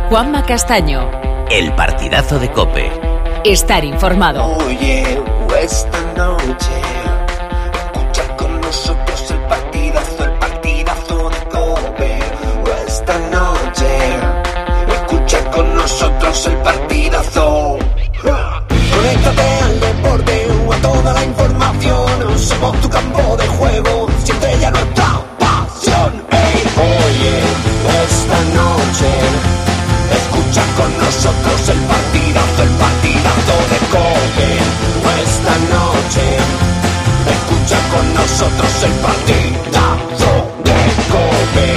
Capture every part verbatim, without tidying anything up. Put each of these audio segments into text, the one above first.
Juanma Castaño. El partidazo de COPE. Estar informado. Oye, esta noche escucha con nosotros el partidazo, el partidazo de COPE. Esta noche escucha con nosotros el partidazo. Conéctate al deporte o a toda la información. Somos tu campo de juego, siente ya nuestra pasión. Hey, oye, esta noche escucha con nosotros el partidazo, el partidazo de COPE. Esta noche escucha con nosotros el partidazo de COPE.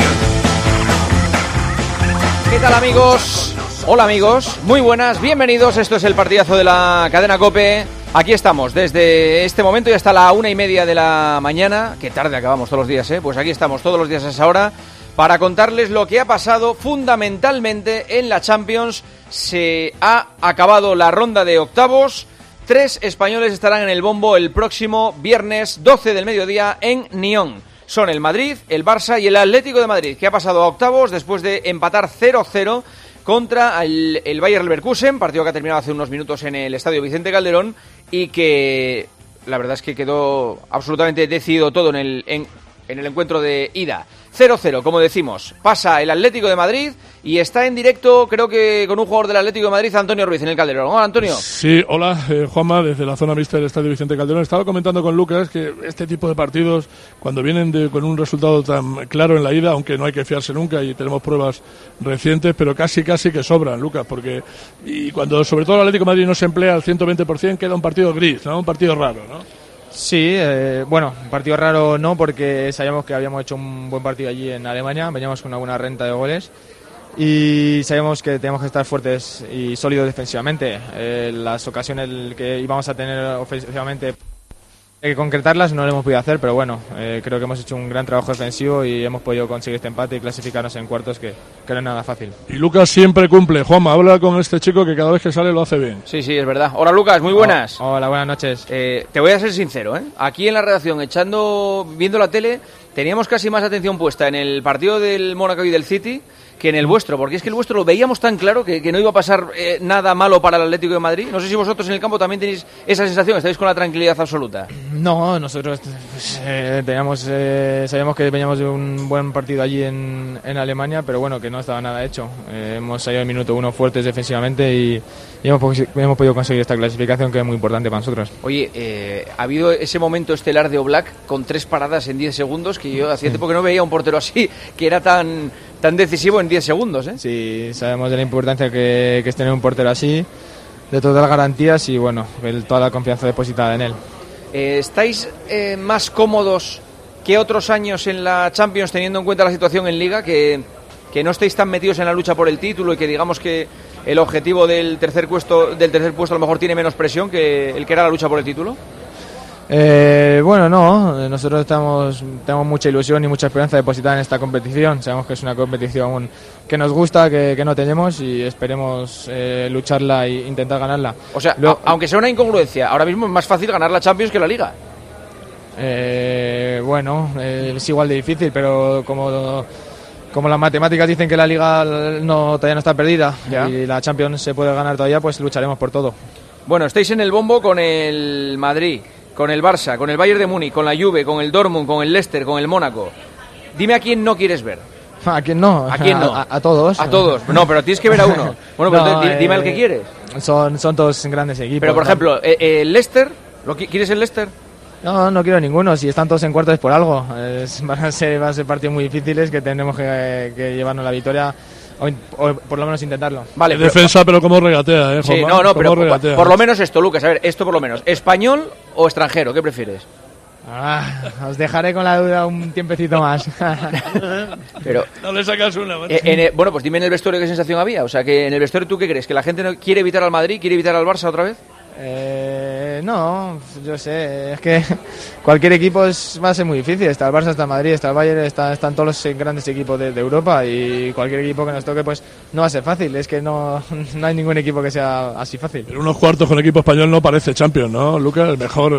¿Qué tal, amigos? Hola, amigos, muy buenas, bienvenidos. Esto es el partidazo de la cadena COPE. Aquí estamos desde este momento y hasta la una y media de la mañana. Qué tarde acabamos todos los días, ¿eh? Pues aquí estamos todos los días a esa hora para contarles lo que ha pasado fundamentalmente en la Champions. Se ha acabado la ronda de octavos. Tres españoles estarán en el bombo el próximo viernes doce del mediodía en Nyon. Son el Madrid, el Barça y el Atlético de Madrid, que ha pasado a octavos después de empatar cero cero contra el, el Bayer Leverkusen, partido que ha terminado hace unos minutos en el Estadio Vicente Calderón y que la verdad es que quedó absolutamente decidido todo en el, en, en el encuentro de ida. cero cero, como decimos, pasa el Atlético de Madrid y está en directo, creo que con un jugador del Atlético de Madrid, Antonio Ruiz, en el Calderón. Hola, Antonio. Sí, hola, eh, Juanma, desde la zona mixta del Estadio Vicente Calderón. Estaba comentando con Lucas que este tipo de partidos, cuando vienen de, con un resultado tan claro en la ida, aunque no hay que fiarse nunca y tenemos pruebas recientes, pero casi, casi que sobran, Lucas, porque y cuando sobre todo el Atlético de Madrid no se emplea al ciento veinte por ciento, queda un partido gris, ¿no? Un partido raro, ¿no? Sí, eh, bueno, un partido raro no, porque sabíamos que habíamos hecho un buen partido allí en Alemania, veníamos con una buena renta de goles y sabíamos que teníamos que estar fuertes y sólidos defensivamente. Eh, las ocasiones que íbamos a tener ofensivamente, hay que concretarlas, no lo hemos podido hacer, pero bueno, eh, creo que hemos hecho un gran trabajo defensivo y hemos podido conseguir este empate y clasificarnos en cuartos, que, que no es nada fácil. Y Lucas siempre cumple. Juanma, habla con este chico que cada vez que sale lo hace bien. Sí, sí, es verdad. Hola, Lucas, muy buenas. Oh, hola, buenas noches. Eh, te voy a ser sincero, ¿eh? Aquí en la redacción, echando, viendo la tele, teníamos casi más atención puesta en el partido del Mónaco y del City que en el vuestro, porque es que el vuestro lo veíamos tan claro que, que no iba a pasar eh, nada malo para el Atlético de Madrid. No sé si vosotros en el campo también tenéis esa sensación, estáis con la tranquilidad absoluta. No, nosotros pues, eh, teníamos, eh, sabíamos que veníamos de un buen partido allí en, en Alemania, pero bueno, que no estaba nada hecho. Eh, hemos salido en minuto uno fuertes defensivamente y, y hemos, hemos podido conseguir esta clasificación, que es muy importante para nosotros. Oye, eh, ha habido ese momento estelar de Oblak con tres paradas en diez segundos, que yo hacía tiempo que no veía un portero así, que era tan... tan decisivo en diez segundos, ¿eh? Sí, sabemos de la importancia que, que es tener un portero así, de todas las garantías y bueno, el, toda la confianza depositada en él. Eh, ¿Estáis eh, más cómodos que otros años en la Champions, teniendo en cuenta la situación en Liga, que, que no estéis tan metidos en la lucha por el título y que digamos que el objetivo del tercer puesto, del tercer puesto a lo mejor tiene menos presión que el que era la lucha por el título? Eh, bueno, no, nosotros estamos, tenemos mucha ilusión y mucha esperanza depositada en esta competición. Sabemos que es una competición que nos gusta, que, que no tenemos y esperemos eh, lucharla e intentar ganarla. O sea, Luego, a, aunque sea una incongruencia, ahora mismo es más fácil ganar la Champions que la Liga. Eh, bueno, eh, es igual de difícil, pero como, como las matemáticas dicen que la Liga no, todavía no está perdida, ¿ya?, y la Champions se puede ganar todavía, pues lucharemos por todo. Bueno, estáis en el bombo con el Madrid, con el Barça, con el Bayern de Múnich, con la Juve, con el Dortmund, con el Leicester, con el Mónaco. Dime a quién no quieres ver. ¿A quién no? ¿A quién no? A, a, a todos. A todos. No, pero tienes que ver a uno. Bueno, pues no, dime eh, al que quieres. Son, son todos grandes equipos. Pero, por ejemplo, eh, eh, el Leicester, ¿lo, ¿quieres el Leicester? No, no quiero ninguno. Si están todos en cuartos es por algo. Es, van, a ser, van a ser partidos muy difíciles que tendremos que, que llevarnos la victoria. O, o por lo menos intentarlo. Vale, pero, defensa, pero como regatea, ¿eh? Sí, Juanma, no, no, pero regatea. Por lo menos esto, Lucas. A ver, esto por lo menos. ¿Español o extranjero? ¿Qué prefieres? Ah, os dejaré con la duda un tiempecito más. Pero no le sacas una. Eh, en el, bueno, pues dime en el vestuario qué sensación había. O sea, que en el vestuario, ¿tú qué crees? ¿Que la gente no quiere evitar al Madrid, quiere evitar al Barça otra vez? Eh, no, yo sé, es que cualquier equipo es, va a ser muy difícil. Está el Barça, está el Madrid, está el Bayern, está, están todos los grandes equipos de, de Europa, y cualquier equipo que nos toque pues no va a ser fácil. Es que no, no hay ningún equipo que sea así fácil. Pero unos cuartos con equipo español no parece Champions, ¿no, Lucas? El mejor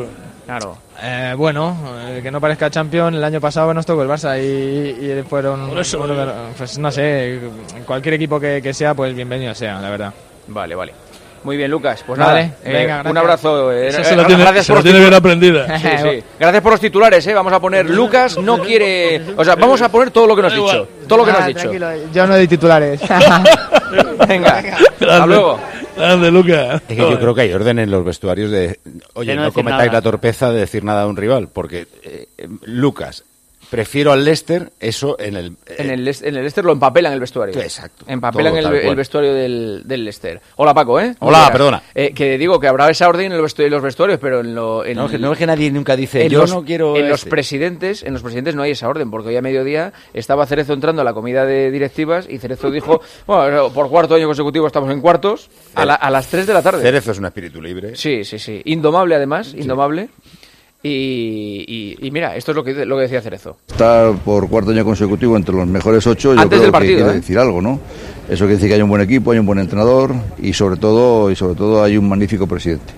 Claro. Eh, bueno, eh, que no parezca Champions, el año pasado nos tocó el Barça y, y fueron... Por eso, bueno, pues no sé, cualquier equipo que, que sea, pues bienvenido sea, la verdad. Vale, vale. Muy bien, Lucas. Pues Vale, nada, eh, venga, un abrazo. Eh, Esa se eh, la tiene, gracias se por la los tiene bien titulares. aprendida. Sí, sí. Gracias por los titulares, ¿eh? Vamos a poner Lucas no quiere... O sea, vamos a poner todo lo que nos has dicho. Todo lo que nos has Ah, dicho. tranquilo, yo no doy titulares. Venga, hasta Grande, luego. grande, Lucas. Es que yo creo que hay orden en los vestuarios de, oye, De no no, decir cometáis nada. la torpeza de decir nada a un rival, porque eh, eh, Lucas, prefiero al Leicester, eso en el... eh, En el, en el Leicester lo empapelan el vestuario. Exacto. Empapelan Todo el, tal cual. el vestuario del, del Leicester. Hola, Paco, ¿eh? Hola, Mira, perdona. eh, que digo que habrá esa orden en los vestuarios, los vestuarios pero en lo... En no, que, no es que nadie nunca dice, en yo los, no quiero... en los este. presidentes en los presidentes no hay esa orden, porque hoy a mediodía estaba Cerezo entrando a la comida de directivas y Cerezo dijo, bueno, por cuarto año consecutivo estamos en cuartos, a, la- a las tres de la tarde. Cerezo es un espíritu libre. Sí, sí, sí. Indomable, además, indomable. Y, y- y mira, esto es lo que, lo que decía Cerezo. Estar por cuarto año consecutivo entre los mejores ocho, yo Antes creo del partido, que quiere ¿eh? decir algo, ¿no? Eso quiere decir que hay un buen equipo, hay un buen entrenador y sobre todo y sobre todo hay un magnífico presidente.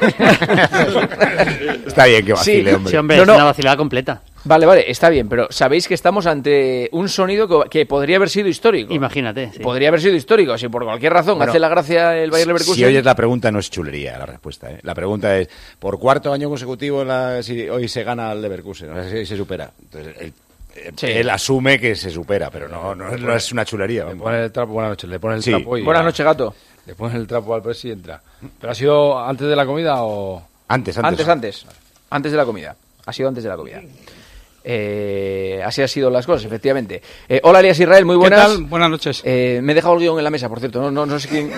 Está bien que vacile, Sí, hombre. Sí, hombre, No, es no. una vacilada completa. Vale, vale, está bien, pero sabéis que estamos ante un sonido que, que podría haber sido histórico. Imagínate. Sí. Podría haber sido histórico. Si por cualquier razón Bueno, hace la gracia el Bayer Leverkusen. Si oyes la pregunta, no es chulería la respuesta. ¿eh? La pregunta es, por cuarto año consecutivo, la- si hoy se gana al Leverkusen, o sea, si se supera. Entonces, él, eh, Sí. él asume que se supera, pero no, no, no es una chulería. Le vamos. pones el trapo, buenas noches, le pones el Sí. trapo y Buenas ya. noches, gato. Le pones el trapo al presi y entra. ¿Pero ha sido antes de la comida o...? Antes, antes. Antes, antes. Antes de la comida. Ha sido antes de la comida. Eh, así han sido las cosas, efectivamente. Eh, hola, Elias Israel, muy buenas. ¿Qué tal? Buenas noches. Eh, me he dejado el guión en la mesa, por cierto. No, no, no sé quién.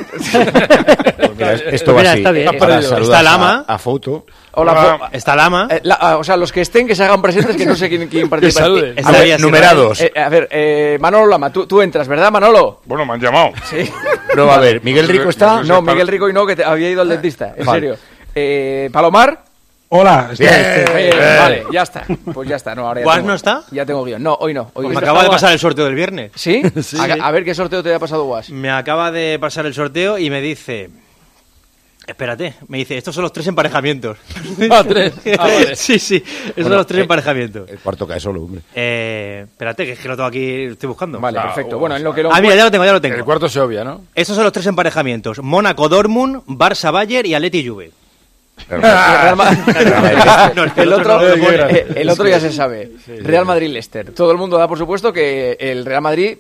Pues mira, esto va Mira, así. está bien. Ahora saludas Está Lama. A, a foto. Hola, Fo- Está Lama. eh, la- ah, o sea, los que estén, que se hagan presentes, que no sé quién, quién participa. saluden. Eh, A ver, numerados. eh, a ver, eh, Manolo Lama, tú, tú entras, ¿verdad, Manolo? Bueno, me han llamado. Sí. No, a ver, Miguel Rico está... No, Miguel Rico y no, que te- había ido al dentista, en Vale. serio. Eh, Palomar. Hola. Bien. Eh, vale, ya está. Pues ya está. No, ahora ya ¿Guas tengo- no está? Ya tengo guión. No, hoy no. Hoy Pues me ¿Está acaba de Guas? pasar el sorteo del viernes. ¿Sí? A, a ver qué sorteo te ha pasado, Guas. Me acaba de pasar el sorteo y me dice... Espérate, me dice, estos son los tres emparejamientos. Ah, tres. Ah, vale. Sí, sí, estos Bueno, son los tres eh, emparejamientos. El cuarto cae solo, hombre. Eh, espérate, que es que lo tengo aquí, estoy buscando. Vale, Ah, perfecto. uh, Bueno, en lo que lo Ah, mira, ya lo tengo, ya lo El tengo. cuarto se obvia, ¿no? Estos son los tres emparejamientos. Mónaco-Dortmund, Barça-Bayern y Atleti-Juve. Real Ma- No, es que el otro, no lo pone. eh, el otro ya se sabe. Real Madrid-Leicester. Todo el mundo da por supuesto que el Real Madrid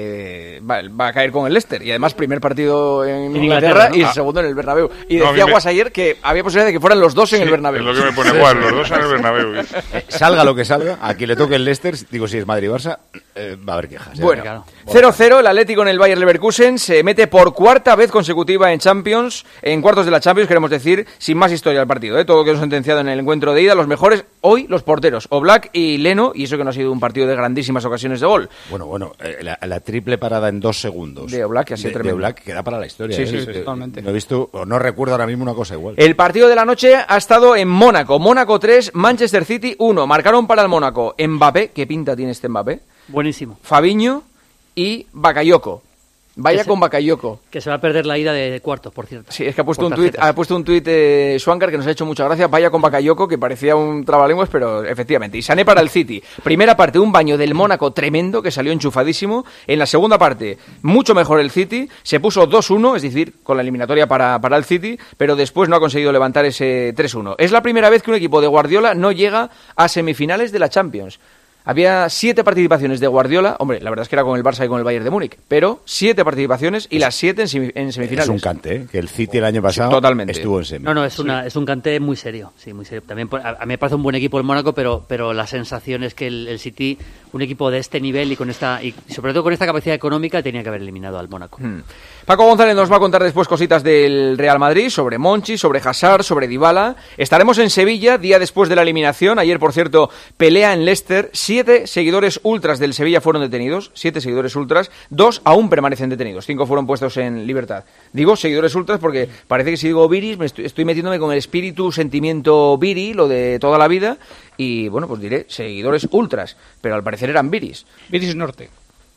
eh, va, va a caer con el Leicester. Y además, primer partido en, En Inglaterra, Inglaterra, ¿no? y Ah. segundo en el Bernabéu. Y No, a mí decía me- Guas ayer que había posibilidad de que fueran los dos en el Bernabéu. Es lo que me pone igual, los dos en el Bernabéu. Eh, salga lo que salga, a quien le toque el Leicester, digo, si es Madrid-Barça, eh, va a haber quejas. ¿eh? Bueno, Claro. cero cero, el Atlético en el Bayer Leverkusen se mete por cuarta vez consecutiva en Champions, en cuartos de la Champions, queremos decir, sin más historia al partido, ¿eh? Todo quedó sentenciado en el encuentro de ida, los mejores hoy los porteros, Oblak y Leno, y eso que no ha sido un partido de grandísimas ocasiones de gol. Bueno, bueno, eh, la, la triple parada en dos segundos. De Oblak, que ha sido de, de tremendo. Oblak queda para la historia. Sí, ¿eh? sí, Eh, sí, totalmente. No he visto, o no recuerdo ahora mismo una cosa igual. El partido de la noche ha estado en Mónaco, Mónaco tres, Manchester City uno, marcaron para el Mónaco Mbappé, ¿qué pinta tiene este Mbappé? Buenísimo. Fabinho y Bakayoko. Vaya Ese- con Bakayoko. Que se va a perder la ida de cuartos, por cierto. Sí, es que ha puesto Por un tuit, tarjetas. ha puesto un tuit eh, Schwankar que nos ha hecho mucha gracia. Vaya con Bakayoko, que parecía un trabalenguas, pero efectivamente. Y Sané para el City. Primera parte, un baño del Mónaco tremendo, que salió enchufadísimo. En la segunda parte, mucho mejor el City. Se puso dos uno, es decir, con la eliminatoria para, para el City, pero después no ha conseguido levantar ese tres uno. Es la primera vez que un equipo de Guardiola no llega a semifinales de la Champions. Había siete participaciones de Guardiola, hombre, la verdad es que era con el Barça y con el Bayern de Múnich, pero siete participaciones y las siete en, semi- en semifinales. Es un cante, ¿eh? Que el City el año pasado totalmente. estuvo en semi. No, no, es, una, es un cante muy serio, sí, muy serio. También por- a, a mí me parece un buen equipo el Mónaco, pero, pero la sensación es que el, el City, un equipo de este nivel y con esta y sobre todo con esta capacidad económica, tenía que haber eliminado al Mónaco. Hmm. Paco González nos va a contar después cositas del Real Madrid, sobre Monchi, sobre Hazard, sobre Dybala. Estaremos en Sevilla, día después de la eliminación. Ayer, por cierto, pelea en Leicester. Siete seguidores ultras del Sevilla fueron detenidos. Siete seguidores ultras. Dos aún permanecen detenidos. Cinco fueron puestos en libertad. Digo seguidores ultras porque parece que si digo viris, me estoy, estoy metiéndome con el espíritu, sentimiento viri, lo de toda la vida. Y bueno, pues diré seguidores ultras. Pero al parecer eran viris. Viris Norte.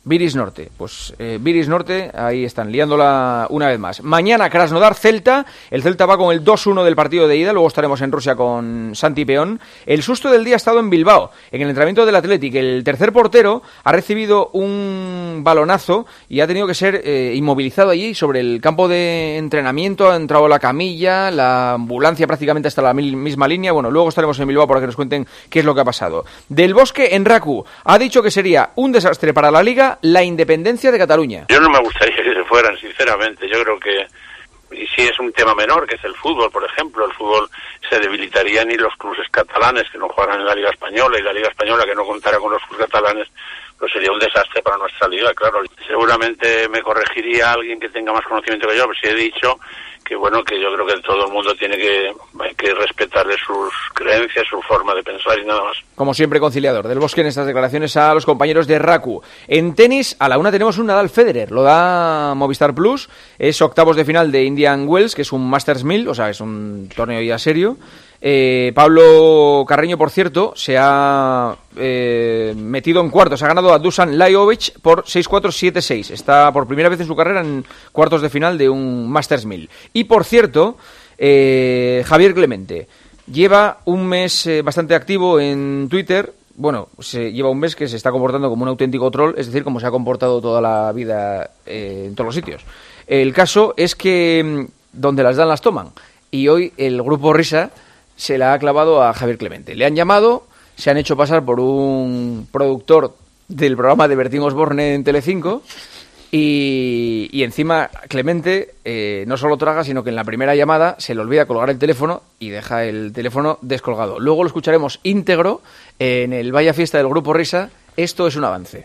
Viris Norte, pues eh, Viris Norte, ahí están, liándola una vez más. Mañana Krasnodar-Celta, el Celta va con el dos uno del partido de ida, luego estaremos en Rusia con Santi Peón. El susto del día ha estado en Bilbao, en el entrenamiento del Athletic. El tercer portero ha recibido un balonazo y ha tenido que ser eh, inmovilizado allí sobre el campo de entrenamiento, ha entrado la camilla, la ambulancia prácticamente hasta la misma línea. Bueno, luego estaremos en Bilbao para que nos cuenten qué es lo que ha pasado. Del Bosque en Raku ha dicho que sería un desastre para la Liga la independencia de Cataluña. Yo no me gustaría que se fueran, sinceramente. Yo creo que, y si es un tema menor, que es el fútbol, por ejemplo, el fútbol se debilitaría ni los clubes catalanes que no jugaran en la Liga Española, y la Liga Española que no contara con los clubes catalanes, pues sería un desastre para nuestra liga, claro. Seguramente me corregiría alguien que tenga más conocimiento que yo, pero sí he dicho que bueno, que yo creo que todo el mundo tiene que, que respetarle sus creencias, su forma de pensar y nada más. Como siempre, conciliador del Bosque en estas declaraciones a los compañeros de Raku. En tenis, a la una tenemos un Nadal Federer, lo da Movistar Plus, es octavos de final de Indian Wells, que es un Masters mil, o sea, es un torneo ya serio. Eh, Pablo Carreño, por cierto, se ha eh, metido en cuartos, ha ganado a Dusan Lajovic por seis cuatro siete seis. Está por primera vez en su carrera en cuartos de final de un Masters mil. Y por cierto, eh, Javier Clemente lleva un mes eh, bastante activo en Twitter. Bueno, se lleva un mes que se está comportando como un auténtico troll, es decir, como se ha comportado toda la vida eh, en todos los sitios. El caso es que donde las dan las toman. Y hoy el grupo Risa se la ha clavado a Javier Clemente. Le han llamado, se han hecho pasar por un productor del programa de Bertín Osborne en Telecinco y, y encima Clemente eh, no solo traga, sino que en la primera llamada se le olvida colgar el teléfono y deja el teléfono descolgado. Luego lo escucharemos íntegro en el Vaya Fiesta del Grupo Risa. Esto es un avance.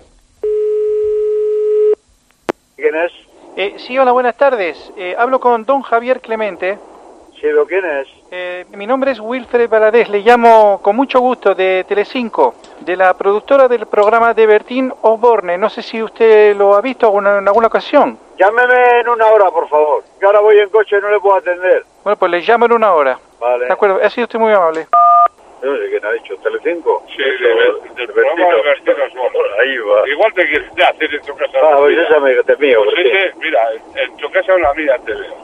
¿Quién es? Eh, sí, hola, buenas tardes. Eh, hablo con don Javier Clemente. Sí, ¿lo quién es? Eh, mi nombre es Wilfred Valadez, le llamo con mucho gusto de Telecinco, de la productora del programa de Bertín Osborne. No sé si usted lo ha visto alguna, en alguna ocasión. Llámeme en una hora, por favor, que ahora voy en coche y no le puedo atender. Bueno, pues le llamo en una hora. Vale. De acuerdo, ha sido usted muy amable. No sé quién ha dicho, ¿Telecinco? Sí, de, de, del programa de Bertín Osborne. Ahí va. Igual te quieres hacer en tu casa. Ah, pues ese amigo te mío. Pues ese, mira, en tu casa o en la mía te veo.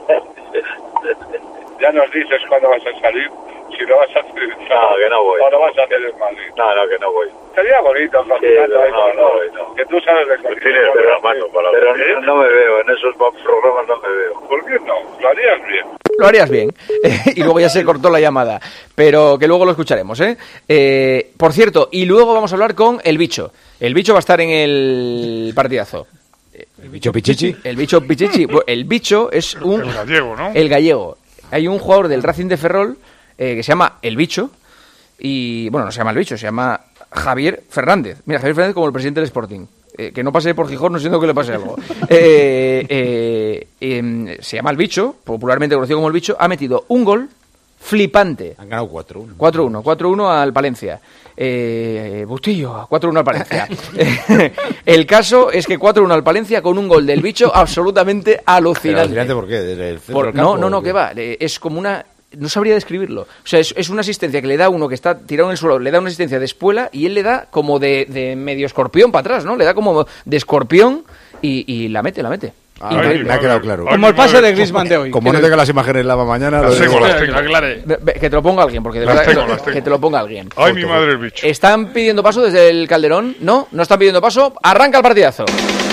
Ya nos dices cuándo vas a salir, si no vas a hacer... No, que no voy. O no vas a hacer el Madrid. No, no, que no voy. Sería bonito, sí, pero no, no, no, no. Que tú sabes de cualquier tienes de la mano para pero no, no me veo, en esos programas no me veo. ¿Por qué no? Lo harías bien. Lo harías bien. Y luego ya se cortó la llamada. Pero que luego lo escucharemos, ¿eh? ¿eh? Por cierto, y luego vamos a hablar con El Bicho. El Bicho va a estar en el partidazo. ¿El Bicho Pichichi? El Bicho Pichichi. El Bicho es un... El gallego, ¿no? El gallego. Hay un jugador del Racing de Ferrol eh, que se llama El Bicho. Y, bueno, no se llama El Bicho, se llama Javier Fernández. Mira, Javier Fernández como el presidente del Sporting. Eh, que no pase por Gijón, no siento que le pase algo. Eh, eh, eh, se llama El Bicho, popularmente conocido como El Bicho. Ha metido un gol flipante. Han ganado cuatro uno. cuatro uno, cuatro uno al Palencia. Eh, Bustillo, cuatro uno al Palencia. El caso es que cuatro uno al Palencia con un gol del Bicho absolutamente alucinante. ¿Alucinante por qué? ¿Desde el centro Por, del campo, no, no, no, que que va. Es como una... No sabría describirlo. O sea, es, es una asistencia que le da uno que está tirado en el suelo, le da una asistencia de espuela y él le da como de, de medio escorpión para atrás, ¿no? Le da como de escorpión y, y la mete, la mete. Ah, me ha quedado claro. Como el pase de Griezmann de hoy. Como no tenga las imágenes la mañana... Las lo tengo, de... las tengo, aclare. Que te lo ponga alguien, porque de las verdad tengo, que, las tengo. que te lo ponga alguien. Ay, mi madre el Bicho. ¿Están pidiendo paso desde el Calderón? ¿No? ¿No están pidiendo paso? Arranca el partidazo.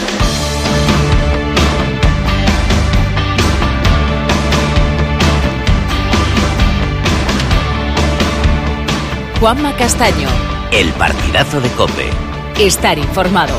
Juanma Castaño. El partidazo de COPE. Estar informado.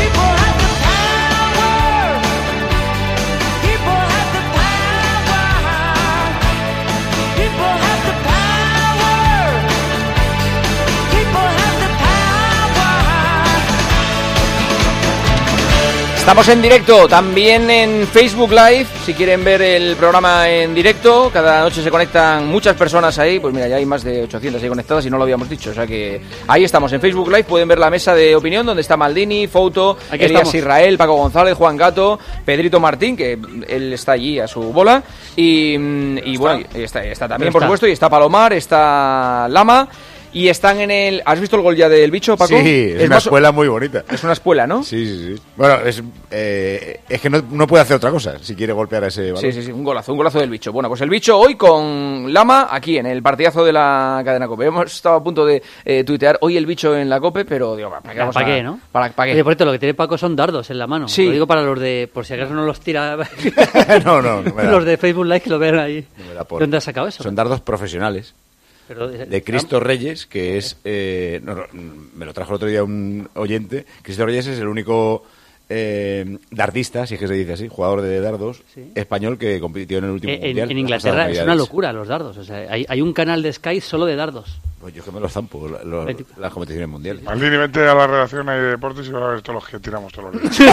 Estamos en directo, también en Facebook Live, si quieren ver el programa en directo, cada noche se conectan muchas personas ahí, pues mira, ya hay más de ochocientas ahí conectadas y no lo habíamos dicho, o sea que ahí estamos en Facebook Live, pueden ver la mesa de opinión donde está Maldini, Fouto, Aquí Elías estamos. Israel, Paco González, Juan Gato, Pedrito Martín, que él está allí a su bola, y, y bueno, está, está también por supuesto, y está Palomar, está Lama. Y están en el... ¿Has visto el gol ya del Bicho, Paco? Sí, es, es una más... espuela muy bonita. Es una espuela, ¿no? Sí, sí, sí. Bueno, es, eh, es que no, no puede hacer otra cosa si quiere golpear a ese balón. Sí, sí, sí, un golazo, un golazo del Bicho. Bueno, pues el Bicho hoy con Lama aquí en el partidazo de la cadena COPE. Hemos estado a punto de eh, tuitear hoy el Bicho en la COPE, pero digo, ¿para qué? ¿Para qué, no? ¿Para, para qué? Oye, por cierto, lo que tiene Paco son dardos en la mano. Sí. Lo digo para los de... Por si acaso no los tira... no, no, no los de Facebook Live que lo vean ahí. No por... ¿Dónde has sacado eso? Son dardos profesionales. Pero, de Cristo Reyes, que es... Eh, no, no, me lo trajo el otro día un oyente. Cristo Reyes es el único eh, dardista, si es que se dice así, jugador de dardos, ¿sí? español que compitió en el último en, mundial. En Inglaterra es una locura los dardos. O sea, hay, hay un canal de Sky solo de dardos. Pues yo que me los zampo, los, los, las competiciones mundiales. Maldini, vente a la redacción ahí de deportes y vas a ver todos los que tiramos todos los días.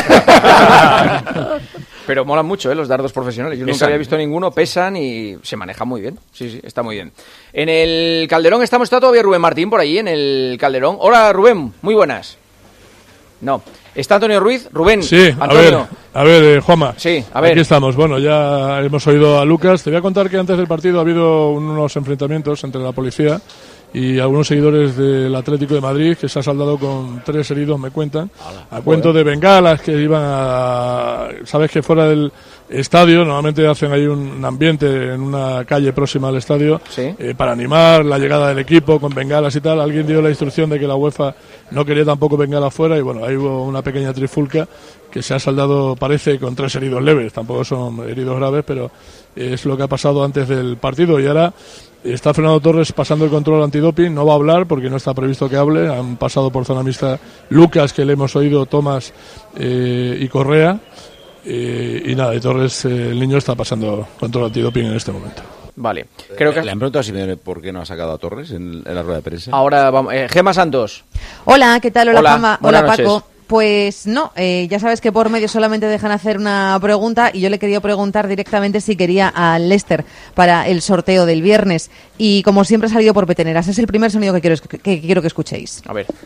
Pero molan mucho, ¿eh? Los dardos profesionales. Yo pesan. Nunca había visto ninguno, pesan y se manejan muy bien. Sí, sí, está muy bien. En el Calderón estamos, está todavía Rubén Martín por ahí, en el Calderón. Hola, Rubén, muy buenas. No. ¿Está Antonio Ruiz? Rubén, sí, Antonio. a ver, a ver eh, Juanma. Sí, a ver. Aquí estamos. Bueno, ya hemos oído a Lucas. Te voy a contar que antes del partido ha habido unos enfrentamientos entre la policía y algunos seguidores del Atlético de Madrid, que se ha saldado con tres heridos, me cuentan. Hola, a cuento de bengalas que iban a... Sabes que fuera del estadio normalmente hacen ahí un ambiente en una calle próxima al estadio, ¿sí? eh, para animar la llegada del equipo con bengalas y tal. Alguien dio la instrucción de que la UEFA no quería tampoco bengalas fuera y bueno, ahí hubo una pequeña trifulca que se ha saldado, parece, con tres heridos leves. Tampoco son heridos graves, pero es lo que ha pasado antes del partido. Y ahora está Fernando Torres pasando el control antidoping, no va a hablar porque no está previsto que hable. Han pasado por zona mixta Lucas, que le hemos oído, Tomás eh, y Correa. Eh, y nada, y Torres, eh, el niño, está pasando control antidoping en este momento. Vale. Creo que... ¿Le han preguntado a Simeone por qué no ha sacado a Torres en, en la rueda de prensa? Ahora vamos. Eh, Gemma Santos. Hola, ¿qué tal? Hola, Hola, Juanma. Hola, Paco. Noches. Pues no, eh, ya sabes que por medio solamente dejan hacer una pregunta y yo le quería preguntar directamente si quería al Leicester para el sorteo del viernes y como siempre ha salido por peteneras. Es el primer sonido que quiero, que, que quiero que escuchéis. A ver.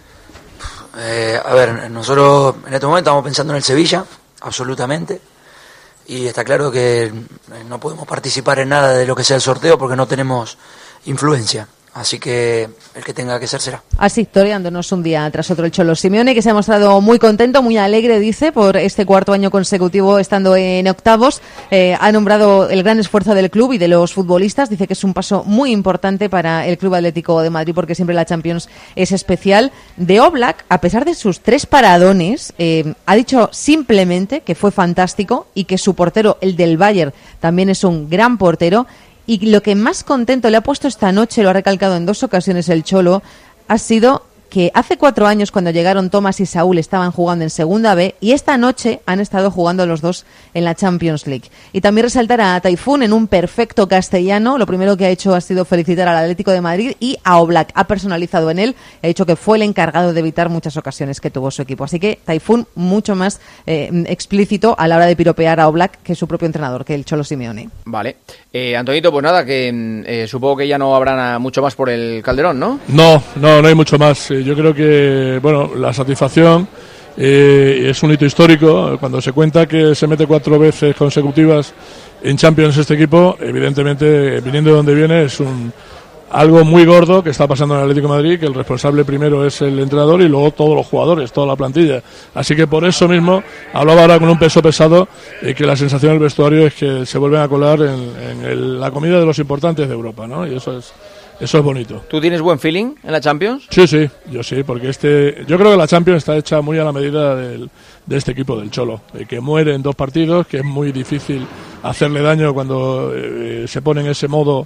Eh, a ver, nosotros en este momento estamos pensando en el Sevilla, absolutamente, y está claro que no podemos participar en nada de lo que sea el sorteo porque no tenemos influencia. Así que el que tenga que ser será. Así, toreándonos un día tras otro el Cholo Simeone, que se ha mostrado muy contento, muy alegre, dice, por este cuarto año consecutivo estando en octavos. Eh, ha nombrado el gran esfuerzo del club y de los futbolistas. Dice que es un paso muy importante para el Club Atlético de Madrid porque siempre la Champions es especial. De Oblak, a pesar de sus tres paradones, eh, ha dicho simplemente que fue fantástico y que su portero, el del Bayern, también es un gran portero. Y lo que más contento le ha puesto esta noche, lo ha recalcado en dos ocasiones el Cholo, ha sido que hace cuatro años cuando llegaron Tomás y Saúl estaban jugando en Segunda B y esta noche han estado jugando los dos en la Champions League. Y también resaltar a Taifún en un perfecto castellano. Lo primero que ha hecho ha sido felicitar al Atlético de Madrid y a Oblak. Ha personalizado en él, ha dicho que fue el encargado de evitar muchas ocasiones que tuvo su equipo. Así que Taifún mucho más eh, explícito a la hora de piropear a Oblak que su propio entrenador, que el Cholo Simeone. Vale. Eh, Antonito, pues nada, que eh, supongo que ya no habrá nada, mucho más por el Calderón, ¿no? No, no, no hay mucho más. Yo creo que, bueno, la satisfacción eh, es un hito histórico. Cuando se cuenta que se mete cuatro veces consecutivas en Champions este equipo, evidentemente, viniendo de donde viene, es un algo muy gordo que está pasando en el Atlético de Madrid, que el responsable primero es el entrenador y luego todos los jugadores, toda la plantilla. Así que por eso mismo hablaba ahora con un peso pesado y eh, que la sensación del vestuario es que se vuelven a colar en, en el, la comida de los importantes de Europa, ¿no? Y eso es eso es bonito. ¿Tú tienes buen feeling en la Champions? Sí, sí, yo sí, porque este yo creo que la Champions está hecha muy a la medida del, de este equipo del Cholo, eh, que muere en dos partidos, que es muy difícil hacerle daño cuando eh, se pone en ese modo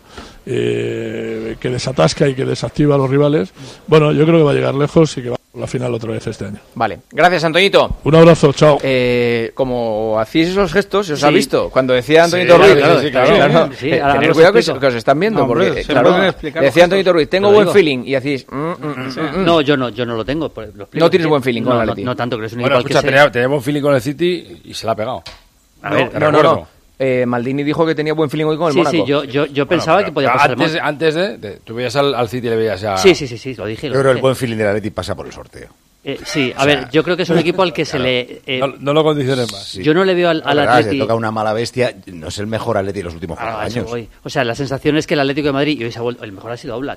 eh, que desatasca y que desactiva a los rivales. Bueno, yo creo que va a llegar lejos y que va a la final otra vez este año. Vale, gracias Antoñito. Un abrazo, chao. Eh, como hacéis esos gestos, ¿se os Sí. ha visto? Cuando decía Antoñito Sí, Ruiz, claro, sí, claro, claro, claro. Sí, eh, ahora tener los cuidado que, explico. que os están viendo, No, hombre, porque se claro, pueden explicar decía los Antoñito Ruiz, tengo Te lo buen digo. feeling, y hacéis... Mm, mm, mm, mm. No, yo no, yo no lo tengo. pues lo explico. No tienes buen feeling con no, el no, Atleti. no tanto, que es un Bueno, equipo al que escucha, sé- tenía, tenía buen feeling con el City y se la ha pegado. A No, ver, no, no, recuerdo. no. Eh, Maldini dijo que tenía buen feeling hoy con el sí, Mónaco. sí, yo, yo, yo pensaba Bueno, que podía pero pasar antes, más. antes de, de- tú veías al, al City y le veías a... Sí, sí, sí, sí, lo dije. Yo Lo creo que el dije. buen feeling del Atleti pasa por el sorteo. Eh, sí, a O sea, ver, yo creo que es un equipo al que se claro. le... eh, No, no lo condiciones más. Sí. Yo no le veo al, La al verdad, Atleti... si toca una mala bestia, no es el mejor Atleti de los últimos cuatro Ah, a eso años. voy. O sea, la sensación es que el Atlético de Madrid, y hoy se ha vuelto, el mejor ha sido Oblak.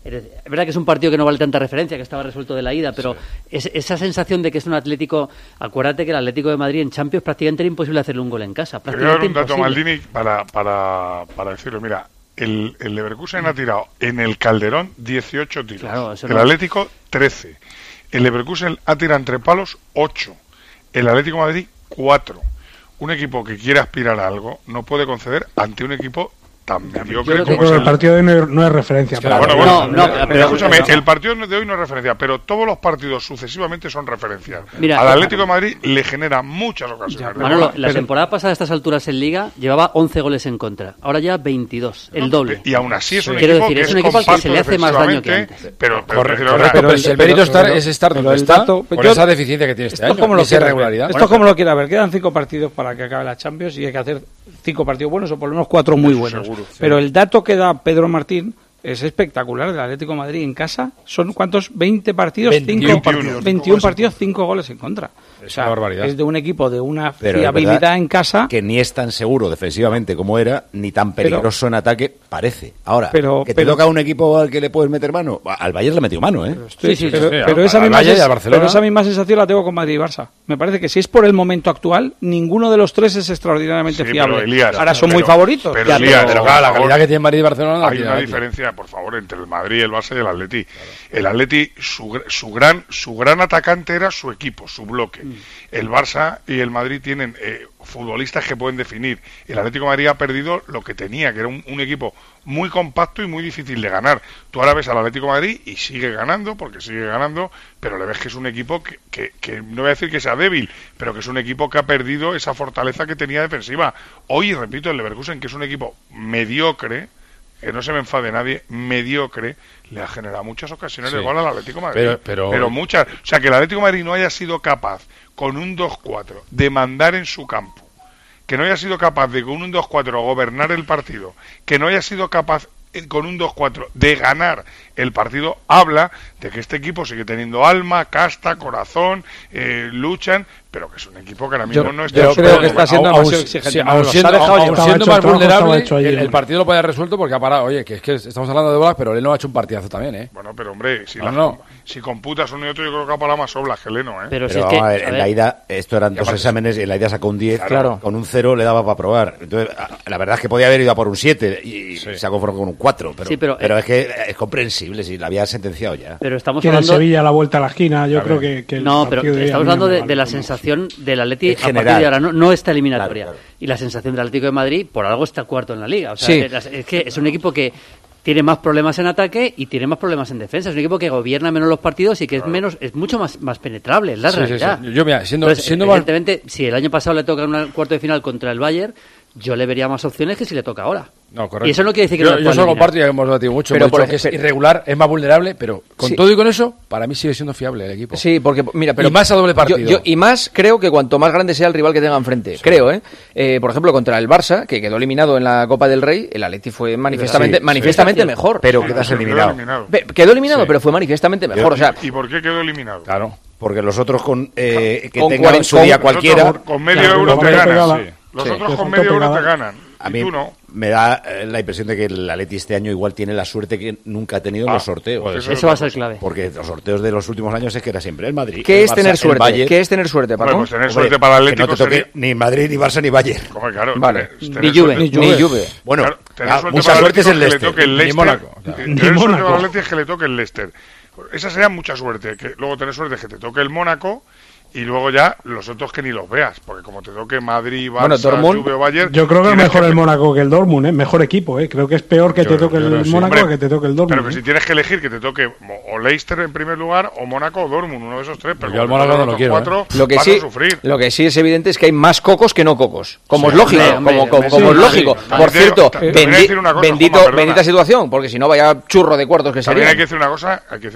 Es verdad que es un partido que no vale tanta referencia, que estaba resuelto de la ida, pero sí. es, esa sensación de que es un Atlético... Acuérdate que el Atlético de Madrid en Champions prácticamente era imposible hacer un gol en casa. Te voy a dar un dato, Maldini, para, para, para decirlo. Mira, el, el Leverkusen mm. ha tirado en el Calderón dieciocho tiros. Claro, el no... Atlético trece. El Leverkusen ha tirado entre palos ocho. El Atlético de Madrid cuatro. Un equipo que quiere aspirar a algo no puede conceder ante un equipo tan mediocre como es el... el partido de hoy no es, no es referencia. Claro, para bueno, bueno, no, no, pero, escúchame, no. el partido de hoy no es referencia, pero todos los partidos sucesivamente son referencia. Mira, al Atlético de Madrid le genera muchas ocasiones. Manolo, la temporada pasada a estas alturas en Liga llevaba once goles en contra, ahora ya veintidós, el doble. Y aún así es un sí. equipo decir, que es un equipo al que se le hace más daño que antes. Pero, pero, correcto, pero, correcto, pero, pero el mérito estar, es estar donde está, dato, por yo, esa deficiencia que tiene este año, como lo esa irregularidad. Esto es como lo quiera ver, quedan cinco partidos para que acabe la Champions y hay que hacer cinco partidos buenos o por lo menos cuatro muy buenos. Seguro, sí. Pero el dato que da Pedro Martín es espectacular. Del Atlético de Madrid en casa son ¿cuántos? veinte partidos, cinco partidos, veintiuno partidos, cinco goles en contra. Es o sea, una barbaridad. Es de un equipo de una pero fiabilidad en casa que ni es tan seguro defensivamente como era, ni tan peligroso pero, en ataque parece. Ahora, pero, que te pero, toca a un equipo al que le puedes meter mano, al Bayern le metió mano, ¿eh? Sí, sí, sí, pero, sí, pero, esa misma es, pero esa misma sensación la tengo con Madrid y Barça. Me parece que si es por el momento actual, ninguno de los tres es extraordinariamente sí, fiable. Elías, Ahora son pero, muy favoritos. Pero, ya, Elías, pero claro, la calidad que tiene Madrid y Barcelona. Hay una diferencia, por favor, entre el Madrid, el Barça y el Atleti. Claro. El Atleti, su, su gran su gran atacante era su equipo, su bloque. Mm. El Barça y el Madrid tienen eh, futbolistas que pueden definir. El Atlético de Madrid ha perdido lo que tenía, que era un, un equipo muy compacto y muy difícil de ganar. Tú ahora ves al Atlético de Madrid y sigue ganando, porque sigue ganando, pero le ves que es un equipo que, que, que no voy a decir que sea débil, pero que es un equipo que ha perdido esa fortaleza que tenía defensiva. Hoy, repito, el Leverkusen, que es un equipo mediocre, que no se me enfade nadie, mediocre, le ha generado muchas ocasiones sí. de gol al Atlético de Madrid. Pero, pero... pero muchas. O sea, que el Atlético de Madrid no haya sido capaz, con un dos cuatro, de mandar en su campo, que no haya sido capaz de, con un dos cuatro, gobernar el partido, que no haya sido capaz, con un dos cuatro, de ganar el partido, habla de que este equipo sigue teniendo alma, casta, corazón, eh, luchan, pero que es un equipo que ahora mismo yo, no está... Yo creo que está siendo demasiado exigente. Sí, aún siendo, aún siendo más vulnerable, el, el partido lo puede haber resuelto porque ha parado. Oye, que es que estamos hablando de bolas, pero Leno ha hecho un partidazo también, ¿eh? Bueno, pero hombre, si, no, las, no. si computas uno y otro, yo creo que ha parado más oblas que Leno, ¿eh? Pero, pero si es no, que, a ver, en la ida, esto eran dos exámenes, y en la ida sacó un diez, claro. Con un cero le daba para probar. Entonces, la verdad es que podía haber ido a por un siete y sí. se ha conformado con un cuatro, pero, sí, pero, pero eh, es que es comprensible, si la había sentenciado ya. Pero estamos Tiene hablando... el Sevilla a la vuelta a la esquina, yo creo que... que no, pero estamos hablando de, de la sensación del Atleti a partir de ahora, no, no esta eliminatoria. Claro, claro. Y la sensación del Atlético de Madrid, por algo está cuarto en la Liga. O sea, sí. es, es que es un equipo que tiene más problemas en ataque y tiene más problemas en defensa. Es un equipo que gobierna menos los partidos y que claro. es menos es mucho más, más penetrable, es la sí, realidad. Sí, sí. Yo, mira, siendo, Entonces, siendo evidentemente, más... si el año pasado le toca un cuarto de final contra el Bayern, yo le vería más opciones que si le toca ahora. No, correcto. Y eso no quiere decir que yo, no yo solo comparto y ya hemos debatido mucho, pero por que es irregular, es más vulnerable, pero con sí. todo y con eso, para mí sigue siendo fiable el equipo. Sí, porque mira, pero y más a doble partido. Yo, yo, y más creo que cuanto más grande sea el rival que tenga enfrente, sí. creo, ¿eh? ¿eh? Por ejemplo, contra el Barça, que quedó eliminado en la Copa del Rey, el Atleti fue manifiestamente, sí, manifiestamente sí. mejor. Pero quedas eliminado. Quedó eliminado, quedó eliminado sí. pero fue manifiestamente mejor. O sea, ¿y por qué quedó eliminado? Claro, porque los otros con eh, que con tengan en su día cualquiera, con, con medio claro, euro te ganan. Sí. Los sí. otros con medio euro te ganan. A mí no. me da la impresión de que el Atleti este año igual tiene la suerte que nunca ha tenido en ah, los sorteos. Pues eso, eso va a ser clave. Porque los sorteos de los últimos años es que era siempre el Madrid. ¿Qué el es Barça, tener suerte? Bayern. ¿Qué es tener suerte, Paco? Bueno, pues tener suerte para el Atlético que no te toque sería... ni Madrid, ni Barça, ni Bayern. Como claro, vale. Tener, ni, Juve, ni Juve. Ni Juve. Bueno, claro, tener ah, suerte mucha para suerte es el Leicester. Leicester. El Leicester. Ni Mónaco. O sea, tener ni suerte Mónaco. Para el Atleti es que le toque el Leicester. Esa sería mucha suerte. Que luego tener suerte es que te toque el Mónaco. Y luego ya los otros que ni los veas, porque como te toque Madrid, Barça, bueno, Dortmund, Juve o Bayern... Yo creo que es mejor que... el Mónaco que el Dortmund, ¿eh? Mejor equipo, ¿eh? Creo que es peor que yo, te toque el sí. Mónaco Hombre, que te toque el Dortmund. Pero que ¿eh? si tienes que elegir que te toque o Leicester en primer lugar, o Mónaco o Dortmund, uno de esos tres, pero yo al Mónaco no lo quiero, cuatro, ¿eh? Lo que vas sí, a sufrir. Lo que sí es evidente es que hay más cocos que no cocos, como sí, es lógico, hombre, como, como, sí, como sí, es lógico. sí. Por cierto, te, te bendi cosa, bendito, Juanma, bendita situación, porque si no vaya churro de cuartos que sería. También hay que decir una cosa, hay que decir una cosa,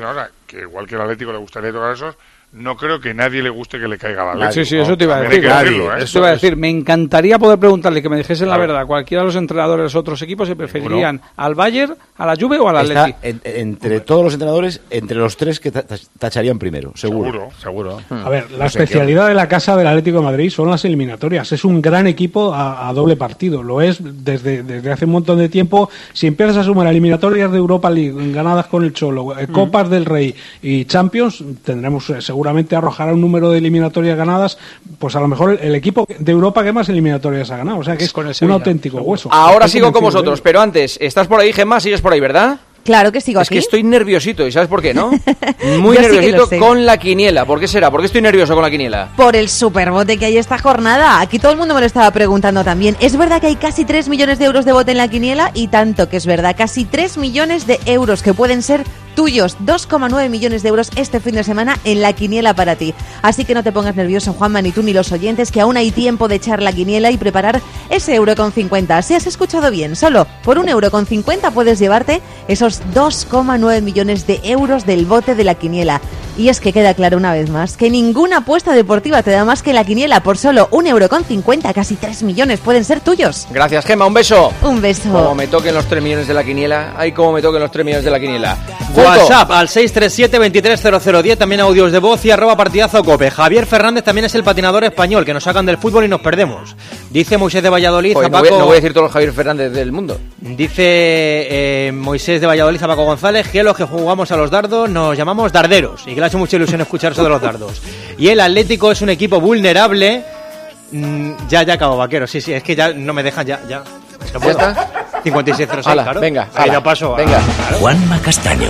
que igual que el Atlético le gustaría tocar esos, no creo que nadie le guste que le caiga la Atlético. Sí, sí, eso te iba a decir. Decirlo, ¿eh? Eso te iba a decir. Me encantaría poder preguntarle que me dijesen claro. la verdad. Cualquiera de los entrenadores de los otros equipos se preferirían bueno. al Bayern, a la Juve o al Atlético. En, entre todos los entrenadores, entre los tres que tacharían primero, seguro. Seguro, seguro. A ver, la especialidad de la casa del Atlético de Madrid son las eliminatorias. Es un gran equipo a, a doble partido. Lo es desde, desde hace un montón de tiempo. Si empiezas a sumar eliminatorias de Europa League ganadas con el Cholo, eh, Copas mm. del Rey y Champions, tendremos eh, seguramente arrojará un número de eliminatorias ganadas, pues a lo mejor el equipo de Europa que más eliminatorias ha ganado. O sea que es con un auténtico hueso. Ahora sigo con vosotros, pero antes, ¿estás por ahí, Gemma? ¿Sigues por ahí, verdad? Claro que sigo es aquí. Es que estoy nerviosito, ¿y sabes por qué, no? Muy nerviosito sí con la quiniela. ¿Por qué será? ¿Por qué estoy nervioso con la quiniela? Por el superbote que hay esta jornada. Aquí todo el mundo me lo estaba preguntando también. Es verdad que hay casi tres millones de euros de bote en la quiniela, y tanto que es verdad, casi tres millones de euros que pueden ser tuyos. dos coma nueve millones de euros este fin de semana en la quiniela para ti. Así que no te pongas nervioso, Juanma, ni tú ni los oyentes, que aún hay tiempo de echar la quiniela y preparar ese euro con cincuenta. Si has escuchado bien, solo por un euro con cincuenta puedes llevarte esos dos coma nueve millones de euros del bote de la quiniela. Y es que queda claro una vez más que ninguna apuesta deportiva te da más que la quiniela. Por solo un euro con cincuenta, casi tres millones pueden ser tuyos. Gracias, Gemma, un beso. Un beso. Como me toquen los tres millones de la quiniela. Ay, como me toquen los tres millones de la quiniela. WhatsApp al seis tres siete, veintitrés cero cero diez, también audios de voz y arroba partidazo cope. Javier Fernández también es el patinador español, que nos sacan del fútbol y nos perdemos. Dice Moisés de Valladolid. Oye, a Paco, no, voy, no voy a decir todos los Javier Fernández del mundo. Dice eh, Moisés de Valladolid a Paco González que los que jugamos a los dardos nos llamamos darderos, y que le ha hecho mucha ilusión escuchar eso de los dardos. Y el Atlético es un equipo vulnerable. Mm, ya, ya acabo, Vaquero. Sí, sí, es que ya no me dejan, ya, ya. ¿No puedo? ¿Ya está? cincuenta y seis cero seis, ala, claro. Venga, ahí ya paso. Venga. Claro. Juanma Castaño.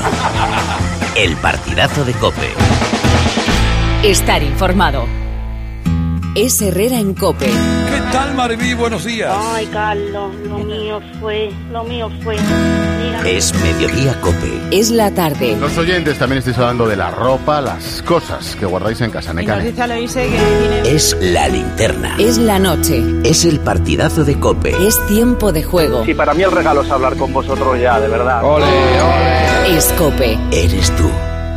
El partidazo de COPE. Estar informado. Es Herrera en COPE. ¿Qué tal, Maribí? Buenos días. Ay, Carlos, lo mío fue, lo mío fue. Mira. Es Mediodía COPE. Es la tarde. Los oyentes también estáis hablando de la ropa, las cosas que guardáis en casa. Es la linterna. Es la noche. Es el partidazo de COPE. Es tiempo de juego. Sí, para mí el regalo es hablar con vosotros ya, de verdad. Ole, ole. Es COPE. Eres tú.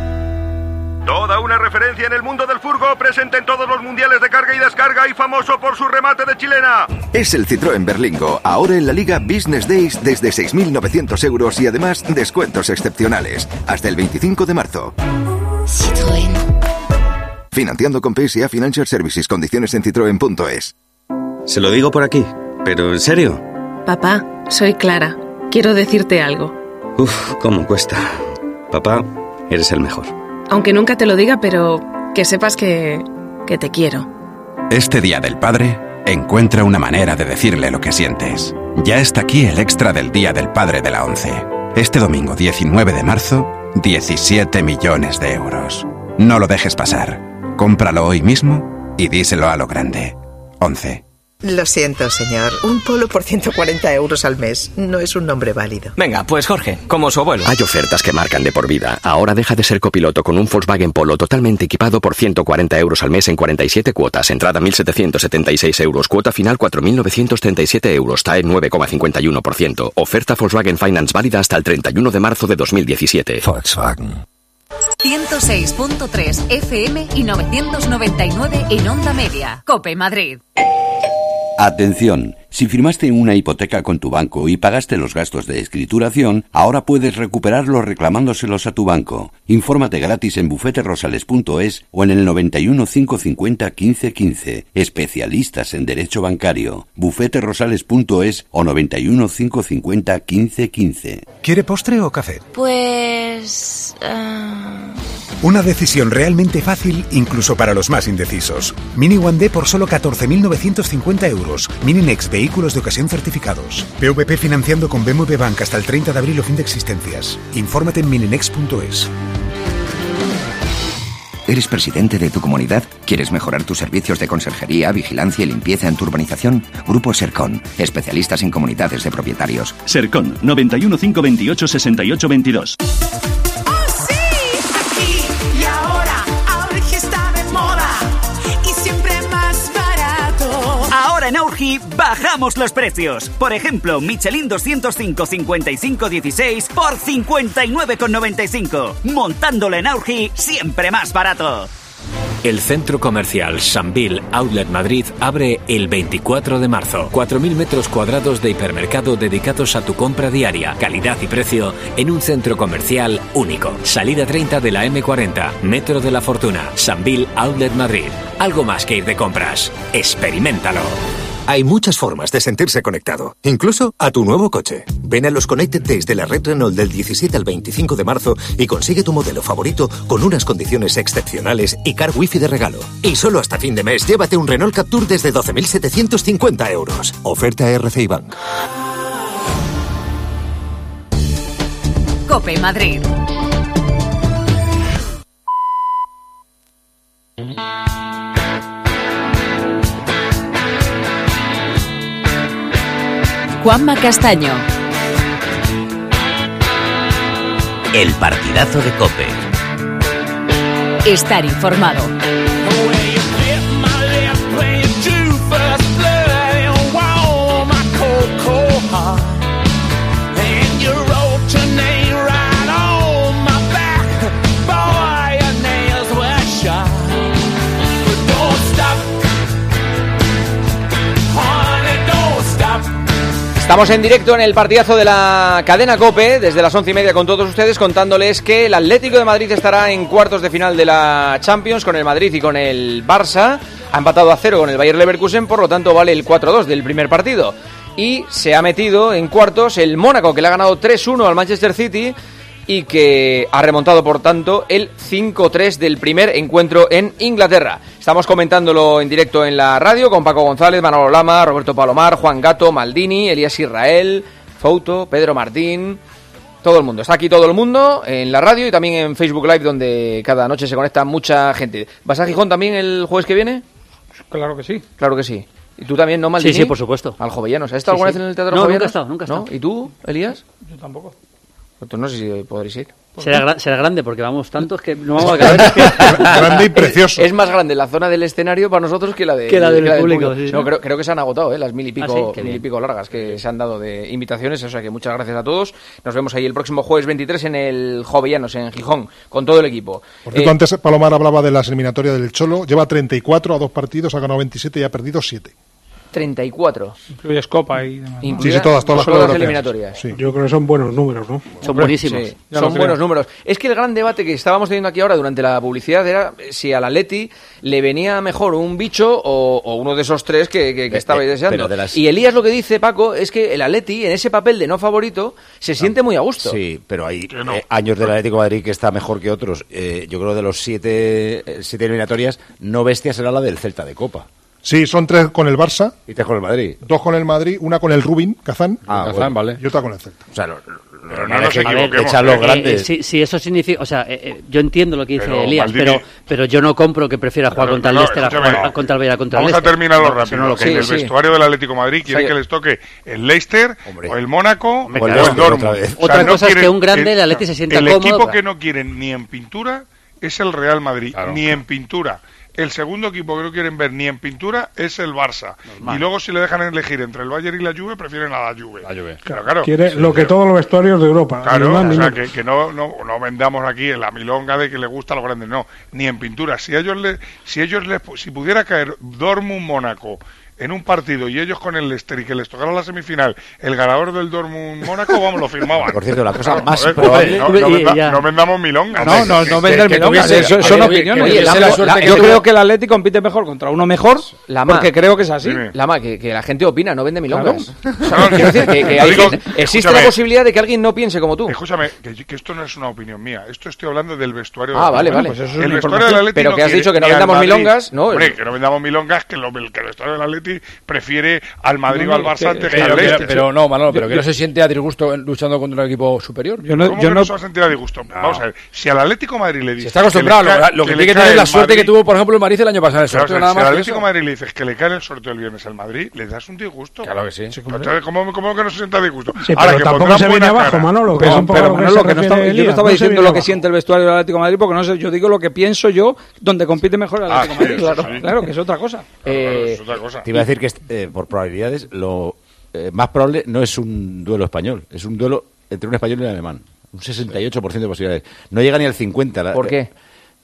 Toda una referencia en el mundo del furgo, presente en todos los mundiales de carga y descarga y famoso por su remate de chilena. Es el Citroën Berlingo, ahora en la Liga Business Days desde seis mil novecientos euros y además descuentos excepcionales. Hasta el veinticinco de marzo. Citroën. Financiando con P S A Financial Services. Condiciones en citroen punto es. Se lo digo por aquí, pero ¿en serio? Papá, soy Clara. Quiero decirte algo. Uf, cómo cuesta. Papá, eres el mejor. Aunque nunca te lo diga, pero que sepas que, que te quiero. Este Día del Padre, encuentra una manera de decirle lo que sientes. Ya está aquí el extra del Día del Padre de la ONCE. Este domingo diecinueve de marzo, diecisiete millones de euros. No lo dejes pasar. Cómpralo hoy mismo y díselo a lo grande. ONCE. Lo siento, señor. Un Polo por ciento cuarenta euros al mes no es un nombre válido. Venga, pues Jorge, como su abuelo. Hay ofertas que marcan de por vida. Ahora deja de ser copiloto con un Volkswagen Polo totalmente equipado por ciento cuarenta euros al mes en cuarenta y siete cuotas. Entrada mil setecientos setenta y seis euros. Cuota final cuatro mil novecientos treinta y siete euros. T A E nueve coma cincuenta y uno por ciento. Oferta Volkswagen Finance válida hasta el treinta y uno de marzo de dos mil diecisiete. Volkswagen. ciento seis punto tres F M y novecientos noventa y nueve en Onda Media. COPE Madrid. Atención, si firmaste una hipoteca con tu banco y pagaste los gastos de escrituración, ahora puedes recuperarlos reclamándoselos a tu banco. Infórmate gratis en bufete rosales punto es o en el noventa y uno, cinco cincuenta, quince quince. Especialistas en derecho bancario. bufete rosales punto es o noventa y uno, cinco cincuenta, quince quince. ¿Quiere postre o café? Pues... Uh... Una decisión realmente fácil incluso para los más indecisos. Mini One D por solo catorce mil novecientos cincuenta euros. Mini Next, vehículos de ocasión certificados. P V P financiando con B M W Bank hasta el treinta de abril o fin de existencias. Infórmate en mininext punto es. ¿Eres presidente de tu comunidad? ¿Quieres mejorar tus servicios de conserjería, vigilancia y limpieza en tu urbanización? Grupo Sercon, especialistas en comunidades de propietarios. Sercon, noventa y uno, cinco veintiocho, sesenta y ocho veintidós. En Ahorro Augi bajamos los precios. Por ejemplo, Michelin doscientos cinco cincuenta y cinco dieciséis por cincuenta y nueve con noventa y cinco. Montándolo en Augi, siempre más barato. El centro comercial Sambil Outlet Madrid abre el veinticuatro de marzo. cuatro mil metros cuadrados de hipermercado dedicados a tu compra diaria, calidad y precio en un centro comercial único. Salida treinta de la eme cuarenta, Metro de la Fortuna, Sambil Outlet Madrid. Algo más que ir de compras. Experiméntalo. Hay muchas formas de sentirse conectado, incluso a tu nuevo coche. Ven a los Connected Days de la Red Renault del diecisiete al veinticinco de marzo y consigue tu modelo favorito con unas condiciones excepcionales y car wifi de regalo. Y solo hasta fin de mes llévate un Renault Captur desde doce mil setecientos cincuenta euros. Oferta R C I Bank. COPE Madrid. Juanma Castaño. El partidazo de COPE. Estar informado. Estamos en directo en el partidazo de la cadena COPE, desde las once y media con todos ustedes, contándoles que el Atlético de Madrid estará en cuartos de final de la Champions con el Madrid y con el Barça. Ha empatado a cero con el Bayer Leverkusen, por lo tanto vale el cuatro dos del primer partido. Y se ha metido en cuartos el Mónaco, que le ha ganado tres uno al Manchester City y que ha remontado, por tanto, el cinco tres del primer encuentro en Inglaterra. Estamos comentándolo en directo en la radio con Paco González, Manolo Lama, Roberto Palomar, Juan Gato, Maldini, Elías Israel, Fouto, Pedro Martín, todo el mundo. Está aquí todo el mundo en la radio y también en Facebook Live, donde cada noche se conecta mucha gente. ¿Vas a Gijón también el jueves que viene? Claro que sí. Claro que sí. ¿Y tú también, no, Maldini? Sí, sí, por supuesto. Al Jovellanos. ¿Has estado Sí, alguna sí. vez en el Teatro No, Jovellanos? nunca he estado, nunca he estado. ¿No? ¿Y tú, Elías? Yo tampoco. Pues no sé si podréis ir. Será, gra- será grande porque vamos tantos que no vamos a caber. Grande y precioso. Es, es más grande la zona del escenario para nosotros que la, de, Que la del público, sí, No, ¿no? creo, creo que se han agotado, ¿eh? Las mil y pico, Ah, ¿sí? Qué mil y bien. pico largas que se han dado de invitaciones. O sea que muchas gracias a todos. Nos vemos ahí el próximo jueves veintitrés en el Jovellanos, en Gijón, con todo el equipo. Por cierto, Eh, antes Palomar hablaba de las eliminatorias del Cholo. Lleva treinta y cuatro a dos partidos, ha ganado veintisiete y ha perdido siete. treinta y cuatro. Incluyes Copa y demás, ¿no? Sí, sí, todas, todas las todas las europeas. eliminatorias. Sí. Yo creo que son buenos números, ¿no? Son buenísimos. Sí, Ya son lo buenos creo. números. Es que el gran debate que estábamos teniendo aquí ahora durante la publicidad era si al Atleti le venía mejor un bicho o, o uno de esos tres que, que, que Eh, estabais eh, deseando. pero de las- Y Elías lo que dice, Paco, es que el Atleti en ese papel de no favorito se siente muy a gusto. Sí, pero hay eh, años del Atlético de Madrid que está mejor que otros. Eh, yo creo de los siete, eh, siete eliminatorias, no bestia será la del Celta de Copa. Sí, son tres con el Barça. Y tres con el Madrid. Dos con el Madrid, una con el Rubin, Kazán. Ah, Kazán, bueno. vale. Y otra con el Celta. O sea, lo, pero no nos equivoquemos. Echar los Eh, grandes. eh, sí, sí, eso significa, o sea, eh, eh, yo entiendo lo que dice Pero, Elías, Maldini- pero pero yo no compro que prefiera jugar Pero, contra el no, Leicester a escúchame. jugar contra el Villarreal contra el Vamos a Leicester. terminarlo No, eso rápido. no lo en compro. el vestuario del Atlético de Madrid quiere Sí. que les toque el Leicester o el Mónaco Hombre, o el claro, Dortmund. otra vez. Otra cosa es que un grande, el Atleti se sienta el cómodo, equipo claro. que no quieren ni en pintura es el Real Madrid, ni en pintura. El segundo equipo que no quieren ver ni en pintura es el Barça. Normal. Y luego si le dejan elegir entre el Bayern y la Juve, prefieren a la Juve. La Juve. Claro, claro. Quiere Sí, lo que pero- todos los vestuarios de Europa. Claro, ni más o ni sea, menos. que, que no, no, no vendamos aquí en la milonga de que le gusta a los grandes, no, ni en pintura. Si ellos le, si ellos les, si pudiera caer Dortmund Mónaco en un partido y ellos con el Leicester y que les tocara la semifinal el ganador del Dortmund Mónaco, vamos, lo firmaban. Por cierto, la cosa Claro, más joder, probable- no, no, Y- venda- ya. no vendamos milongas. No, no, no vender Que milongas, tuviese- eso- oye, son oye, opiniones. que Oye, tuviese la- la suerte la- que yo yo creo creo que el Atleti compite mejor contra uno mejor, Lama. porque creo que es así. Lama, que, que la gente opina, no vende milongas. Claro. O sea, quiero decir que, que Yo hay digo- gente- existe escúchame. la posibilidad de que alguien no piense como tú. Escúchame, que, que esto no es una opinión mía, esto estoy hablando del vestuario. Ah, del vale, Atlético. vale. Pues eso es el una vestuario información. del Atleti Pero que has quiere dicho que no ni al vendamos Madrid. milongas, ¿no? Hombre, que no vendamos milongas, que, lo, que el vestuario del Atleti prefiere al Madrid No, o al no, Barça que- antes que pero, al pero, Leicester. pero no, Manolo, pero Yo- que no se siente a disgusto luchando contra un equipo superior. Yo no- ¿Cómo yo que no- no se va a sentir a disgusto? Vamos a ver, si al Atlético de Madrid le dices... Se está acostumbrado. que le Lo, cae- lo que, le tiene que cae tener es la el suerte que Madrid- tuvo, por ejemplo, el Madrid el año pasado. El Claro, sorteo o sea, nada si más al que Atlético de eso. Madrid le dices que le cae el sorteo el viernes al Madrid, le das un disgusto. Claro que sí. Entonces, ¿cómo, ¿Cómo que no se sienta a disgusto? Sí, Ahora, pero que tampoco pondrán se viene buena abajo, cara. Manolo, que Pero, es un poco pero a lo que Manolo, se que no refiere está- yo Elías, no estaba no se diciendo viene lo que abajo. siente el vestuario del Atlético de Madrid, porque no sé, yo digo lo que pienso yo, donde compite mejor el Ah, Atlético de sí, Madrid. eso Claro, sí. claro, que es otra cosa. Eh, Es otra cosa. Te iba a decir que eh, por probabilidades lo eh, más probable no es un duelo español, es un duelo entre un español y un alemán. Un sesenta y ocho por ciento de posibilidades. No llega ni al cincuenta por ciento. ¿Por qué?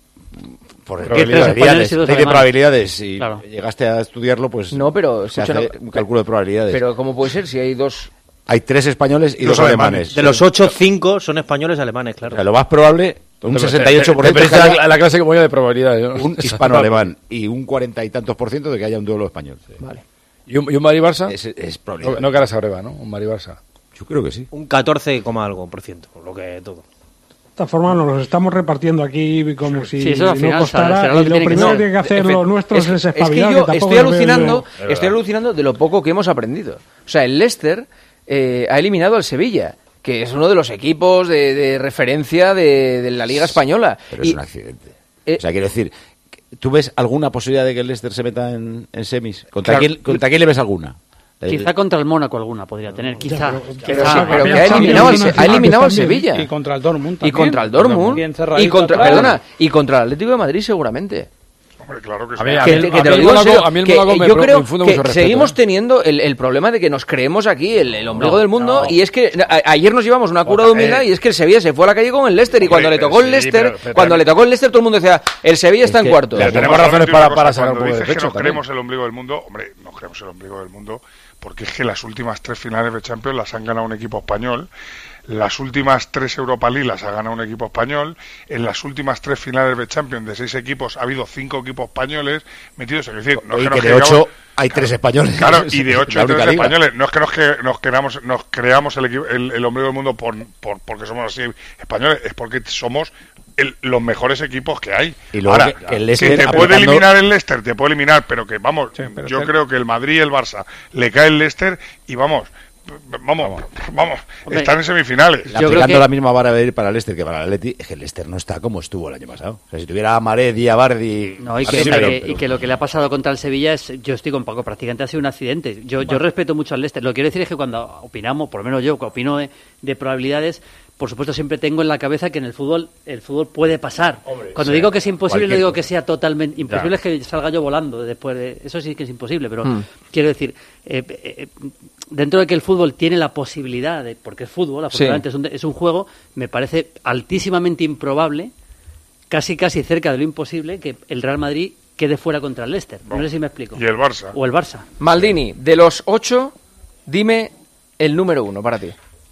Por probabilidades. Ley de probabilidades. Si claro. llegaste a estudiarlo, pues no, pero se hace un cálculo de probabilidades. Pero ¿cómo puede ser si hay dos? Hay tres españoles y, y dos, dos alemanes. alemanes. De los ocho, cinco son españoles alemanes, claro. O sea, lo más probable, un sesenta y ocho por ciento de la, la clase como yo de probabilidades. ¿No? Un hispano-alemán y un cuarenta y tantos por ciento de que haya un duelo español. Sí. Vale. ¿Y un, y un Madrid-Barça? Es, es probable. No, no caras a breva, ¿no? Un Madrid-Barça. Yo creo que sí. Un catorce, algo por ciento, lo que todo. De esta forma nos los estamos repartiendo aquí como si sí, no final, costara. Lo y lo primero que tiene que hacer los nuestros es, es espabilar. Es que yo estoy alucinando, estoy alucinando de lo poco que hemos aprendido. O sea, el Leicester eh, ha eliminado al Sevilla, que es uno de los equipos de, de referencia de, de la Liga Española. Pero y, es un accidente. Eh, o sea, quiero decir, ¿tú ves alguna posibilidad de que el Leicester se meta en, en semis? ¿Contra, claro, quién, ¿Contra quién le ves alguna? Quizá contra el Mónaco alguna podría tener, quizá. Pero, pero, quizá, pero que ha eliminado, el, ha eliminado al Sevilla. Y contra el Dortmund también. Y contra el Dortmund. Y contra, perdona, y contra el Atlético de Madrid seguramente. Hombre, claro que sí. A mí, a mí, que, que a te mí lo digo en serio, a mí el que Mónaco me, yo me creo infunde que mucho respeto, seguimos ¿eh? teniendo el, el problema de que nos creemos aquí el, el ombligo no, del mundo, no. y es que a, ayer nos llevamos una cura de humildad, eh, y es que el Sevilla se fue a la calle con el Leicester, y cuando hombre, le tocó sí, el Leicester, pero, pero, cuando pero, le tocó el Leicester, todo el mundo decía, el Sevilla está es que, en cuarto. Pero tenemos razones para, para sacar un poco de pecho. pecho. Nos creemos el ombligo del mundo, hombre, nos creemos el ombligo del mundo, porque es que las últimas tres finales de Champions las han ganado un equipo español. Las últimas tres Europa League las ha ganado un equipo español. En las últimas tres finales de Champions de seis equipos ha habido cinco equipos españoles metidos. Es decir, no y es que, que nos de ocho hay tres españoles. Claro, y de ocho hay tres liga. españoles. No es que nos, que, nos, queramos, nos creamos el, el, el ombligo del mundo por, por, porque somos así españoles, es porque somos el, los mejores equipos que hay. Y luego Ahora, que, que, el Leicester, que te aplicando... puede eliminar el Leicester, te puede eliminar, pero que vamos, sí, pero yo que... creo que el Madrid y el Barça le cae el Leicester y vamos... Vamos, vamos, Hombre, están en semifinales. Yo aplicando que... la misma vara de ir para el Leicester que para el Atleti, es que el Leicester no está como estuvo el año pasado. O sea, si tuviera a Maré, Diabardi... No, y que, sí, que, pero... y que lo que le ha pasado contra el Sevilla es, yo estoy con Paco, prácticamente ha sido un accidente. Yo, bueno. yo respeto mucho al Leicester. Lo que quiero decir es que cuando opinamos, por lo menos yo, que opino de, de probabilidades, por supuesto siempre tengo en la cabeza que en el fútbol el fútbol puede pasar. Hombre, cuando sí, digo que es imposible, no digo cosa. que sea totalmente... Imposible ya. es que salga yo volando después de... Eso sí que es imposible, pero mm. quiero decir... Eh, eh, dentro de que el fútbol tiene la posibilidad de, porque es fútbol, afortunadamente sí. es, un, es un juego, me parece altísimamente improbable, casi casi cerca de lo imposible, que el Real Madrid quede fuera contra el Leicester. No, no sé si me explico. Y el Barça. O el Barça. Maldini, de los ocho, dime el número uno para ti.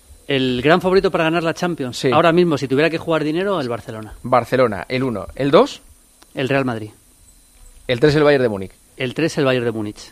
El gran favorito para ganar la Champions. Sí. Ahora mismo, si tuviera que jugar dinero, el Barcelona. Barcelona, el uno. ¿El dos? El Real Madrid. El tres, el Bayern de Múnich. El tres, el Bayern de Múnich.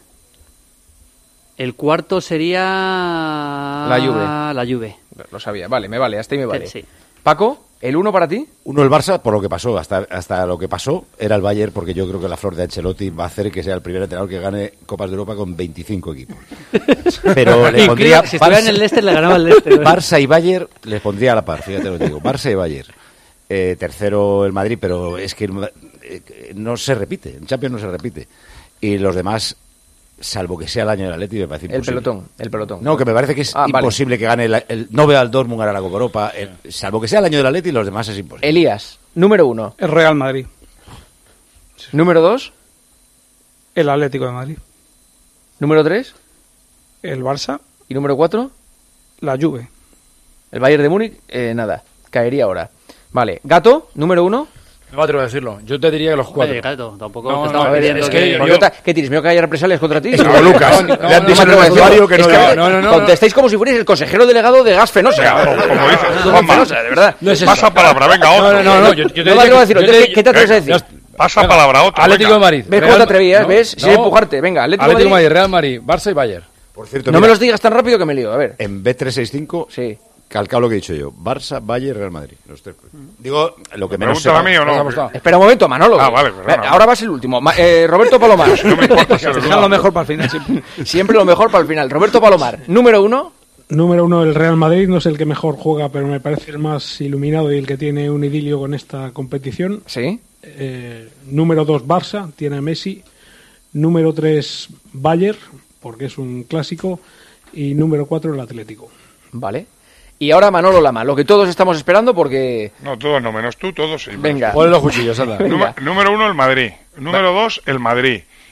El cuarto sería... La Juve. La Juve. Lo sabía. Vale, me vale. Hasta ahí me vale. Sí. Paco, ¿el uno para ti? Uno el Barça, por lo que pasó. Hasta, hasta lo que pasó era el Bayern, porque yo creo que la flor de Ancelotti va a hacer que sea el primer entrenador que gane Copas de Europa con veinticinco equipos. Pero le pondría... Si estuviera en el Leicester, le ganaba el Leicester. Barça y Bayern les pondría a la par, fíjate lo que digo. Barça y Bayern. Eh, tercero el Madrid, pero es que eh, no se repite. En Champions no se repite. Y los demás... salvo que sea el año del Atleti, me parece imposible. El pelotón, el pelotón. No, que me parece que es ah, imposible vale. que gane el, el no vea al Dortmund ganar la Copa Europa, el, salvo que sea el año del Atleti, los demás es imposible. Elías, número uno. El Real Madrid. Número dos. El Atlético de Madrid. Número tres. El Barça. Y número cuatro. La Juve. El Bayern de Múnich, eh, nada, caería ahora. Vale, Gato, número uno. No me atrevo a decirlo. Yo te diría que los cuatro. Oye, Gato, tampoco no, te estamos no, pidiendo es que, que... yo... Yo... ¿Qué tienes miedo que haya represalias contra ti? Es como Lucas. No, no, le han dicho no, al usuario que no, es que no, no, no, contestáis como si fuerais el consejero delegado de Gas Fenosa. Como dices, Juanma, Fenosa, de verdad. No es pasa palabra, venga, otro. No, no, no. Yo, yo no me atrevo a decirlo. ¿Qué, ¿Qué te atreves a decir? Pasa venga, palabra, otro. Atlético de Madrid. ¿Ves cómo te atrevías? No, ¿Ves? Sin no. empujarte. Venga, Atlético, Atlético de Madrid, Madrid, Real Madrid, Barça y Bayern. Por cierto, no mira, me los digas tan rápido que me lío. A ver. En B trescientos sesenta y cinco... Sí. Calcado lo que he dicho yo. Barça, Bayern, Real Madrid. Los tres. Digo, lo que ¿Me menos pregunta a mí o no? Que... Espera un momento, Manolo. Ah, vale, perdona. Ahora vas el último. Ma eh, Roberto Palomar. No me importa ser Dejar lo mejor para el final. Siempre. Siempre lo mejor para el final. Roberto Palomar, número uno. Número uno, el Real Madrid. No es el que mejor juega, pero me parece el más iluminado y el que tiene un idilio con esta competición. Sí. Eh, número dos, Barça. Tiene a Messi. Número tres, Bayern, porque es un clásico. Y número cuatro, el Atlético. Vale. Y ahora Manolo Lama, lo que todos estamos esperando porque... No, todos no, menos tú, todos sí. Venga. Ponle los cuchillos, anda. Número, número uno, el Madrid. Número Va. dos, el Madrid.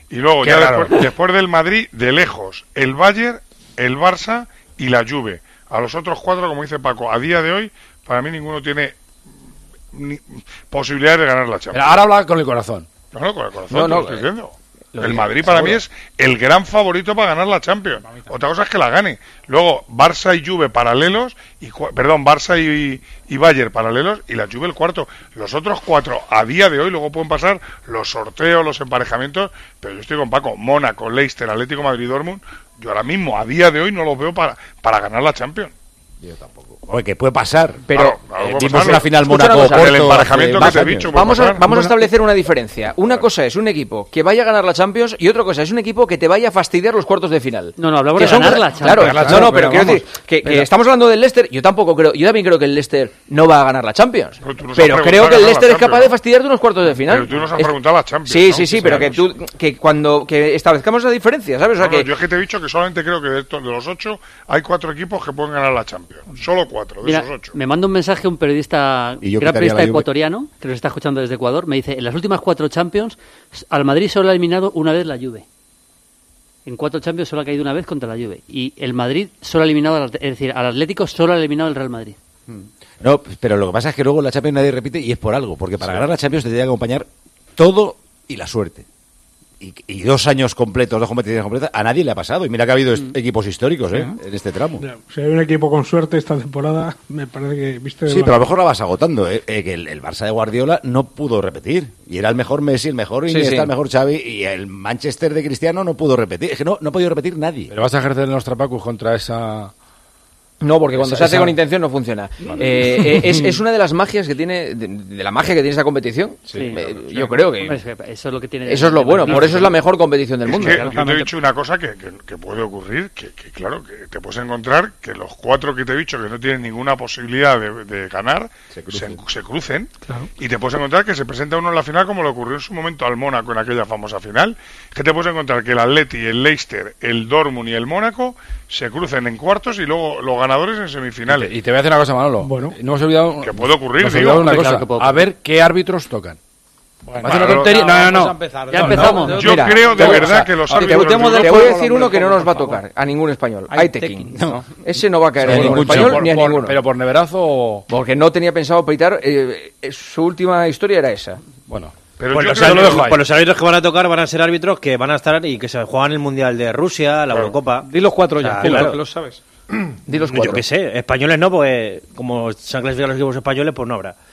Y luego, Qué ya raro. después, después del Madrid, de lejos, el Bayern, el Barça y la Juve. A los otros cuatro, como dice Paco, a día de hoy, para mí ninguno tiene ni posibilidades de ganar la Champions. Pero ahora habla con el corazón. No, no, con el corazón, No, te no, lo estoy eh, diciendo. lo El digo, Madrid para seguro. mí es el gran favorito para ganar la Champions. Otra cosa es que la gane. Luego, Barça y Juve paralelos, y cua- perdón, Barça y, y Bayern paralelos, y la Juve el cuarto. Los otros cuatro, a día de hoy, luego pueden pasar los sorteos, los emparejamientos, pero yo estoy con Paco, Mónaco, Leicester, Atlético de Madrid, Dortmund, yo ahora mismo, a día de hoy, no los veo para, para ganar la Champions. Yo tampoco. Oye, que puede pasar. Pero Claro, claro, eh, puede vimos pasar. una final Escucha una Mónaco cosa, el Porto emparejamiento hace que te he más dicho, años. puede Vamos a, pasar. vamos a establecer una diferencia. Una cosa es un equipo que vaya a ganar la Champions y otra cosa es un equipo que te vaya a fastidiar los cuartos de final. No, no, hablamos Que de son- ganar la Champions. Claro, Ganar la no, no, Champions, pero quiero vamos. decir que, que Pero- estamos hablando del Leicester. Yo tampoco creo, yo también creo que el Leicester no va a ganar la Champions. Pero tú nos has Pero preguntado creo que el ganar la Leicester es capaz Champions, de ¿no? fastidiarte unos cuartos de final. Pero tú nos has Es- preguntado la Champions, Sí, ¿no? sí, sí, Que pero que tú sabemos. que cuando que establezcamos la diferencia, ¿sabes? O sea No, no, que yo es que te he dicho que solamente creo que de, estos- de los ocho hay cuatro equipos que pueden ganar la Champions. Solo cuatro de Mira, esos ocho. me manda un mensaje un periodista, Y yo gran quitaría periodista la Juve. ecuatoriano, que nos está escuchando desde Ecuador, me dice, en las últimas cuatro Champions, al Madrid solo ha eliminado una vez la Juve. En cuatro Champions solo ha caído una vez contra la Juve. Y el Madrid solo ha eliminado, al- es decir, al Atlético solo ha eliminado el Real Madrid. No, pero lo que pasa es que luego la Champions nadie repite y es por algo, porque para ganar la Champions te tiene que acompañar todo y la suerte. Y, y dos años completos, dos competiciones completas, a nadie le ha pasado. Y mira que ha habido est- equipos históricos ¿eh? en este tramo. Ya, si hay un equipo con suerte esta temporada, me parece que viste. Sí, pero a lo mejor la vas agotando. ¿eh? Eh, que el, el Barça de Guardiola no pudo repetir. Y era el mejor Messi, el mejor Sí, Iniesta, sí. el mejor Xavi. Y el Manchester de Cristiano no pudo repetir. Es que no, no ha podido repetir nadie. Pero vas a ejercer los trapacos contra esa... no, porque cuando Esa- se hace esa- con intención no funciona. Eh, eh, es, es una de las magias que tiene, de, de la magia que tiene esa competición. Sí. Eh, yo creo que Hombre, es que eso es lo que tiene. eso es lo de bueno, por magnífico. eso es la mejor competición del Es mundo. que Claro. yo te he dicho una cosa que, que- que puede ocurrir, que, que claro, que te puedes encontrar que los cuatro que te he dicho que no tienen ninguna posibilidad de, de ganar se crucen. se, crucen y te puedes encontrar que se presenta uno en la final como le ocurrió en su momento al Mónaco en aquella famosa final, que te puedes encontrar que el Atleti, el Leicester, el Dortmund y el Mónaco se crucen en cuartos y luego los ganadores en semifinales. Y te voy a decir una cosa, Manolo. Bueno. No hemos olvidado... Que puede ocurrir, nos hemos digo. olvidado una Hombre, cosa. claro que puede a ocurrir. ver qué árbitros tocan. Va a hacer una Claro, tontería. no, No, no, vamos no. a empezar. Ya empezamos. Yo Mira, creo de te- verdad o sea, que los te- árbitros te, de te Europa- voy a decir uno que no nos va a tocar a ningún español. Aitekin. No. Ese no va a caer Ni a ningún ningún español por- ni a por- ninguno. Pero por neverazo o... Porque no tenía pensado peitar. Eh, eh, su última historia era esa. Bueno. Pero Pues yo los, creo que- árbitros, pues los árbitros que van a tocar van a ser árbitros que van a estar y que se juegan el Mundial de Rusia, la Eurocopa. Di los cuatro O sea, ya, claro. que los sabes. Di los Yo cuatro. qué sé, españoles no, porque como se han clasificado los equipos españoles, pues no habrá.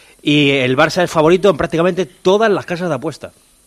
Y el Barça es favorito en prácticamente todas las casas de apuesta.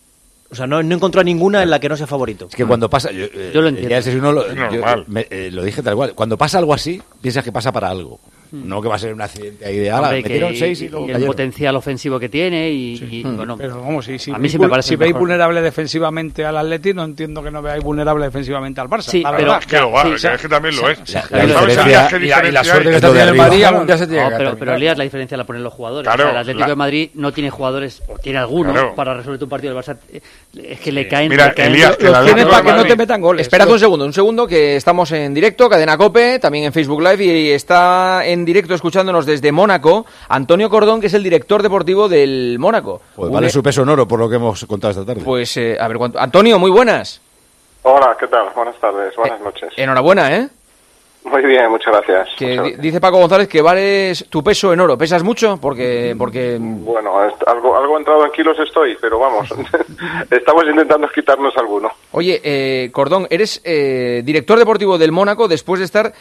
O sea, no, no encontró ninguna en la que no sea favorito. Es que cuando pasa... Yo, eh, Yo lo entiendo. ya el seis uno lo, Es yo, normal. me- eh, lo dije tal cual. Cuando pasa algo así, piensas que pasa para algo. No que va a ser un accidente ahí de ala. Hombre, que- Metieron seis y y luego el cayeron. potencial ofensivo que tiene y, y, bueno, Pero vamos, si, si a mí veis sí me vul- parece si veis mejor. vulnerable defensivamente al Atleti, no entiendo que no veáis vulnerable defensivamente al Barça. Sí, la pero- verdad. Es que lo va, Sí, que o sea, es que también lo es. La, ¿Sabes la a diferencia... qué Y la, y la diferencia suerte hay? que está lo de teniendo el Madrid arriba. algún día se tiene No, que pero, terminar. pero Elías, la diferencia la ponen los jugadores. Claro, O sea, el Atlético la- de Madrid no tiene jugadores, o tiene algunos, Claro. para resolver un partido del Barça. Eh, Es que le caen. Mira, le caen- Elías, que Los el tienes Atlético para de que no Madrid- te metan goles. Esperad un segundo, un segundo, que estamos en directo, Cadena COPE, también en Facebook Live, y está en directo escuchándonos desde Mónaco Antonio Cordón, que es el director deportivo del Mónaco. Pues Un- vale su peso en oro por lo que hemos contado esta tarde. Pues, eh, a ver, ¿cuánto? Antonio, muy buenas. Hola, ¿qué tal? Buenas tardes, buenas noches. Enhorabuena, ¿eh? Muy bien, muchas gracias. Que Muchas di- gracias. dice Paco González que vales tu peso en oro. ¿Pesas mucho? Porque... porque Bueno, est- algo, algo entrado en kilos estoy, pero vamos, estamos intentando quitarnos alguno. Oye, eh, Cordón, eres eh, director deportivo del Mónaco después de estar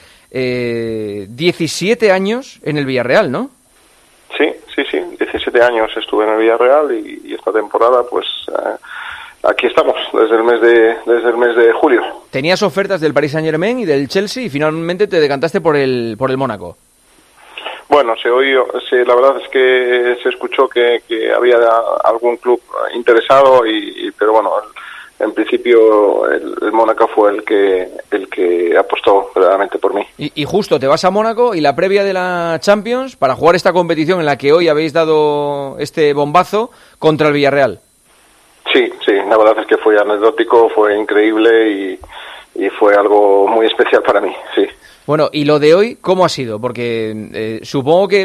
eh, diecisiete años en el Villarreal, ¿no? Sí, sí, sí, diecisiete años estuve en el Villarreal y, y esta temporada, pues, eh, aquí estamos, desde el mes de desde el mes de julio. Tenías ofertas del Paris Saint-Germain y del Chelsea y finalmente te decantaste por el por el Mónaco. Bueno, se oyó, se, la verdad es que se escuchó que, que había algún club interesado, y, y- pero bueno, en principio el, el Mónaco fue el que el que apostó verdaderamente por mí. Y, y justo, te vas a Mónaco y la previa de la Champions para jugar esta competición en la que hoy habéis dado este bombazo contra el Villarreal. Sí, sí, la verdad es que fue anecdótico, fue increíble y, y fue algo muy especial para mí, sí. Bueno, y lo de hoy, ¿cómo ha sido? Porque eh, supongo que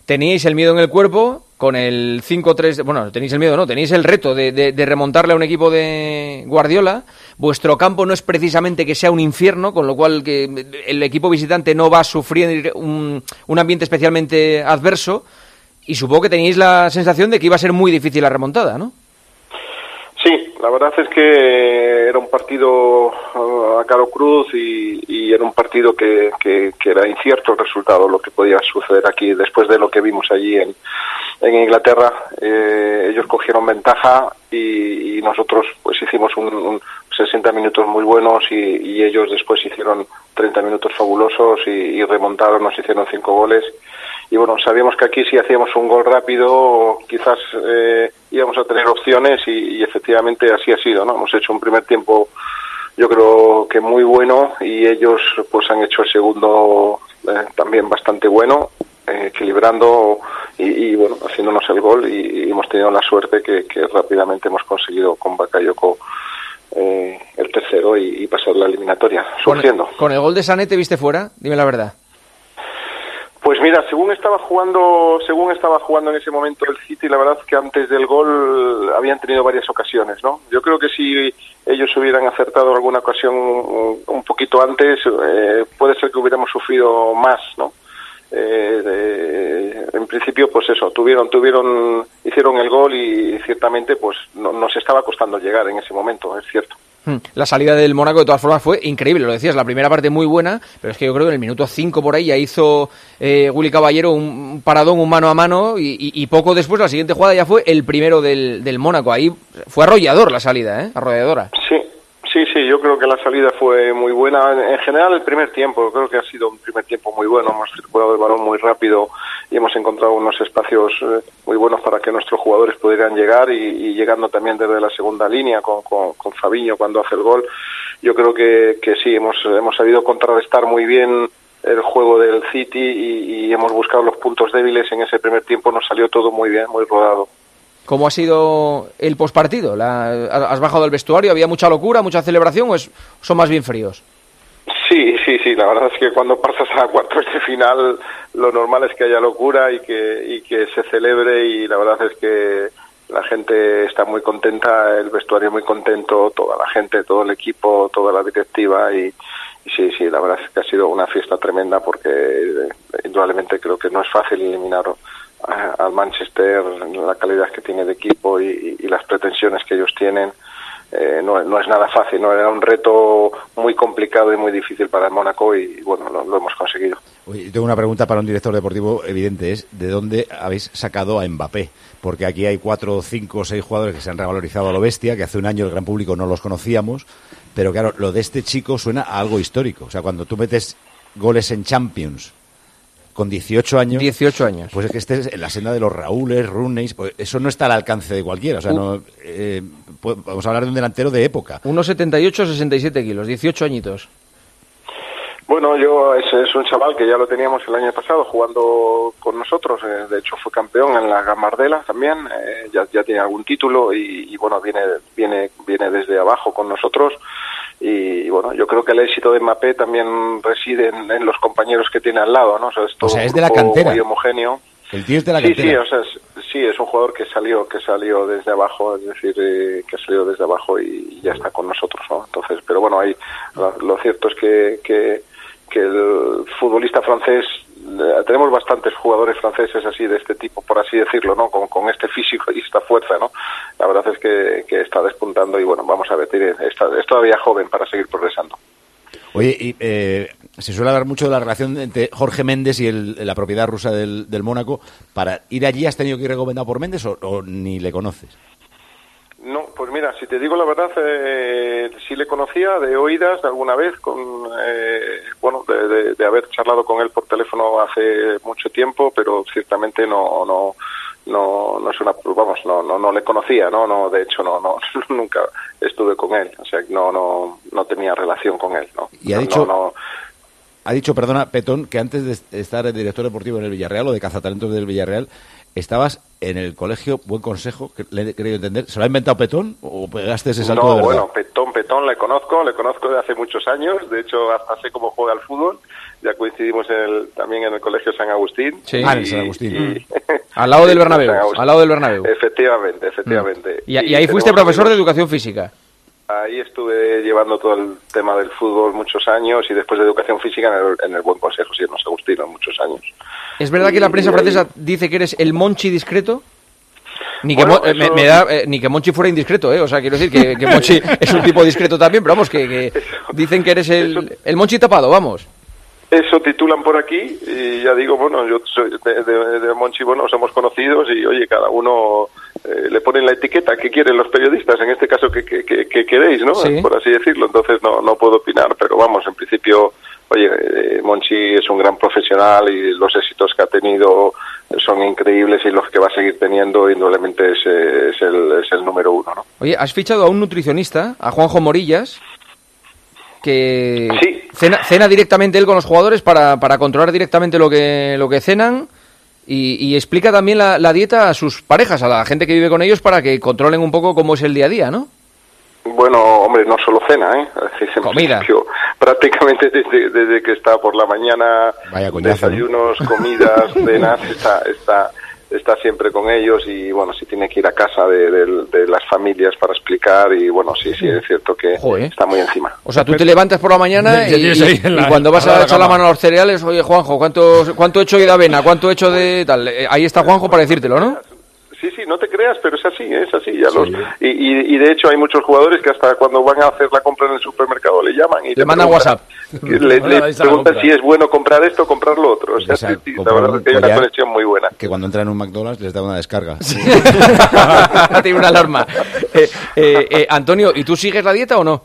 teníais el miedo en el cuerpo con el cinco tres, bueno, tenéis el miedo, no, tenéis el reto de, de, de remontarle a un equipo de Guardiola. Vuestro campo no es precisamente que sea un infierno, con lo cual que el equipo visitante no va a sufrir un, un ambiente especialmente adverso, y supongo que teníais la sensación de que iba a ser muy difícil la remontada, ¿no? Sí, la verdad es que era un partido uh, a caro cruz y, y era un partido que, que, que era incierto el resultado, lo que podía suceder aquí después de lo que vimos allí en, en Inglaterra. Eh, ellos cogieron ventaja y, y nosotros pues hicimos un, un sesenta minutos muy buenos y, y ellos después hicieron treinta minutos fabulosos y, y remontaron, nos hicieron cinco goles. Y bueno, sabíamos que aquí si hacíamos un gol rápido quizás eh, íbamos a tener opciones y, y efectivamente así ha sido, ¿no? Hemos hecho un primer tiempo yo creo que muy bueno y ellos pues han hecho el segundo eh, también bastante bueno, eh, equilibrando y, y bueno, haciéndonos el gol y, y hemos tenido la suerte que, que rápidamente hemos conseguido con Bakayoko eh, el tercero y, y pasar la eliminatoria, surgiendo. ¿Con el, ¿Con el gol de Sané te viste fuera? Dime la verdad. Pues mira, según estaba jugando, según estaba jugando en ese momento el City, la verdad es que antes del gol habían tenido varias ocasiones, ¿no? Yo creo que si ellos hubieran acertado alguna ocasión un poquito antes, eh, puede ser que hubiéramos sufrido más, ¿no? Eh, de, en principio, pues eso, tuvieron, tuvieron, hicieron el gol y ciertamente, pues no, nos estaba costando llegar en ese momento, es cierto. La salida del Mónaco de todas formas fue increíble, lo decías, la primera parte muy buena, pero es que yo creo que en el minuto cinco por ahí ya hizo eh, Willy Caballero un paradón, un mano a mano y, y, y poco después la siguiente jugada ya fue el primero del, del Mónaco. Ahí fue arrollador la salida, ¿eh? Arrolladora. Sí, sí, sí, yo creo que la salida fue muy buena. En general el primer tiempo, yo creo que ha sido un primer tiempo muy bueno, hemos circulado el balón muy rápido y hemos encontrado unos espacios eh, muy buenos para que nuestros jugadores pudieran llegar y, y llegando también desde la segunda línea con, con, con Fabinho cuando hace el gol. Yo creo que, que sí, hemos, hemos sabido contrarrestar muy bien el juego del City y, y hemos buscado los puntos débiles en ese primer tiempo, nos salió todo muy bien, muy rodado. ¿Cómo ha sido el pospartido? ¿La, ¿Has bajado del vestuario? ¿Había mucha locura, mucha celebración o es, son más bien fríos? Sí, sí, sí, la verdad es que cuando pasas a cuartos de final lo normal es que haya locura y que, y que se celebre y la verdad es que la gente está muy contenta, el vestuario muy contento, toda la gente, todo el equipo, toda la directiva y, y sí, sí, la verdad es que ha sido una fiesta tremenda porque eh, indudablemente creo que no es fácil eliminar a, al Manchester, la calidad que tiene de equipo y, y, y las pretensiones que ellos tienen. Eh, no, no es nada fácil, no era un reto muy complicado y muy difícil para el Mónaco y bueno, lo, lo hemos conseguido. Oye, tengo una pregunta para un director deportivo evidente, es ¿de dónde habéis sacado a Mbappé? Porque aquí hay cuatro, cinco, seis jugadores que se han revalorizado a lo bestia, que hace un año el gran público no los conocíamos, pero claro, lo de este chico suena a algo histórico, o sea, cuando tú metes goles en Champions con dieciocho años, dieciocho años, pues es que estés en la senda de los Raúles, Rooney, pues eso no está al alcance de cualquiera, o sea, uh. no, eh, pues vamos a hablar de un delantero de época. uno setenta y ocho, sesenta y siete kilos, dieciocho añitos. Bueno, yo es, es un chaval que ya lo teníamos el año pasado jugando con nosotros, eh, de hecho fue campeón en la Gambardella también, eh, ya, ya tiene algún título y, y bueno, viene, viene, viene desde abajo con nosotros. Y bueno, yo creo que el éxito de Mbappé también reside en, en los compañeros que tiene al lado, ¿no? O sea, es, todo o sea, es un de la cantera. Muy homogéneo. El tío es de la sí, cantera. Sí, o sea, es, sí, es un jugador que salió, que salió desde abajo, es decir, eh, que salió desde abajo y, y ya está con nosotros, ¿no? Entonces, pero bueno, ahí lo, lo cierto es que, que, que el futbolista francés, eh, tenemos bastantes jugadores franceses así de este tipo, por así decirlo, ¿no? Con, con este físico y esta fuerza, ¿no? La verdad es que, que está despuntando y bueno, vamos a ver, está, es todavía joven para seguir progresando. Oye, y, eh, se suele hablar mucho de la relación entre Jorge Méndez y el, la propiedad rusa del, del Mónaco. ¿Para ir allí has tenido que ir recomendado por Méndez o, o ni le conoces? No, pues mira, si te digo la verdad, eh, sí le conocía de oídas de alguna vez, con eh, bueno, de, de, de haber charlado con él por teléfono hace mucho tiempo, pero ciertamente no, no, no, no es una, vamos, no, no, no le conocía, no, no, de hecho no, no, nunca estuve con él, o sea, no, no, no tenía relación con él, no. Y ha no, dicho, no, no, ha dicho, perdona, Petón, que antes de estar de director deportivo en el Villarreal o de cazatalentos del Villarreal, estabas en el colegio Buen Consejo, que le he querido entender. ¿Se lo ha inventado Petón o pegaste ese salto no, de verdad? Bueno, Petón, Petón le conozco, le conozco de hace muchos años, de hecho hasta sé cómo juega al fútbol, ya coincidimos en el, también en el Colegio San Agustín. Sí, ah, en San Agustín. Y, al lado del Bernabéu, al lado del Bernabéu. Efectivamente, efectivamente. Mm. Y, y ahí y fuiste profesor amigos. de educación física. Ahí estuve llevando todo el tema del fútbol muchos años y después de educación física en el, en el Buen Consejo, sí, en San Agustín, muchos años. ¿Es verdad y, que la prensa ahí... francesa dice que eres el Monchi discreto? Ni que, bueno, Mo, eso... me, me da, eh, ni que Monchi fuera indiscreto, ¿eh? O sea, quiero decir que, que Monchi es un tipo discreto también, pero vamos, que, que dicen que eres el, eso... el Monchi tapado, vamos. Eso titulan por aquí y ya digo, bueno, yo soy de, de, de Monchi, bueno, somos conocidos y oye, cada uno eh, le ponen la etiqueta que quieren los periodistas, en este caso que, que, que, que queréis, ¿no? ¿Sí? Por así decirlo, entonces no, no puedo opinar, pero vamos, en principio, oye, eh, Monchi es un gran profesional y los éxitos que ha tenido son increíbles y los que va a seguir teniendo indudablemente es, es, el, es el número uno, ¿no? Oye, has fichado a un nutricionista, a Juanjo Morillas, que sí. cena, cena directamente él con los jugadores para, para controlar directamente lo que lo que cenan y, y explica también la, la dieta a sus parejas, a la gente que vive con ellos, para que controlen un poco cómo es el día a día, ¿no? Bueno, hombre, no solo cena, ¿eh? Es comida. Prácticamente desde, desde que está por la mañana, Vaya coñazo, desayunos, ¿no? comidas, cenas, está, está, está siempre con ellos y, bueno, si tiene que ir a casa de, de, de las familias para explicar y, bueno, sí, sí, es cierto que Joder. está muy encima. O sea, tú te levantas por la mañana y, y, y cuando vas a echar la mano a los cereales, oye, Juanjo, ¿cuánto, cuánto he hecho de avena? ¿Cuánto he hecho de tal? Ahí está Juanjo para decírtelo, ¿no? Sí, sí, no te creas, pero es así, es así. Ya sí. los, y, y, y de hecho hay muchos jugadores que hasta cuando van a hacer la compra en el supermercado le llaman y le mandan WhatsApp. Le, le, le preguntan si es bueno comprar esto o comprar lo otro. O sea, sí, sí, la verdad es que hay una conexión muy buena. Que cuando entran en un McDonald's les da una descarga. Sí. Tiene una alarma. Eh, eh, eh, Antonio, ¿y tú sigues la dieta o no?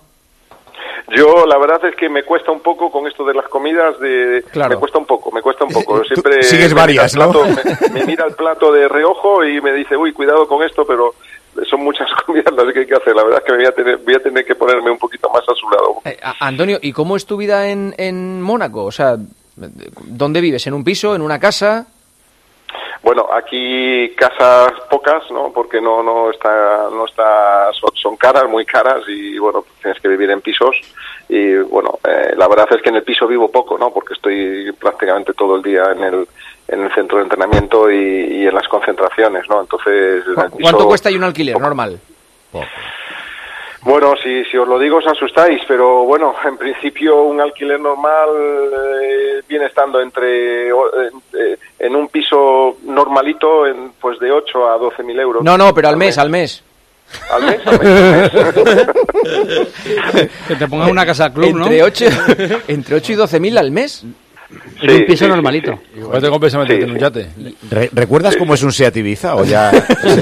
Yo la verdad es que me cuesta un poco con esto de las comidas, de claro. me cuesta un poco, me cuesta un poco. Siempre sigues varias, ¿no? Plato, me, me mira el plato de reojo y me dice, uy, cuidado con esto, pero son muchas comidas las que hay que hacer. La verdad es que me voy a tener, voy a tener que ponerme un poquito más a su lado. Eh, Antonio, ¿y cómo es tu vida en, en Mónaco? O sea, ¿dónde vives? ¿En un piso? ¿En una casa? Bueno, aquí casas pocas, ¿no? Porque no no está no está son, son caras, muy caras y bueno, tienes que vivir en pisos y bueno, eh, la verdad es que en el piso vivo poco, ¿no? Porque estoy prácticamente todo el día en el en el centro de entrenamiento y, y en las concentraciones, ¿no? Entonces, en el piso, ¿cuánto cuesta ahí un alquiler normal? Poco. Bueno, si, si os lo digo os asustáis, pero bueno, en principio un alquiler normal eh, viene estando entre eh, en un piso normalito en, pues de ocho a doce mil euros. No, no, pero al, al mes, mes, al mes. ¿Al mes? Al mes, al mes. Que te pongan una casa club, entre ¿no? ocho, entre ocho y doce mil al mes. En sí, un piso sí, normalito. Sí, sí. Igual te compras a meterte en un yate. Re ¿Recuerdas sí, cómo sí. es un Seat Ibiza o ya...?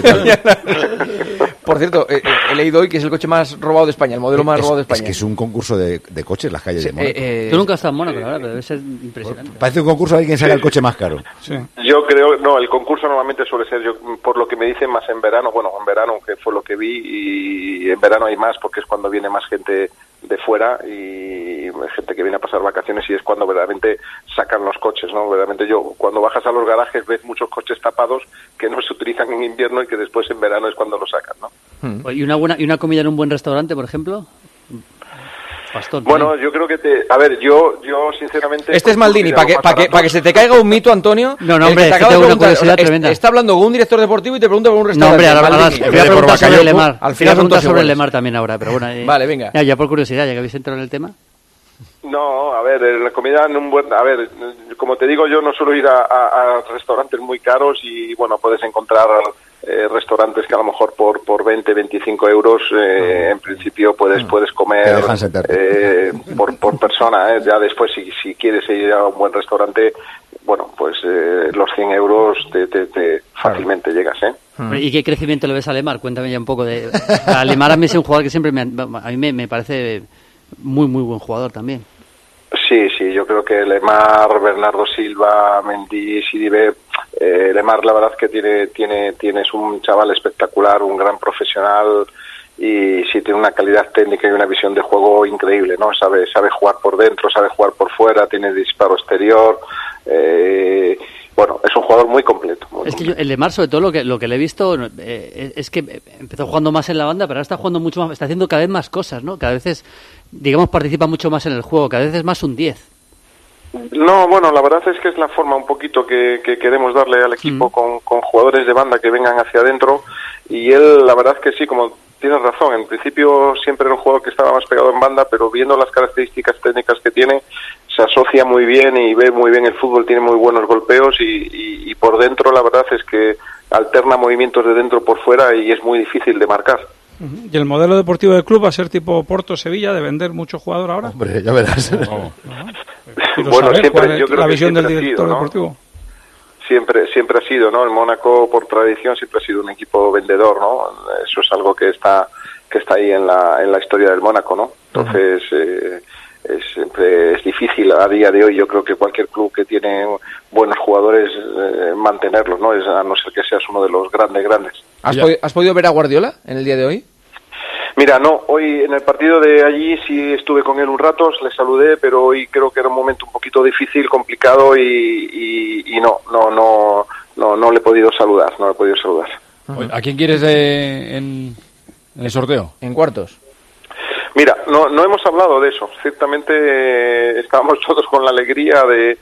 Por cierto, eh, he leído hoy que es el coche más robado de España, el modelo más es, robado de España. Es que es un concurso de, de coches en las calles sí, de Mónaco. Eh, eh, Tú nunca has estado en Mónaco, la verdad, pero debe ser impresionante. Parece un concurso de alguien saca sí. el coche más caro. Sí. Yo creo, no, el concurso normalmente suele ser, yo por lo que me dicen, más en verano. Bueno, en verano, que fue lo que vi, y en verano hay más porque es cuando viene más gente de fuera y gente que viene a pasar vacaciones y es cuando verdaderamente sacan los coches, ¿no? Verdaderamente yo, cuando bajas a los garajes ves muchos coches tapados que no se utilizan en invierno y que después en verano es cuando los sacan, ¿no? Hmm. ¿Y una buena y una comida en un buen restaurante, por ejemplo? Pastor, bueno, yo creo que te... A ver, yo yo sinceramente... Este es Maldini, para que, pa que, pa que se te caiga un mito, Antonio... No, no, hombre, te es que tengo una curiosidad o sea, tremenda. Está hablando con un director deportivo y te pregunta por un restaurante. No, hombre, ahora, ahora voy a preguntar sobre el Lemar. Al final preguntar sobre el Lemar también ahora, pero bueno... Eh, vale, venga. Ya, ya por curiosidad, ya que habéis entrado en el tema... No, a ver, la comida en un buen... A ver, como te digo, yo no suelo ir a, a, a restaurantes muy caros y, bueno, puedes encontrar eh, restaurantes que a lo mejor por por veinte, veinticinco euros, eh, en principio puedes puedes comer eh, por, por persona. Eh. Ya después, si, si quieres ir a un buen restaurante, bueno, pues eh, los cien euros te, te, te fácilmente llegas, ¿eh? ¿Y qué crecimiento le ves a Lemar? Cuéntame ya un poco de... A Lemar a mí es un jugador que siempre me, a mí me, me parece muy, muy buen jugador también. Sí, sí, yo creo que Lemar, Bernardo Silva, Mendy, Sidibe, eh, Lemar la verdad que tiene, tiene, tiene, es un chaval espectacular, un gran profesional y sí tiene una calidad técnica y una visión de juego increíble, ¿no? Sabe, sabe jugar por dentro, sabe jugar por fuera, tiene disparo exterior, eh, bueno, es un jugador muy completo. Muy es que yo, el Lemar, sobre todo, lo que lo que le he visto eh, es que empezó jugando más en la banda, pero ahora está jugando mucho más, está haciendo cada vez más cosas, ¿no? Cada vez es, digamos, participa mucho más en el juego, cada vez es más un diez. No, bueno, la verdad es que es la forma un poquito que, que queremos darle al equipo mm. con, con jugadores de banda que vengan hacia adentro, y él, la verdad es que sí, como tienes razón, en principio siempre era un jugador que estaba más pegado en banda, pero viendo las características técnicas que tiene, se asocia muy bien y ve muy bien el fútbol, tiene muy buenos golpeos y, y, y por dentro la verdad es que alterna movimientos de dentro por fuera y es muy difícil de marcar. ¿Y el modelo deportivo del club va a ser tipo Porto-Sevilla, de vender mucho jugador ahora? Hombre, ya verás. No, no. Bueno, siempre, yo creo la que visión del director sido, ¿no? deportivo. Siempre, siempre ha sido, ¿no? El Mónaco, por tradición, siempre ha sido un equipo vendedor, ¿no? Eso es algo que está que está ahí en la en la historia del Mónaco, ¿no? Entonces, eh, es, siempre es difícil a día de hoy. Yo creo que cualquier club que tiene buenos jugadores, eh, mantenerlos, ¿no? Es, a no ser que seas uno de los grandes, grandes. ¿Has, podi- ¿Has podido ver a Guardiola en el día de hoy? Mira, no, hoy en el partido de allí sí estuve con él un rato, le saludé, pero hoy creo que era un momento un poquito difícil, complicado y, y, y no, no, no, no, no le he podido saludar, no le he podido saludar. ¿A quién quieres de, en, en el sorteo? ¿En cuartos? Mira, no, no hemos hablado de eso. Ciertamente eh, estábamos todos con la alegría de,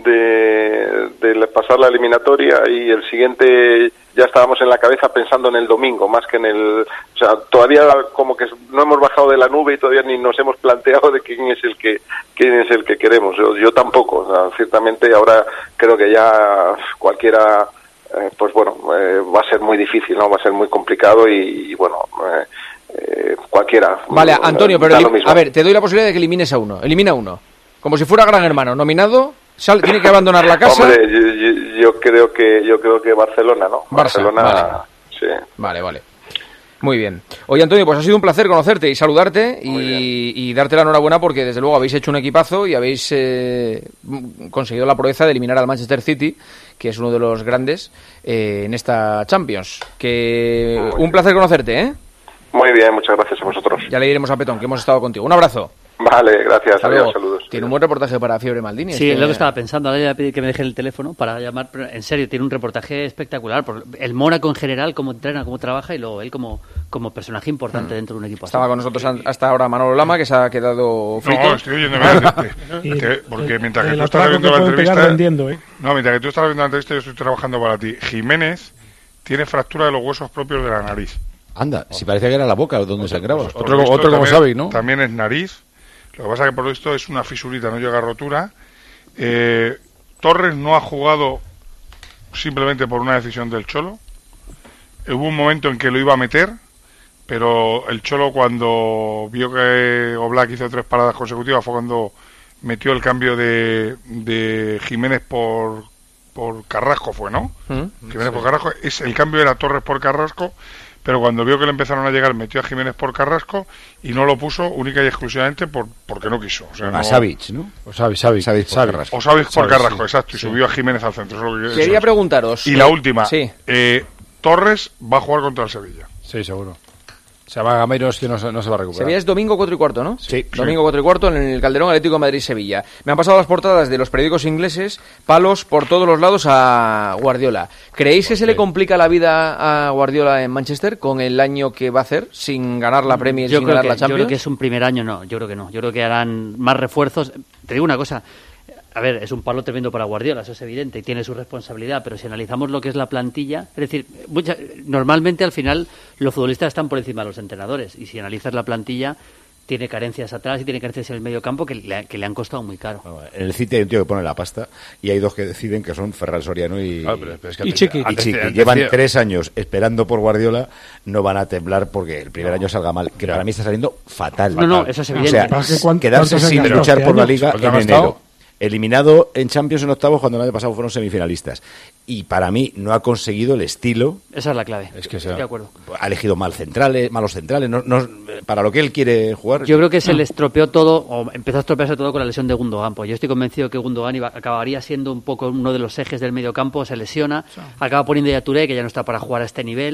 de, de pasar la eliminatoria y el siguiente ya estábamos en la cabeza pensando en el domingo, más que en el... O sea, todavía como que no hemos bajado de la nube y todavía ni nos hemos planteado de quién es el que quién es el que queremos. Yo, yo tampoco. O sea, ciertamente ahora creo que ya cualquiera... Eh, pues bueno, eh, va a ser muy difícil, ¿no? Va a ser muy complicado y, y bueno... Eh, Eh, cualquiera. Vale, Antonio, pero elim- a ver, te doy la posibilidad de que elimines a uno. Elimina uno. Como si fuera Gran Hermano, nominado, sal- tiene que abandonar la casa. Hombre, yo, yo, yo creo que yo creo que Barcelona, ¿no? Barça, Barcelona, vale. sí. Vale, vale. Muy bien. Oye, Antonio, pues ha sido un placer conocerte y saludarte y, y darte la enhorabuena porque desde luego habéis hecho un equipazo y habéis eh, conseguido la proeza de eliminar al Manchester City, que es uno de los grandes eh, en esta Champions. Que un placer conocerte, ¿eh? Muy bien, muchas gracias a vosotros. Ya le diremos a Petón que hemos estado contigo. Un abrazo. Vale, gracias. Hasta Adiós, luego. saludos. Tiene un buen reportaje para Fiebre Maldini. Sí, este... es lo que estaba pensando. Ahora le voy a pedir que me deje el teléfono para llamar. Pero en serio, tiene un reportaje espectacular. Por el Mónaco en general, cómo entrena, cómo trabaja y luego él como, como personaje importante mm. dentro de un equipo. Estaba así. Con nosotros hasta ahora Manolo Lama, que se ha quedado frito. No, estoy oyendo porque, porque mientras que el tú estás viendo la entrevista... vendiendo, ¿eh? No, mientras que tú estás viendo la entrevista, yo estoy trabajando para ti. Jiménez tiene fractura de los huesos propios de la nariz. Anda, si parece que era la boca donde sangraba. Pues otro otro como Xavi, ¿no? También es nariz. Lo que pasa es que por lo visto es una fisurita, no llega a rotura. Eh, Torres no ha jugado simplemente por una decisión del Cholo. Hubo un momento en que lo iba a meter, pero el Cholo cuando vio que Oblak hizo tres paradas consecutivas fue cuando metió el cambio de, de Jiménez por, por Carrasco, fue, ¿no? ¿Mm? Jiménez sí. por Carrasco. Es, el cambio era Torres por Carrasco. Pero cuando vio que le empezaron a llegar, metió a Jiménez por Carrasco y no lo puso única y exclusivamente por porque no quiso. O sea, no... A Savic, ¿no? O Savic, Savic, Savic por Carrasco. O Savic por Carrasco, sí. exacto. Y sí. subió a Jiménez al centro. Eso es lo que, Quería eso preguntaros. Y eh, la última. Sí. Eh, Torres va a jugar contra el Sevilla. Sí, seguro. O sea, va a Gameiros que no, no se va a recuperar. Sevilla es domingo cuatro y cuarto, ¿no? Sí. Domingo cuatro y cuarto en el Calderón, Atlético de Madrid-Sevilla. Me han pasado las portadas de los periódicos ingleses, palos por todos los lados a Guardiola. ¿Creéis que se le complica la vida a Guardiola en Manchester con el año que va a hacer sin ganar la Premier y yo sin creo ganar que, la Champions? Yo creo que es un primer año, no. Yo creo que no. Yo creo que harán más refuerzos. Te digo una cosa. A ver, es un palo tremendo para Guardiola, eso es evidente, y tiene su responsabilidad, pero si analizamos lo que es la plantilla, es decir, mucha, normalmente al final los futbolistas están por encima de los entrenadores, y si analizas la plantilla, tiene carencias atrás y tiene carencias en el medio campo que le, que le han costado muy caro. En el City hay un tío que pone la pasta, y hay dos que deciden que son Ferran Soriano y, ah, pero, pero es que y Chiqui. Y Chiqui. Llevan tres años esperando por Guardiola, no van a temblar porque el primer no. año salga mal, que para mí está saliendo fatal. No, no, eso es evidente. O sea, quedarse sin luchar por la Liga en enero. Eliminado en Champions en octavos cuando el año pasado fueron semifinalistas. Y para mí no ha conseguido el estilo. Esa es la clave. Es que Estoy de acuerdo. Ha elegido mal centrales, malos centrales. No, no, para lo que él quiere jugar. Yo creo que se le estropeó todo, o empezó a estropearse todo con la lesión de Gundogan. Pues yo estoy convencido que Gundogan iba, acabaría siendo un poco uno de los ejes del medio campo. Se lesiona, sí. acaba poniendo ya Touré, que ya no está para jugar a este nivel.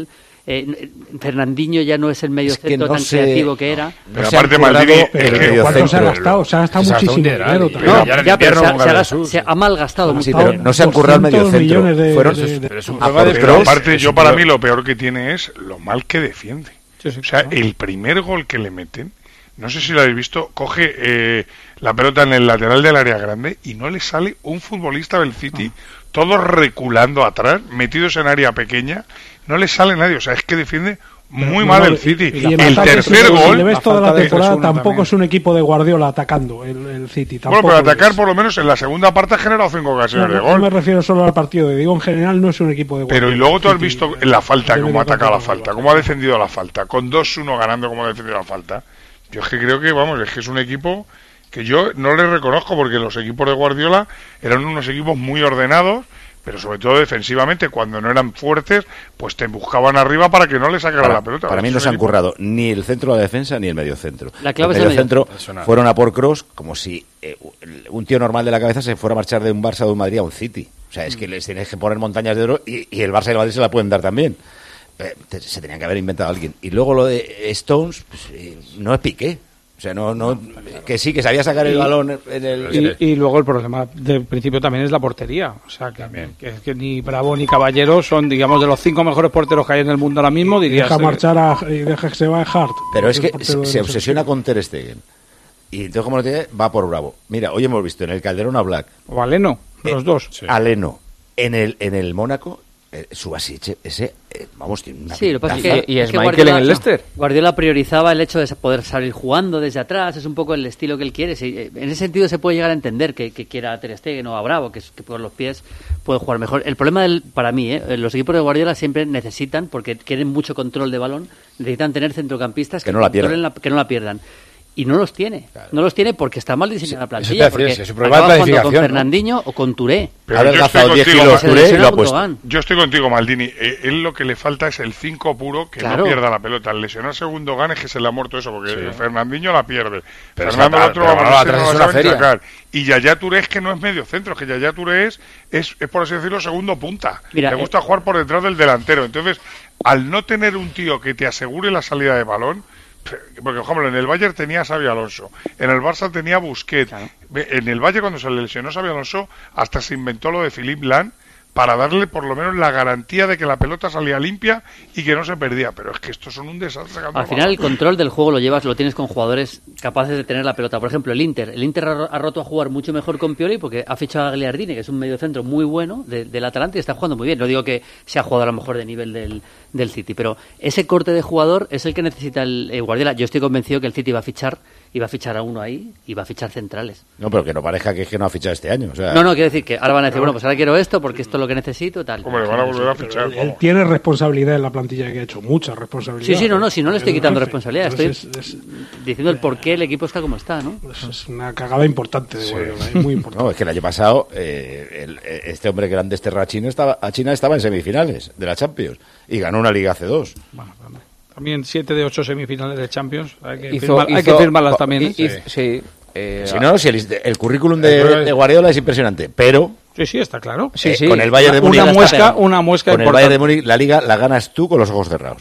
Eh, Fernandinho ya no es el medio Es que centro no tan se- creativo que era. Pero aparte, Maldini, es Pero que ¿cuánto se ha gastado? Se ha gastado muchísimo dinero. No, ya, pero se ha, se ha- se ha malgastado Sí, mucho. pero no se han currado el medio centro. Fueron Pero es un a problema de- por pero Kroos, aparte, es yo un para problema. mí lo peor que tiene es lo mal que defiende. O sea, el primer gol que le meten, no sé si lo habéis visto, coge eh, la pelota en el lateral del área grande y no le sale un futbolista del City, todos reculando atrás, metidos en área pequeña, no le sale nadie. O sea, es que defiende muy No, mal no, el y- City. y en El ataque, tercer si gol... le ves toda la falta de temporada, tres uno tampoco también. es un equipo de Guardiola atacando el, el City. Bueno, Tampoco pero es. atacar por lo menos en la segunda parte ha generado cinco No, ocasiones de no, gol. no me refiero solo al partido, digo en general no es un equipo de Guardiola. Pero y luego tú has City, visto en la falta, de cómo medio ha atacado la campo, falta, cómo ha defendido la falta, con dos uno ganando, cómo ha defendido la falta. Yo es que creo que, vamos, es que es un equipo que yo no le reconozco, porque los equipos de Guardiola eran unos equipos muy ordenados, pero sobre todo defensivamente, cuando no eran fuertes, pues te buscaban arriba para que no le sacaran Para, la pelota. para mí Es no un se han equipo- currado ni el centro de la defensa ni el medio centro. La clave el es el medio centro medio- fueron a por Kroos como si eh, un tío normal de la cabeza se fuera a marchar de un Barça o de un Madrid a un City. O sea, es que les tienes que poner montañas de oro y, y el Barça y el Madrid se la pueden dar también. Eh, te- se tenían que haber inventado alguien. Y luego lo de Stones, pues, eh, no es Piqué. O sea, no, no, que sí, que sabía sacar el Y- balón en el... Y, y luego el problema del principio también es la portería. O sea, que, que, que ni Bravo ni Caballero son, digamos, de los cinco mejores porteros que hay en el mundo ahora mismo, dirías. Deja eh, marchar a, y deja que se vaya Hart. Pero es que el portero de se, se los- obsesiona con Ter Stegen. Y entonces, como lo tiene, va por Bravo. Mira, hoy hemos visto en el Calderón a Black. O a Leno, los dos. A Leno. En el, en el Mónaco, eh, Subasic, ese, eh, vamos, tiene una Sí, lo que pasa es pintaza. que, es que Guardiola, Guardiola priorizaba el hecho de poder salir jugando desde atrás, es un poco el estilo que él quiere. Sí, eh, en ese sentido se puede llegar a entender que, que quiera a Ter Stegen o a Bravo, que, es- que por los pies puede jugar mejor. El problema del, para mí, eh, los equipos de Guardiola siempre necesitan, porque quieren mucho control de balón, necesitan tener centrocampistas Que no la pierdan. controlen la- que no la pierdan. Y no los tiene. No los tiene porque está mal didiseñada la plantilla. eso te iba a decir, Porque si su problema es acaba la jugando con planificación, ¿no? Fernandinho o con Touré. Pero Ha yo adelgazado estoy diez contigo, kilos Ma- Touré y lo ha Gundogan. puesto. Yo estoy contigo, Maldini. Eh, él lo que le falta es el cinco puro, que Claro. no pierda la pelota. Al lesionarse Gundogan es que se le ha muerto eso, porque Sí. Fernandinho la pierde. Pero Fernando está- el otro pero va bueno, a atrás no es la una saben feria. sacar. Y Yaya Touré es que no es medio centro, es que Yaya Touré es, es, es, por así decirlo, segundo punta. Mira, le gusta eh, jugar por detrás del delantero. Entonces, al no tener un tío que te asegure la salida de balón, porque, por ejemplo, en el Bayern tenía a Xabi Alonso, en el Barça tenía a Busquets, Ve, en el Bayern cuando se le lesionó Xabi Alonso, hasta se inventó lo de Philippe Lahm para darle por lo menos la garantía de que la pelota salía limpia y que no se perdía. Pero es que estos son un desastre. sacando Al final el balón. control del juego lo llevas, lo tienes con jugadores capaces de tener la pelota. Por ejemplo, el Inter. El Inter ha, ha roto a jugar mucho mejor con Pioli porque ha fichado a Gagliardini, que es un mediocentro muy bueno de- del Atalanta y está jugando muy bien. No digo que sea jugador a lo mejor de nivel del, del City, pero ese corte de jugador es el que necesita el, el Guardiola. Yo estoy convencido que el City va a fichar, y va a fichar a uno ahí y va a fichar centrales. No, pero que no parezca que es que no ha fichado este año. O sea, No, no, quiero decir que ahora van a decir, bueno, pues ahora quiero esto porque esto es lo que necesito, tal. Hombre, van a volver a fichar. Él, él tiene responsabilidad en la plantilla que ha hecho, mucha responsabilidad. Sí, sí, no, no, si no le estoy Es quitando jefe. responsabilidad, estoy Entonces diciendo el por qué el equipo está como está, ¿no? Es, es una cagada importante de Guardiola, ¿eh? Muy importante. No, es que el año pasado eh, el- este hombre que era desterrado a China estaba, a China estaba en semifinales de la Champions y ganó una Liga C dos. También siete de ocho semifinales de Champions. Hay que, Hizo- firmar- hay hizo- que firmarlas también. ¿eh? hi- hizo- sí. Eh, Si no, si el, el currículum de, de Guardiola es impresionante, pero Sí, sí, está claro. eh, con el Bayern de Una- Múnich una la muesca, está- una muesca con el importante. Bayern de Múnich la Liga la ganas tú con los ojos cerrados.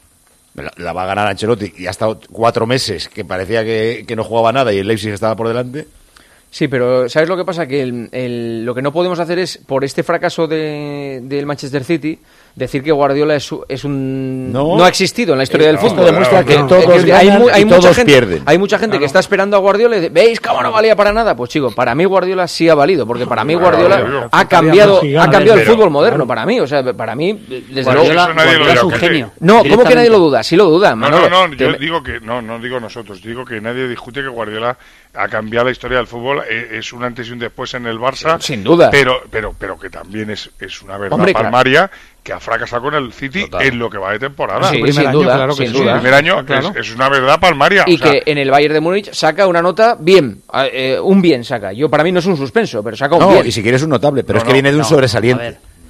La, la va a ganar Ancelotti y ha estado cuatro meses que parecía que, que no jugaba nada y el Leipzig estaba por delante. Sí, pero ¿sabes lo que pasa? Que el- el- lo que no podemos hacer es, por este fracaso de, del Manchester City, decir que Guardiola es, es un... No. No, ha existido en la historia Eh, del no, fútbol. demuestra que No. todos Es decir, hay, ganan mu- hay y mucha todos gente, pierden. hay mucha gente que está esperando a Guardiola y dice, ¿veis cómo no valía para nada? Pues chico, para mí Guardiola sí ha valido, porque para mí Guardiola ha cambiado, ha cambiado el fútbol moderno, para mí. O sea, para mí, desde Guardiola- luego... eso nadie lo Guardiola es un discute. genio. No, ¿cómo que nadie lo duda? Sí lo duda, No, Manolo. no, no, yo Te- digo que no, no digo nosotros, digo que nadie discute que Guardiola ha cambiado la historia del fútbol, eh, es un antes y un después en el Barça, Sin duda. pero pero pero que también es, es una verdad Hombre, claro. palmaria que ha fracasado con el City en lo que va de temporada. Sí, El sin duda, sin duda. El primer año Claro. es, es una verdad palmaria. Y o sea, que en el Bayern de Múnich saca una nota bien, eh, un bien saca. Yo para mí no es un suspenso, pero saca un No, bien. y si quieres un notable, pero No, es que no, viene de un no, sobresaliente. a ver.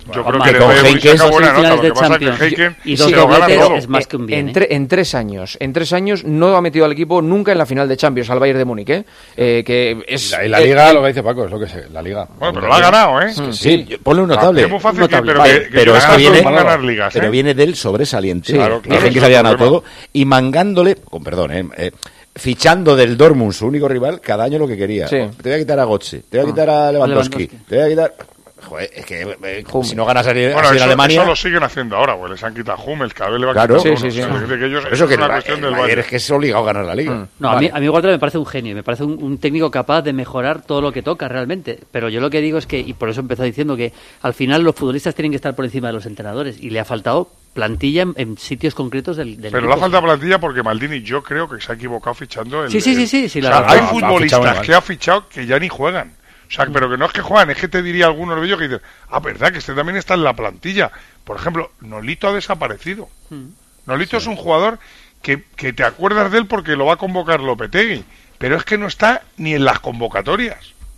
Yo bueno, creo que con le Heiken saca buena nota. Lo que de pasa es que Champions Heiken y se dos lo gana dobletes todo. es más que un bien. En, tre- en tres años, en tres años no ha metido al equipo nunca en la final de Champions, al Bayern de Múnich, ¿eh? Eh, que es, y la, y la eh, Liga, eh, lo que dice Paco, es lo que sé, la Liga. Bueno, pero lo ha ganado, ¿eh? Es que sí, yo- ponle un Ah, notable. es muy fácil Un que- notable. pero Vale, que- que pero le es que ganas viene, todo con ganar ligas, ¿eh? pero viene del sobresaliente. Sí, claro, claro, Dicen que ese se había es el ganado problema. todo y mangándole, con perdón, eh, eh, fichando del Dortmund, su único rival, cada año lo que quería. Sí. Te voy a quitar a Götze, te voy a Ah. quitar a Lewandowski, Lewandowski. te voy a quitar... Joder, es que eh, si no ganas así, Bueno, así en eso, Alemania... eso lo siguen haciendo ahora, pues les han quitado a Hummels, cada vez le va Claro, quitando sí, uno. sí, sí. O sea, es decir, que ellos, Por eso es que una el, cuestión el del Bayern Bayern. es que es obligado a ganar la Liga. Mm. No, a, mí, a mí Guardiola me parece un genio, me parece un, un técnico capaz de mejorar todo lo que toca realmente. Pero yo lo que digo es que, y por eso he empezado diciendo que al final los futbolistas tienen que estar por encima de los entrenadores y le ha faltado plantilla en, en sitios concretos del, del Pero equipo. le ha faltado plantilla porque Maldini yo creo que se ha equivocado fichando el... Sí, sí, sí, el- sí, sí, o la sea, verdad. hay Ha- ha futbolistas fichado muy que ha fichado que ya ni juegan. O sea, pero que no es que juegan, es que te diría algunos de ellos que dicen, ah, verdad, que este también está en la plantilla. Por ejemplo, Nolito ha desaparecido. Nolito es un jugador que, que te acuerdas de él porque lo va a convocar Lopetegui, pero es que no está ni en las convocatorias.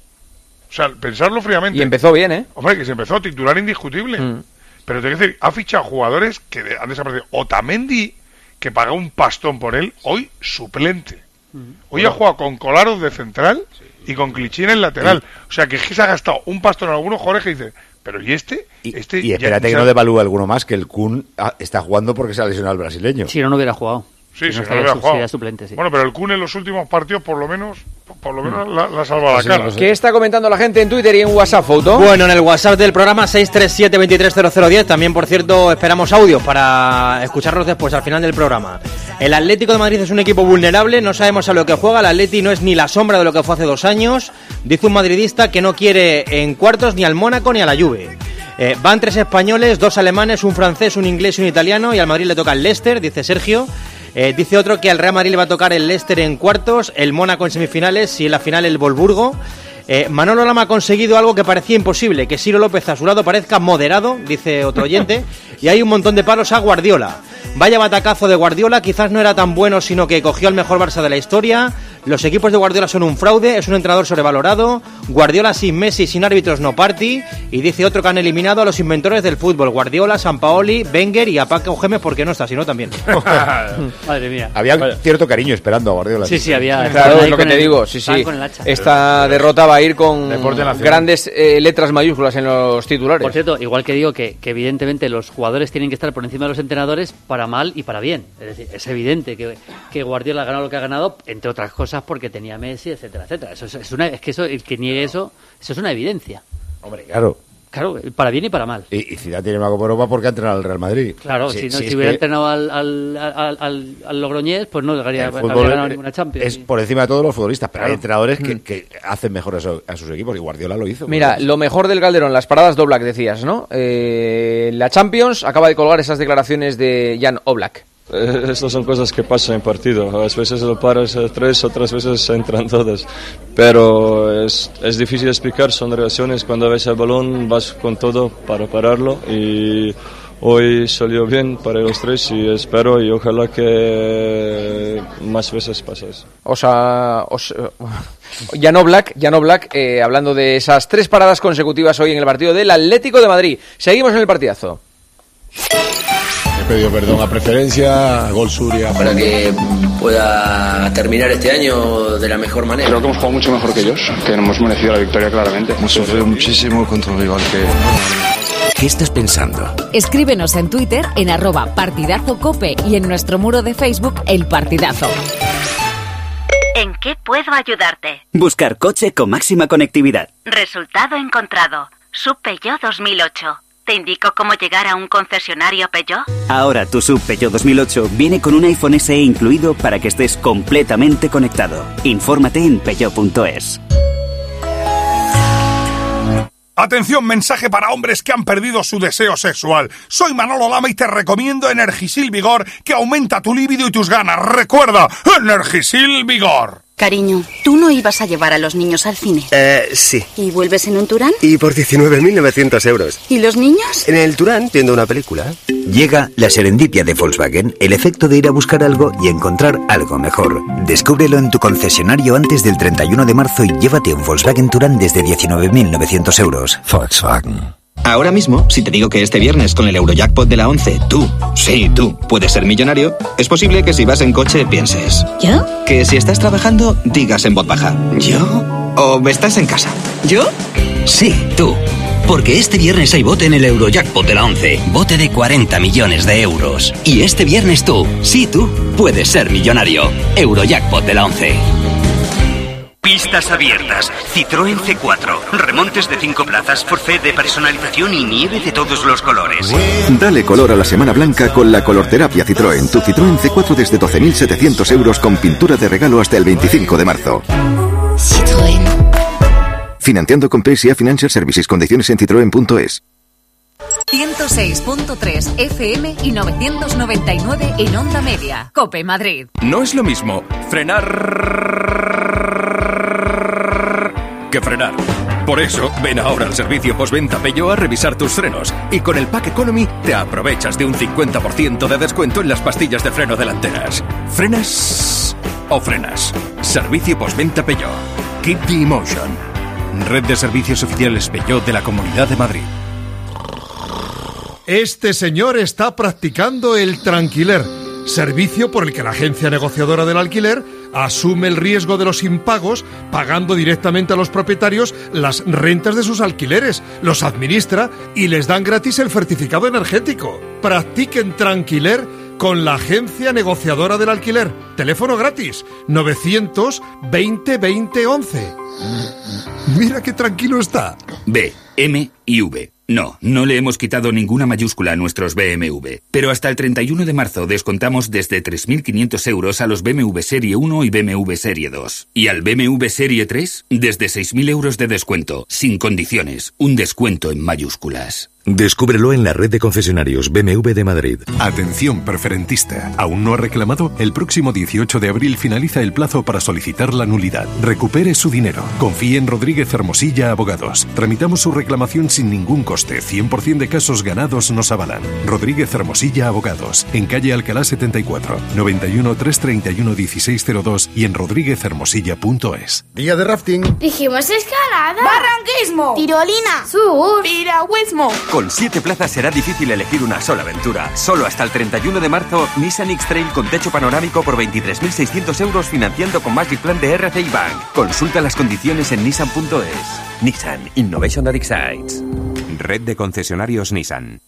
O sea, pensarlo fríamente. Y empezó bien, ¿eh? Hombre, que se empezó titular indiscutible. Mm. Pero te quiero decir, ha fichado jugadores que de- han desaparecido. Otamendi, que paga un pastón por él, hoy suplente. Hoy Bueno. ha jugado con Kolarov de central y con Clichin en lateral. O sea, que es que se ha gastado un pastón en algunos jugadores que dice, pero ¿y este? este Y ya- espérate que ya- no devalúe alguno más, que el Kun ah, está jugando porque se ha lesionado el brasileño. Si no, no hubiera jugado. Sí, Si sí, no no estaría hubiera su- jugado. sería suplente, sí. Bueno, pero el Kun en los últimos partidos, por lo menos, por lo menos la, la ha salvado la cara. ¿Qué está comentando la gente en Twitter y en WhatsApp, Foto? Bueno, en el WhatsApp del programa seis tres siete, dos tres cero cero uno cero. También, por cierto, esperamos audios para escucharlos después, al final del programa. El Atlético de Madrid es un equipo vulnerable, no sabemos a lo que juega. El Atleti no es ni la sombra de lo que fue hace dos años. Dice un madridista que no quiere en cuartos ni al Mónaco ni a la Juve. Eh, van tres españoles, dos alemanes, un francés, un inglés y un italiano. Y al Madrid le toca el Leicester, dice Sergio. Eh, dice otro que al Real Madrid le va a tocar el Leicester en cuartos, el Mónaco en semifinales y en la final el Wolfsburgo. Eh, Manolo Lama ha conseguido algo que parecía imposible, que Ciro López a su lado parezca moderado, dice otro oyente, y hay un montón de palos a Guardiola. Vaya batacazo de Guardiola, quizás no era tan bueno, sino que cogió al mejor Barça de la historia. Los equipos de Guardiola son un fraude, es un entrenador sobrevalorado. Guardiola sin Messi, sin árbitros no party. Y dice otro que han eliminado a los inventores del fútbol, Guardiola, Sampaoli, Wenger y a Paco Gémez, porque no está, sino también. Madre mía. Había un cierto cariño esperando a Guardiola. Sí, sí, había. Claro, es lo que con te el- digo, sí, estaban sí. con el hacha. Esta derrota va a ir con Deporte nacional. grandes eh, letras mayúsculas en los titulares. Por cierto, igual que digo que, que evidentemente los jugadores tienen que estar por encima de los entrenadores para mal y para bien. Es decir, es evidente que, que Guardiola ha ganado lo que ha ganado, entre otras cosas porque tenía Messi, etcétera, etcétera. Eso es, es una, es que eso, el que niegue eso, eso es una evidencia. Hombre, claro. Claro, para bien y para mal. Y, y Zidane tiene una Copa Europa porque ha entrenado al Real Madrid. Claro, Sí, si, no, sí, si es hubiera que entrenado al, al, al, al, al Logroñés, pues no llegaría, el no fútbol habría ganado es- ninguna Champions. es por encima de todos los futbolistas, pero hay Claro. entrenadores que, Mm. que hacen mejor a, su- a sus equipos y Guardiola lo hizo. Mira, lo mejor del Calderón, las paradas de Oblak, decías, ¿no? Eh, la Champions acaba de colgar esas declaraciones de Jan Oblak. Eh, Estas son cosas que pasan en partido. A veces lo paras a tres, otras veces entran todas. Pero es, es difícil explicar, son reacciones. Cuando ves el balón vas con todo para pararlo. Y hoy salió bien para los tres y espero y ojalá que más veces pase eso. O sea, os, eh, Jan Oblak, Jan Oblak eh, hablando de esas tres paradas consecutivas hoy en el partido del Atlético de Madrid. Seguimos en el partidazo. He pedido perdón a Preferencia, a Gol Suria. Para que pueda terminar este año de la mejor manera. Creo que hemos jugado mucho mejor que ellos, que hemos merecido la victoria claramente. Hemos sufrido muchísimo contra un rival que... ¿Qué estás pensando? Escríbenos en Twitter en arroba partidazocope y en nuestro muro de Facebook El Partidazo. ¿En qué puedo ayudarte? Buscar coche con máxima conectividad. Resultado encontrado. Sub Peugeot dos mil ocho. ¿Te indico cómo llegar a un concesionario Peugeot? Ahora tu Sub Peugeot dos mil ocho viene con un iPhone S E incluido para que estés completamente conectado. Infórmate en peugeot punto es. Atención, mensaje para hombres que han perdido su deseo sexual. Soy Manolo Lama y te recomiendo Energisil Vigor, que aumenta tu líbido y tus ganas. Recuerda, Energisil Vigor. Cariño, ¿tú no ibas a llevar a los niños al cine? Eh, sí. ¿Y vuelves en un Turán? Y por diecinueve mil novecientos euros. ¿Y los niños? En el Turán viendo una película. Llega la serendipia de Volkswagen, el efecto de ir a buscar algo y encontrar algo mejor. Descúbrelo en tu concesionario antes del treinta y uno de marzo y llévate un Volkswagen Touran desde diecinueve mil novecientos euros. Volkswagen. Ahora mismo, si te digo que este viernes con el Eurojackpot de la once, tú, sí, tú, puedes ser millonario, es posible que si vas en coche pienses... ¿Yo? Que si estás trabajando, digas en voz baja. ¿Yo? ¿O estás en casa? ¿Yo? Sí, tú. Porque este viernes hay bote en el Eurojackpot de la once. Bote de cuarenta millones de euros. Y este viernes tú, sí, tú, puedes ser millonario. Eurojackpot de la once. Pistas abiertas, Citroën C cuatro, remontes de cinco plazas, forfait de personalización y nieve de todos los colores. Dale color a la Semana Blanca con la colorterapia Citroën. Tu Citroën C cuatro desde doce mil setecientos euros con pintura de regalo hasta el veinticinco de marzo. Citroën. Financiando con P S A Financial Services. Condiciones en citroen punto es. ciento seis punto tres F M y novecientos noventa y nueve en Onda Media. COPE Madrid. No es lo mismo frenar que frenar. Por eso, ven ahora al servicio postventa Peugeot a revisar tus frenos. Y con el Pack Economy te aprovechas de un cincuenta por ciento de descuento en las pastillas de freno delanteras. ¿Frenas o frenas? Servicio postventa Peugeot. Keep the emotion. Red de servicios oficiales Peugeot de la Comunidad de Madrid. Este señor está practicando el tranquiler, servicio por el que la agencia negociadora del alquiler asume el riesgo de los impagos, pagando directamente a los propietarios las rentas de sus alquileres, los administra y les dan gratis el certificado energético. Practiquen tranquiler con la agencia negociadora del alquiler. Teléfono gratis, novecientos veinte veinte once. Mira qué tranquilo está. B, M y V. No, no le hemos quitado ninguna mayúscula a nuestros B M W. Pero hasta el treinta y uno de marzo descontamos desde tres mil quinientos euros a los B M W Serie uno y B M W Serie dos. Y al B M W Serie tres, desde seis mil euros de descuento, sin condiciones. Un descuento en mayúsculas. Descúbrelo en la red de concesionarios B M W de Madrid. Atención preferentista. ¿Aún no ha reclamado? El próximo dieciocho de abril finaliza el plazo para solicitar la nulidad. Recupere su dinero. Confíe en Rodríguez Hermosilla Abogados. Tramitamos su reclamación sin ningún coste. cien por ciento de casos ganados nos avalan. Rodríguez Hermosilla Abogados. En calle Alcalá setenta y cuatro, noventa y uno, trescientos treinta y uno, dieciséis cero dos y en rodríguez hermosilla punto es. Día de rafting. Dijimos escalada. Barranquismo. Tirolina. Surf. Piragüismo. Con siete plazas será difícil elegir una sola aventura. Solo hasta el treinta y uno de marzo, Nissan X-Trail con techo panorámico por veintitrés mil seiscientos euros financiando con Magic Plan de R C I Bank. Consulta las condiciones en nissan punto es. Nissan Innovation that excites. Red de concesionarios Nissan.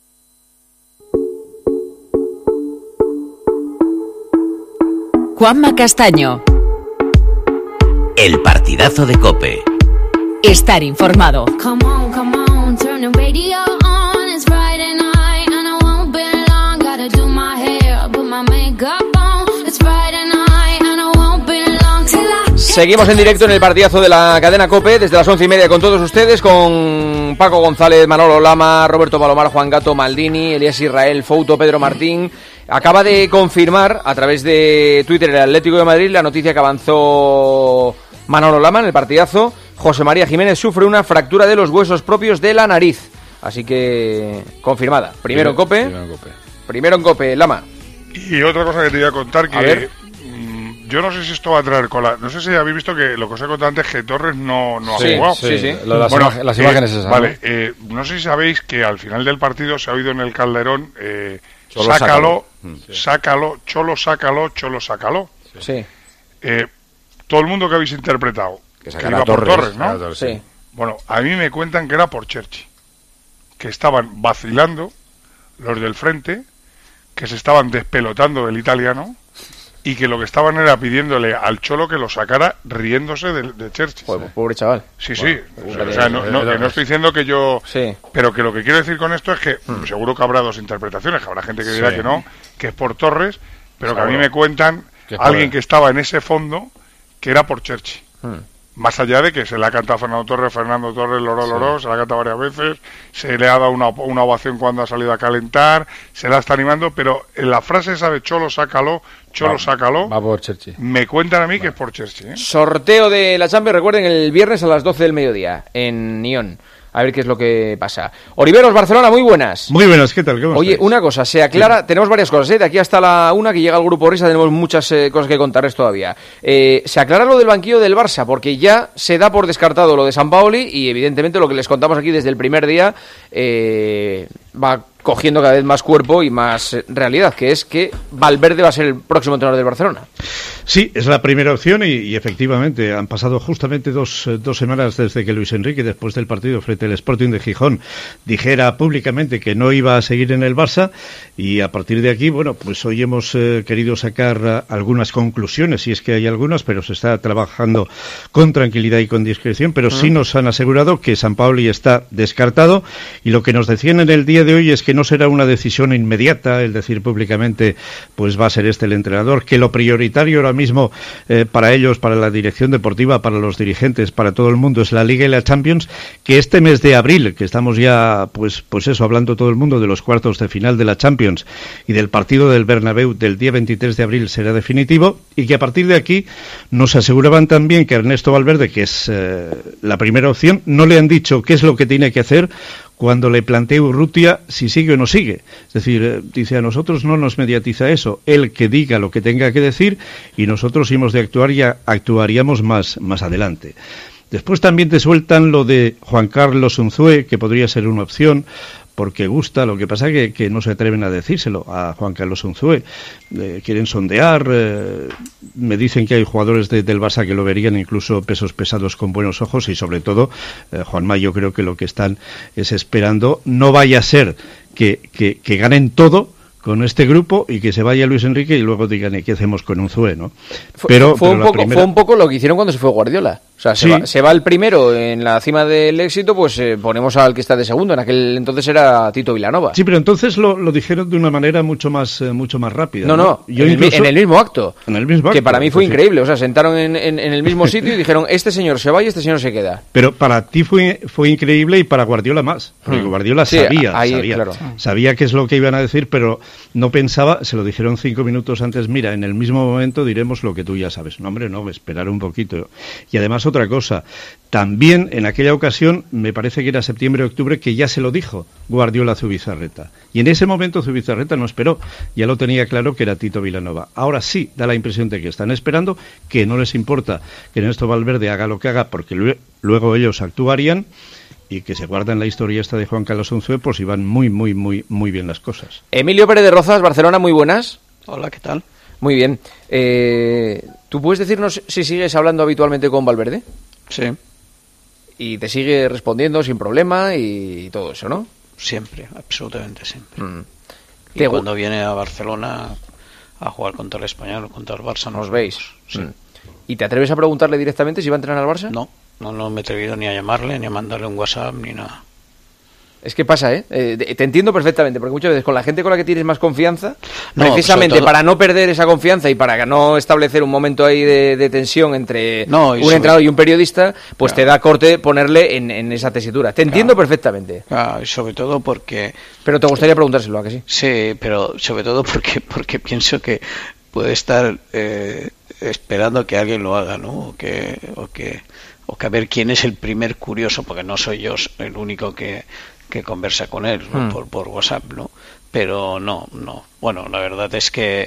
Juanma Castaño. El partidazo de COPE. Estar informado. Come on, come on, turn the radio on. It's Friday night and I won't be long. Gotta do my hair, put my makeup on. It's Friday night and I won't be long till I... Seguimos en directo en el partidazo de la cadena COPE desde las once y media con todos ustedes, con Paco González, Manolo Lama, Roberto Palomar, Juan Gato Maldini, Elías Israel, Fouto, Pedro Martín. Acaba de confirmar a través de Twitter el Atlético de Madrid la noticia que avanzó Manolo Lama en el partidazo. José María Jiménez sufre una fractura de los huesos propios de la nariz. Así que confirmada. Primero en COPE. Primero en COPE, primero en COPE Lama. Y otra cosa que te iba a contar que... A ver. Yo no sé si esto va a traer cola. No sé si habéis visto que lo que os he contado antes, que Torres no, no sí, ha jugado. Sí, sí. Lo de las, bueno, imag- las imágenes eh, esas. Vale, ¿no? Eh, no sé si sabéis que al final del partido se ha oído en el Calderón, eh, Cholo, sácalo, sácalo, sí. sácalo, Cholo, sácalo, Cholo, sácalo. Sí. Eh, todo el mundo que habéis interpretado, que, que iba Torres, por Torres, ¿no? Torres, sí. Bueno, a mí me cuentan que era por Cherchi, que estaban vacilando los del frente, que se estaban despelotando del italiano y que lo que estaban era pidiéndole al Cholo que lo sacara riéndose de, de Cherchi. Joder, pobre chaval. Sí, bueno, sí. O sea, o sea, no, no, que no estoy diciendo que yo... Sí. Pero que lo que quiero decir con esto es que hmm. seguro que habrá dos interpretaciones, que habrá gente que dirá sí. que no, que es por Torres, pero seguro. Que a mí me cuentan alguien que estaba en ese fondo que era por Cherchi. Hmm. Más allá de que se le ha cantado a Fernando Torres, Fernando Torres, loró, loró, sí. se le ha cantado varias veces, se le ha dado una, una ovación cuando ha salido a calentar, se la está animando, pero en la frase esa de Cholo, sácalo, Cholo, va, sácalo, va por Cherchi. Me cuentan a mí va. que es por Cherchi. ¿eh? Sorteo de la Champions, recuerden, el viernes a las doce del mediodía, en Nyon. a ver qué es lo que pasa. Oliveros, Barcelona, muy buenas. Muy buenas, ¿qué tal? ¿Cómo Oye, estáis? una cosa, se aclara, sí. Tenemos varias cosas, ¿eh? De aquí hasta la una, que llega el Grupo Risa, tenemos muchas eh, cosas que contarles todavía. Eh, se aclara lo del banquillo del Barça, porque ya se da por descartado lo de Sampaoli y evidentemente lo que les contamos aquí desde el primer día eh, va cogiendo cada vez más cuerpo y más realidad, que es que Valverde va a ser el próximo entrenador del Barcelona. Sí, es la primera opción y, y efectivamente han pasado justamente dos, dos semanas desde que Luis Enrique, después del partido frente al Sporting de Gijón, dijera públicamente que no iba a seguir en el Barça, y a partir de aquí, bueno, pues hoy hemos eh, querido sacar uh, algunas conclusiones, si es que hay algunas, pero se está trabajando con tranquilidad y con discreción, pero uh-huh. sí nos han asegurado que Sampaoli está descartado, y lo que nos decían en el día de hoy es que no será una decisión inmediata, el decir públicamente pues va a ser este el entrenador, que lo prioritario ahora mismo eh, para ellos, para la dirección deportiva, para los dirigentes, para todo el mundo es la Liga y la Champions, que este mes de abril, que estamos ya pues pues eso, hablando todo el mundo de los cuartos de final de la Champions y del partido del Bernabéu del día veintitrés de abril será definitivo, y que a partir de aquí nos aseguraban también que Ernesto Valverde, que es eh, la primera opción, no le han dicho qué es lo que tiene que hacer cuando le plantea Urrutia si sigue o no sigue. Es decir, eh, dice, a nosotros no nos mediatiza eso, él que diga lo que tenga que decir y nosotros, si hemos de actuar, ya actuaríamos más, más adelante. Después también te sueltan lo de Juan Carlos Unzué, que podría ser una opción, porque gusta, lo que pasa es que, que no se atreven a decírselo a Juan Carlos Unzué. Eh, quieren sondear, eh, me dicen que hay jugadores de, del Barça que lo verían incluso pesos pesados con buenos ojos, y sobre todo, eh, Juanma, yo creo que lo que están es esperando, no vaya a ser que, que, que ganen todo con este grupo y que se vaya Luis Enrique y luego digan, ¿y qué hacemos con Unzué, no? Pero, fue, pero un poco, primera... fue un poco lo que hicieron cuando se fue Guardiola. O sea, se, sí. va, se va el primero en la cima del éxito, pues eh, ponemos al que está de segundo. En aquel entonces era Tito Vilanova. Sí, pero entonces lo, lo dijeron de una manera mucho más eh, mucho más rápida. No, no, no Yo en, incluso, el, en el mismo acto. En el mismo acto. Que para mí fue sí. increíble. O sea, sentaron en, en, en el mismo sitio y dijeron, este señor se va y este señor se queda. Pero para ti fue fue increíble y para Guardiola más. Porque Guardiola sí, sabía, ahí, sabía, claro. sabía qué es lo que iban a decir, pero no pensaba, se lo dijeron cinco minutos antes, mira, en el mismo momento diremos lo que tú ya sabes. No, hombre, no, esperar un poquito. Y además otra cosa, también en aquella ocasión, me parece que era septiembre o octubre, que ya se lo dijo Guardiola a Zubizarreta. Y en ese momento Zubizarreta no esperó, ya lo tenía claro que era Tito Vilanova. Ahora sí, da la impresión de que están esperando, que no les importa que Ernesto Valverde haga lo que haga, porque luego, luego ellos actuarían, y que se guardan la historia esta de Juan Carlos Unzué por si van muy, muy, muy, muy bien las cosas. Emilio Pérez de Rozas, Barcelona, muy buenas. Hola, ¿qué tal? Muy bien. Eh, ¿Tú puedes decirnos si sigues hablando habitualmente con Valverde? Sí. Y te sigue respondiendo sin problema y todo eso, ¿no? Siempre, absolutamente siempre. Mm. Y cuando viene a Barcelona a jugar contra el Español o contra el Barça, nos, nos veis. Sí. Mm. ¿Y te atreves a preguntarle directamente si va a entrenar al Barça? No, no, no me he atrevido ni a llamarle, ni a mandarle un WhatsApp, ni nada. Es que pasa, ¿eh? eh te entiendo perfectamente, porque muchas veces con la gente con la que tienes más confianza, no, precisamente todo... para no perder esa confianza y para no establecer un momento ahí de, de tensión entre no, un sobre... entrenador y un periodista, pues claro. te da corte ponerle en, en esa tesitura. Te entiendo claro. perfectamente. Claro, y sobre todo porque... Pero te gustaría preguntárselo, ¿a que sí? Sí, pero sobre todo porque porque pienso que puede estar eh, esperando que alguien lo haga, ¿no? O que, o que, o que a ver quién es el primer curioso, porque no soy yo el único que... que conversa con él, ¿no? Hmm. por, por WhatsApp, ¿no? Pero no, no. Bueno, la verdad es que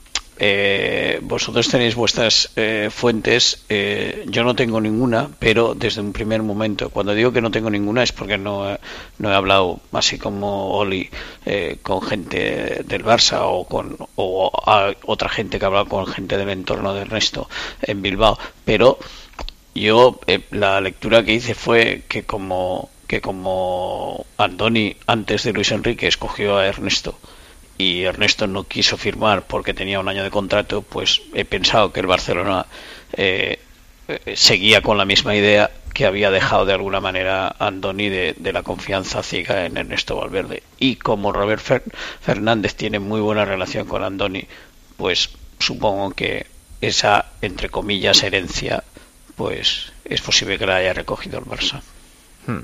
eh, vosotros tenéis vuestras eh, fuentes, eh, yo no tengo ninguna, pero desde un primer momento, cuando digo que no tengo ninguna es porque no, no he hablado, así como Oli, eh, con gente del Barça o con o a otra gente que ha hablado con gente del entorno de Ernesto en Bilbao, pero yo eh, la lectura que hice fue que como que como Andoni antes de Luis Enrique escogió a Ernesto y Ernesto no quiso firmar porque tenía un año de contrato, pues he pensado que el Barcelona eh, seguía con la misma idea que había dejado de alguna manera Andoni de, de la confianza ciega en Ernesto Valverde. Y como Robert Fer- Fernández tiene muy buena relación con Andoni, pues supongo que esa, entre comillas, herencia, pues es posible que la haya recogido el Barça. Hmm.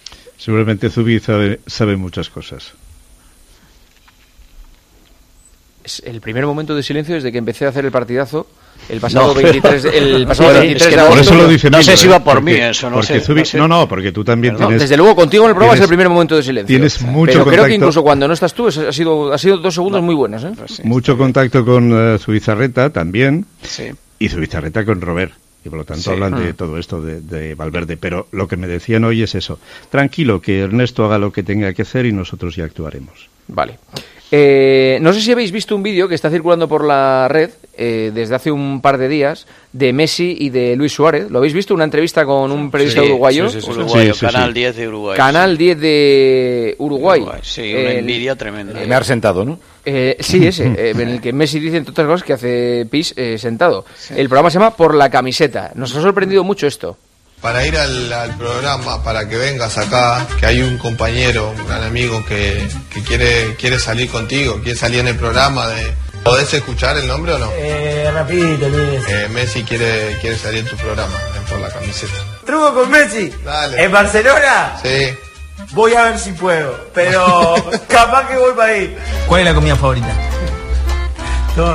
Seguramente Zubi sabe, sabe muchas cosas. Es el primer momento de silencio desde que empecé a hacer el partidazo. El pasado No. veintitrés, el pasado Bueno, veintitrés es que de por agosto. eso lo dice No Milo, sé si ¿eh? va por Porque- mí eso, no porque sé, tú vi- no sé. no, no, porque tú también No, tienes... desde luego contigo en el programa tienes- es el primer momento de silencio. Tienes mucho Pero creo contacto- que incluso cuando no estás tú es- ha sido ha sido dos segundos muy buenos, ¿eh? mucho contacto con uh, Zubizarreta también, Sí. y Zubizarreta con Robert. Y por lo tanto Sí. hablan de Mm. todo esto de, de Valverde. Pero lo que me decían hoy es eso. Tranquilo, que Ernesto haga lo que tenga que hacer y nosotros ya actuaremos. Vale. Eh, no sé si habéis visto un vídeo que está circulando por la red eh, desde hace un par de días de Messi y de Luis Suárez. ¿Lo habéis visto? Una entrevista con un periodista Sí, uruguayo. sí, sí, sí, Uruguayo, sí, sí, Canal sí. diez de Uruguay. Canal diez de Uruguay. Uruguay, sí, una El- envidia tremenda. Me ha sentado, ¿no? Eh, sí, ese, eh, en el que Messi dice, entre otras cosas, que hace pis eh, sentado. El programa se llama Por la camiseta. Nos ha sorprendido mucho esto. Para ir al, al programa, para que vengas acá, que hay un compañero, un gran amigo que, que quiere, quiere salir contigo, quiere salir en el programa. De... ¿Podés escuchar el nombre o no? Eh, rapidito, Luis. Eh, Messi quiere, quiere salir en tu programa, en Por la Camiseta. ¿Truco con Messi? Dale. ¿En Barcelona? Sí. Voy a ver si puedo, pero capaz que voy para ahí. ¿Cuál es la comida favorita? Todo.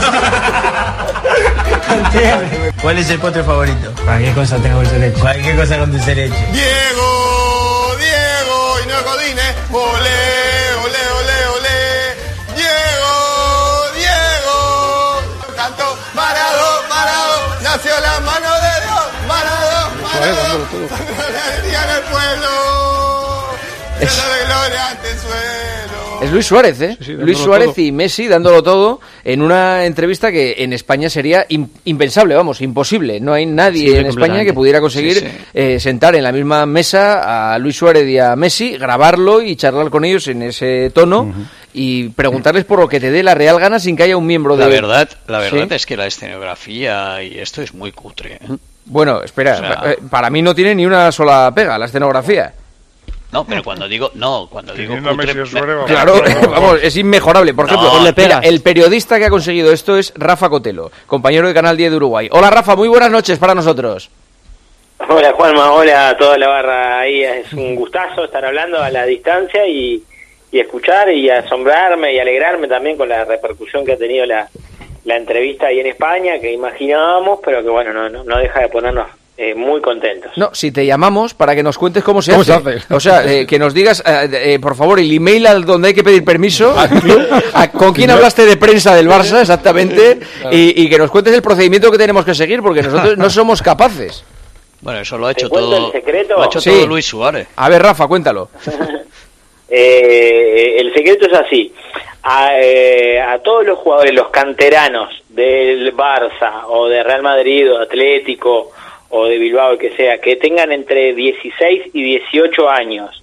¿Cuál es el postre favorito? Cualquier cosa tenga dulce de leche. Cualquier cosa con dulce de leche. Diego, Diego, y no Godine, olé, olé, olé, olé. Diego, Diego, canto, Marado, Marado, nació la mano de Dios, Marado, Marado, alegría en el pueblo, Es- lleno de gloria ante el suelo. Es Luis Suárez, ¿eh? Sí, sí, Luis dándolo Suárez todo. y Messi dándolo todo en una entrevista que en España sería im- impensable, vamos, imposible. No hay nadie Sí, en España completamente. que pudiera conseguir Sí, sí. eh, sentar en la misma mesa a Luis Suárez y a Messi, grabarlo y charlar con ellos en ese tono y preguntarles por lo que te dé la real gana sin que haya un miembro de... La verdad, la verdad Sí. es que la escenografía y esto es muy cutre. ¿eh? Bueno, espera, O sea- pa- eh, para mí no tiene ni una sola pega la escenografía. No, pero cuando digo no, cuando digo Teniendo a cutre, Messi y Suárez, vamos. Claro, vamos, es inmejorable. Por No, ejemplo, le mira, pegas. el periodista que ha conseguido esto es Rafa Cotelo, compañero de Canal diez de Uruguay. Hola Rafa, muy buenas noches para nosotros. Hola Juanma, hola a toda la barra ahí, es un gustazo estar hablando a la distancia y, y escuchar y asombrarme y alegrarme también con la repercusión que ha tenido la, la entrevista ahí en España, que imaginábamos, pero que bueno, no, no, no deja de ponernos eh, muy contentos. No, si te llamamos para que nos cuentes cómo se ¿Cómo hace. se hace? O sea, eh, que nos digas, eh, eh, por favor, el email al donde hay que pedir permiso, a- con quién hablaste de prensa del Barça exactamente, y, y que nos cuentes el procedimiento que tenemos que seguir, porque nosotros no somos capaces. Bueno, eso lo ha ¿Te hecho cuento todo, el secreto? lo ha hecho Sí. todo Luis Suárez. A ver, Rafa, cuéntalo. Eh, el secreto es así. A, eh, a todos los jugadores, los canteranos del Barça o de Real Madrid o de Atlético o de Bilbao, el que sea, que tengan entre dieciséis y dieciocho años,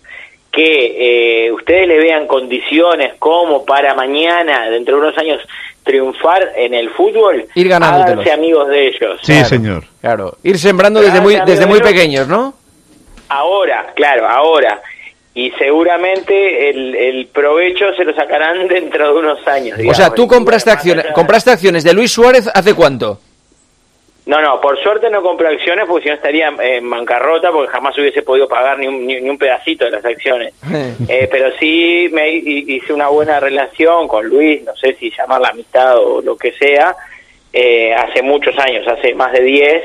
que eh, ustedes le vean condiciones como para mañana, dentro de unos años, triunfar en el fútbol, Ir ganándotelos. háganse amigos de ellos. Sí, Claro. señor. Claro, ir sembrando desde muy, desde muy pequeños, ¿no? Ahora, claro, ahora. Y seguramente el, el provecho se lo sacarán dentro de unos años. O sea, digamos. tú compraste acciones, compraste acciones de Luis Suárez ¿hace cuánto? No, no, por suerte no compré acciones porque si no estaría en bancarrota porque jamás hubiese podido pagar ni un, ni, ni un pedacito de las acciones. Eh, pero sí me hi- hice una buena relación con Luis, no sé si llamarla amistad o lo que sea, eh, hace muchos años, hace más de diez,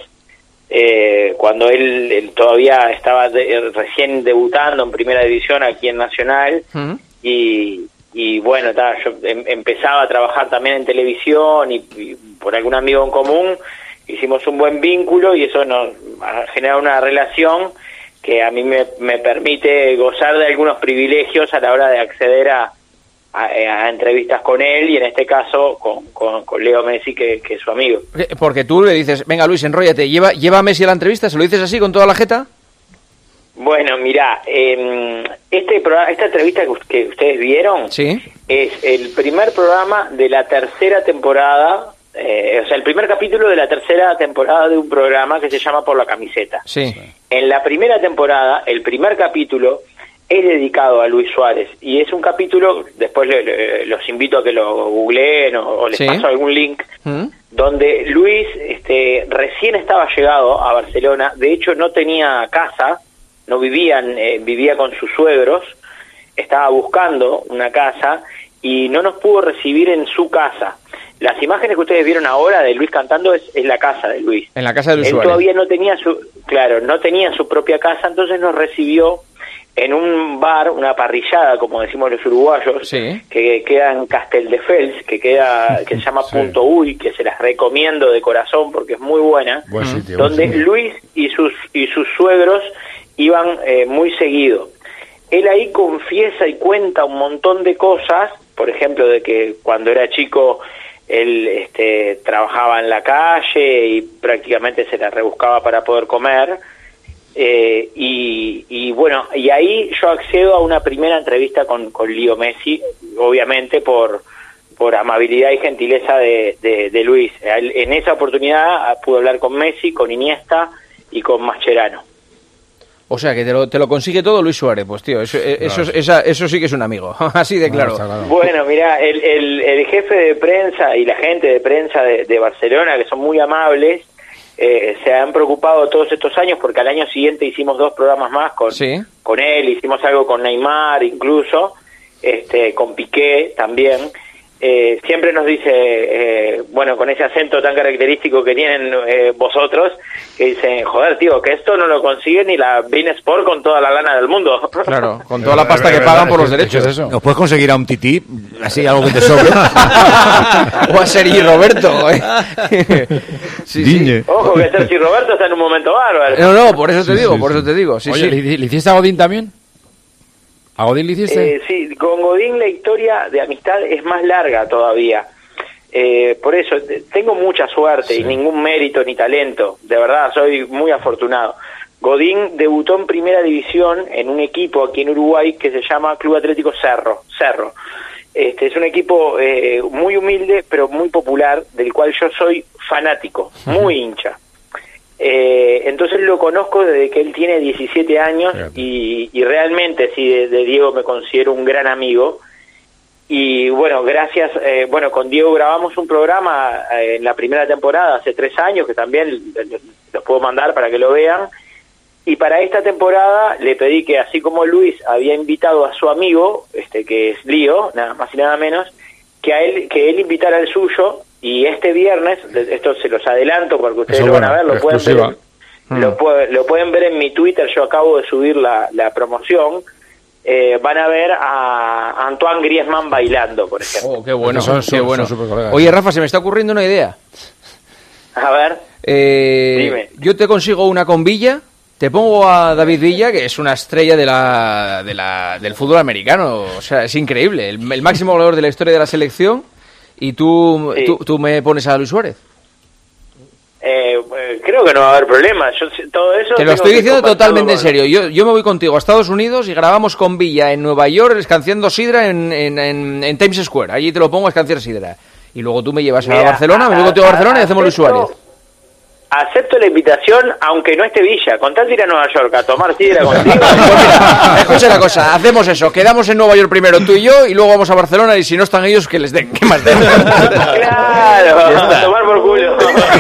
eh, cuando él, él todavía estaba de- recién debutando en primera división aquí en Nacional y, y bueno, ta, yo em- empezaba a trabajar también en televisión y, y por algún amigo en común hicimos un buen vínculo y eso nos ha generado una relación que a mí me, me permite gozar de algunos privilegios a la hora de acceder a, a, a entrevistas con él y en este caso con, con, con Leo Messi, que, que es su amigo. Eh, Porque tú le dices, venga Luis, enróllate, lleva, lleva a Messi a la entrevista, ¿se lo dices así con toda la jeta? Bueno, mirá, eh, este programa, esta entrevista que, us- que ustedes vieron Sí. es el primer programa de la tercera temporada, eh, o sea, el primer capítulo de la tercera temporada de un programa que se llama Por la Camiseta. Sí. En la primera temporada, el primer capítulo es dedicado a Luis Suárez y es un capítulo, después le- le- los invito a que lo googleen o, o les Sí. paso algún link, ¿Mm? donde Luis este, recién estaba llegado a Barcelona, de hecho no tenía casa, no vivían, eh, vivía con sus suegros, estaba buscando una casa y no nos pudo recibir en su casa. Las imágenes que ustedes vieron ahora de Luis cantando es en la casa de Luis. En la casa de Luis Él Suárez. todavía no tenía su, claro, no tenía su propia casa, entonces nos recibió en un bar, una parrillada, como decimos los uruguayos, sí. que queda en Casteldefels, que queda, que se llama sí. Punto Uy, que se las recomiendo de corazón porque es muy buena, buen sitio, donde buen sitio. Luis y sus y sus suegros iban eh, muy seguido. Él ahí confiesa y cuenta un montón de cosas, por ejemplo, de que cuando era chico él este, trabajaba en la calle y prácticamente se la rebuscaba para poder comer. Eh, y, y bueno, y ahí yo accedo a una primera entrevista con, con Leo Messi, obviamente por por amabilidad y gentileza de, de, de Luis. En esa oportunidad pude hablar con Messi, con Iniesta y con Mascherano. O sea, que te lo, te lo consigue todo Luis Suárez, pues tío, eso, eso, Claro. esa, eso sí que es un amigo, así de claro. No, claro. Bueno, mira, el, el, el jefe de prensa y la gente de prensa de, de Barcelona, que son muy amables, eh, se han preocupado todos estos años, porque al año siguiente hicimos dos programas más con, ¿Sí? con él, hicimos algo con Neymar incluso, este, con Piqué también. Eh, siempre nos dice, eh, bueno, con ese acento tan característico que tienen eh, vosotros, que dicen, joder, tío, que esto no lo consigue ni la Bein Sport con toda la lana del mundo. Claro, con toda la pasta que pagan por los derechos. eso? ¿Nos puedes conseguir a un tití? Así, algo que te sobre. O a Sergi Roberto. ¿eh? sí, sí. Ojo que Sergi Roberto está en un momento bárbaro. No, no, por eso te Sí, digo, sí, por sí. eso te digo. Sí, Oye, sí. ¿le, ¿le hiciste a Godín también? ¿A Godín le hiciste? Eh, sí, con Godín la historia de amistad es más larga todavía. Eh, por eso, te- tengo mucha suerte Sí. y ningún mérito ni talento. De verdad, soy muy afortunado. Godín debutó en primera división en un equipo aquí en Uruguay que se llama Club Atlético Cerro. Cerro. Este, es un equipo eh, muy humilde, pero muy popular, del cual yo soy fanático, muy hincha. Eh, entonces lo conozco desde que él tiene diecisiete años y, y realmente sí, de, de Diego me considero un gran amigo. Y bueno, gracias, eh, bueno, con Diego grabamos un programa eh, en la primera temporada hace tres años, que también eh, los puedo mandar para que lo vean. Y para esta temporada le pedí que, así como Luis había invitado a su amigo, este que es Lío, nada más y nada menos, que a él que él invitara al suyo. Y este viernes, de- esto se los adelanto porque ustedes Eso lo van bueno, a ver, lo pueden ver, exclusiva. en- lo, puede- lo pueden ver en mi Twitter, yo acabo de subir la, la promoción. Eh, van a ver a Antoine Griezmann bailando, por ejemplo. Oh, qué bueno, Son- qué son- bueno. son supercolegas. Oye, Rafa, se me está ocurriendo una idea. A ver, Eh, Dime. yo te consigo una con Villa, te pongo a David Villa, que es una estrella de la, de la, del fútbol americano. O sea, es increíble. El, el máximo goleador de la historia de la selección. Y tú, Sí. tú, tú me pones a Luis Suárez. eh, eh, creo que no va a haber problema. Yo, todo eso Te lo tengo estoy que diciendo conversarlo totalmente en con- serio. Yo, yo me voy contigo a Estados Unidos y grabamos con Villa en Nueva York escanciando sidra en, en, en, en Times Square. Allí te lo pongo a escanciar sidra. Y luego tú me llevas a Mira, Barcelona, me voy a- contigo a a- Barcelona y hacemos Luis acepto- Suárez. Acepto la invitación, aunque no esté Villa. Con tal de ir a Nueva York a tomar sidra contigo. Escucha la cosa, hacemos eso, quedamos en Nueva York primero tú y yo y luego vamos a Barcelona y si no están ellos que les den, ¿qué más den? Claro, a tomar por culo.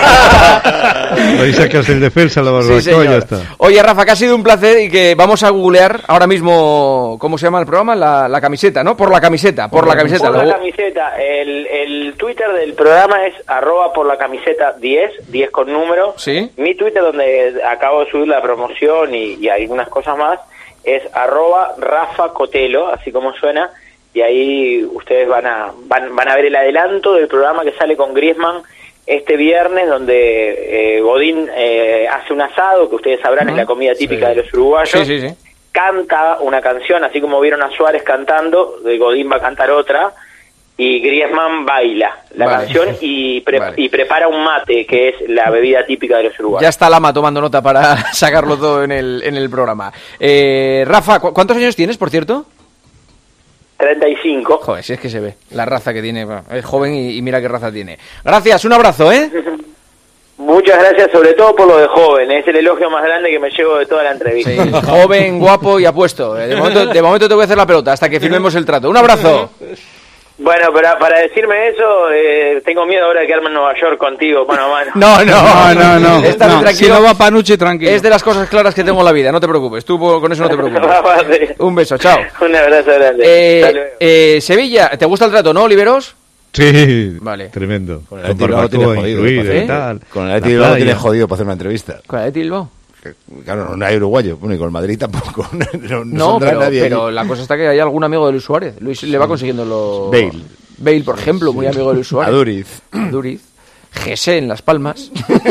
Ahí sacas el defensa, la barbacoa Sí, y ya señor. está. Oye, Rafa, que ha sido un placer y que vamos a googlear ahora mismo, ¿cómo se llama el programa? La, la camiseta, ¿no? Por la camiseta, por la camiseta. Por la Luego- camiseta. El, el Twitter del programa es arroba por la camiseta diez, diez con número. Sí. Mi Twitter, donde acabo de subir la promoción y, y algunas cosas más, es arroba Rafa Cotelo, así como suena. Y ahí ustedes van a, van, van a ver el adelanto del programa que sale con Griezmann este viernes, donde eh, Godín eh, hace un asado, que ustedes sabrán es la comida típica Sí. de los uruguayos. Sí, sí, sí. Canta una canción, así como vieron a Suárez cantando, de Godín va a cantar otra, y Griezmann baila la Vale. canción y, pre- Vale. y prepara un mate, que es la bebida típica de los Ya uruguayos. está Lama tomando nota para sacarlo todo en el, en el programa. Eh, Rafa, ¿cu- ¿cuántos años tienes, por cierto? treinta y cinco. Joder, si es que se ve la raza que tiene. Bueno, es joven y, y mira qué raza tiene. Gracias, un abrazo, ¿eh? Muchas gracias, sobre todo por lo de joven, es el elogio más grande que me llevo de toda la entrevista. Sí, joven, guapo y apuesto. Eh, De momento, de momento te voy a hacer la pelota hasta que firmemos el trato. Un abrazo. Bueno, pero para decirme eso, eh, tengo miedo ahora de quedarme en Nueva York contigo, mano a mano. No, no, no, no. Estate no. tranquilo. Si no va Panucci, tranquilo. Es de las cosas claras que tengo en la vida, no te preocupes. Tú con eso no te preocupes. Un beso, chao. Un abrazo grande. Eh, eh, Sevilla, ¿te gusta el trato, no, Oliveros? Sí, vale. Tremendo. Con el Athletic lo tiene jodido. Incluido, ¿eh? y tal. Con el Athletic lo tiene jodido para hacer una entrevista. ¿Con el Athletic Bilbao? Claro, no hay uruguayo, bueno, y con el Madrid tampoco. No, no, no pero, nadie pero la cosa está que hay algún amigo de Luis Suárez. Luis le va consiguiendo los... Bale. Bale, por ejemplo, muy amigo de Luis Suárez. Aduriz. Aduriz. Gesé en Las Palmas.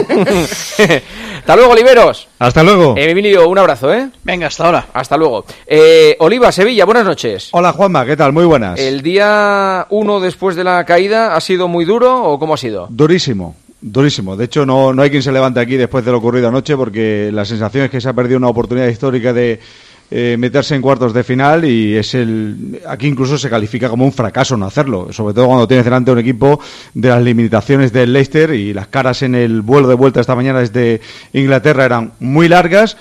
Hasta luego, Oliveros. Hasta luego. Eh, Emilio, un abrazo, ¿eh? Venga, hasta ahora. Hasta luego. Eh, Oliva, Sevilla, buenas noches. Hola, Juanma, ¿qué tal? Muy buenas. ¿El día uno después de la caída ha sido muy duro o cómo ha sido? Durísimo. Durísimo. De hecho, no, no hay quien se levante aquí después de lo ocurrido anoche, porque la sensación es que se ha perdido una oportunidad histórica de eh, meterse en cuartos de final, y es el aquí incluso se califica como un fracaso no hacerlo, sobre todo cuando tienes delante un equipo de las limitaciones del Leicester, y las caras en el vuelo de vuelta esta mañana desde Inglaterra eran muy largas.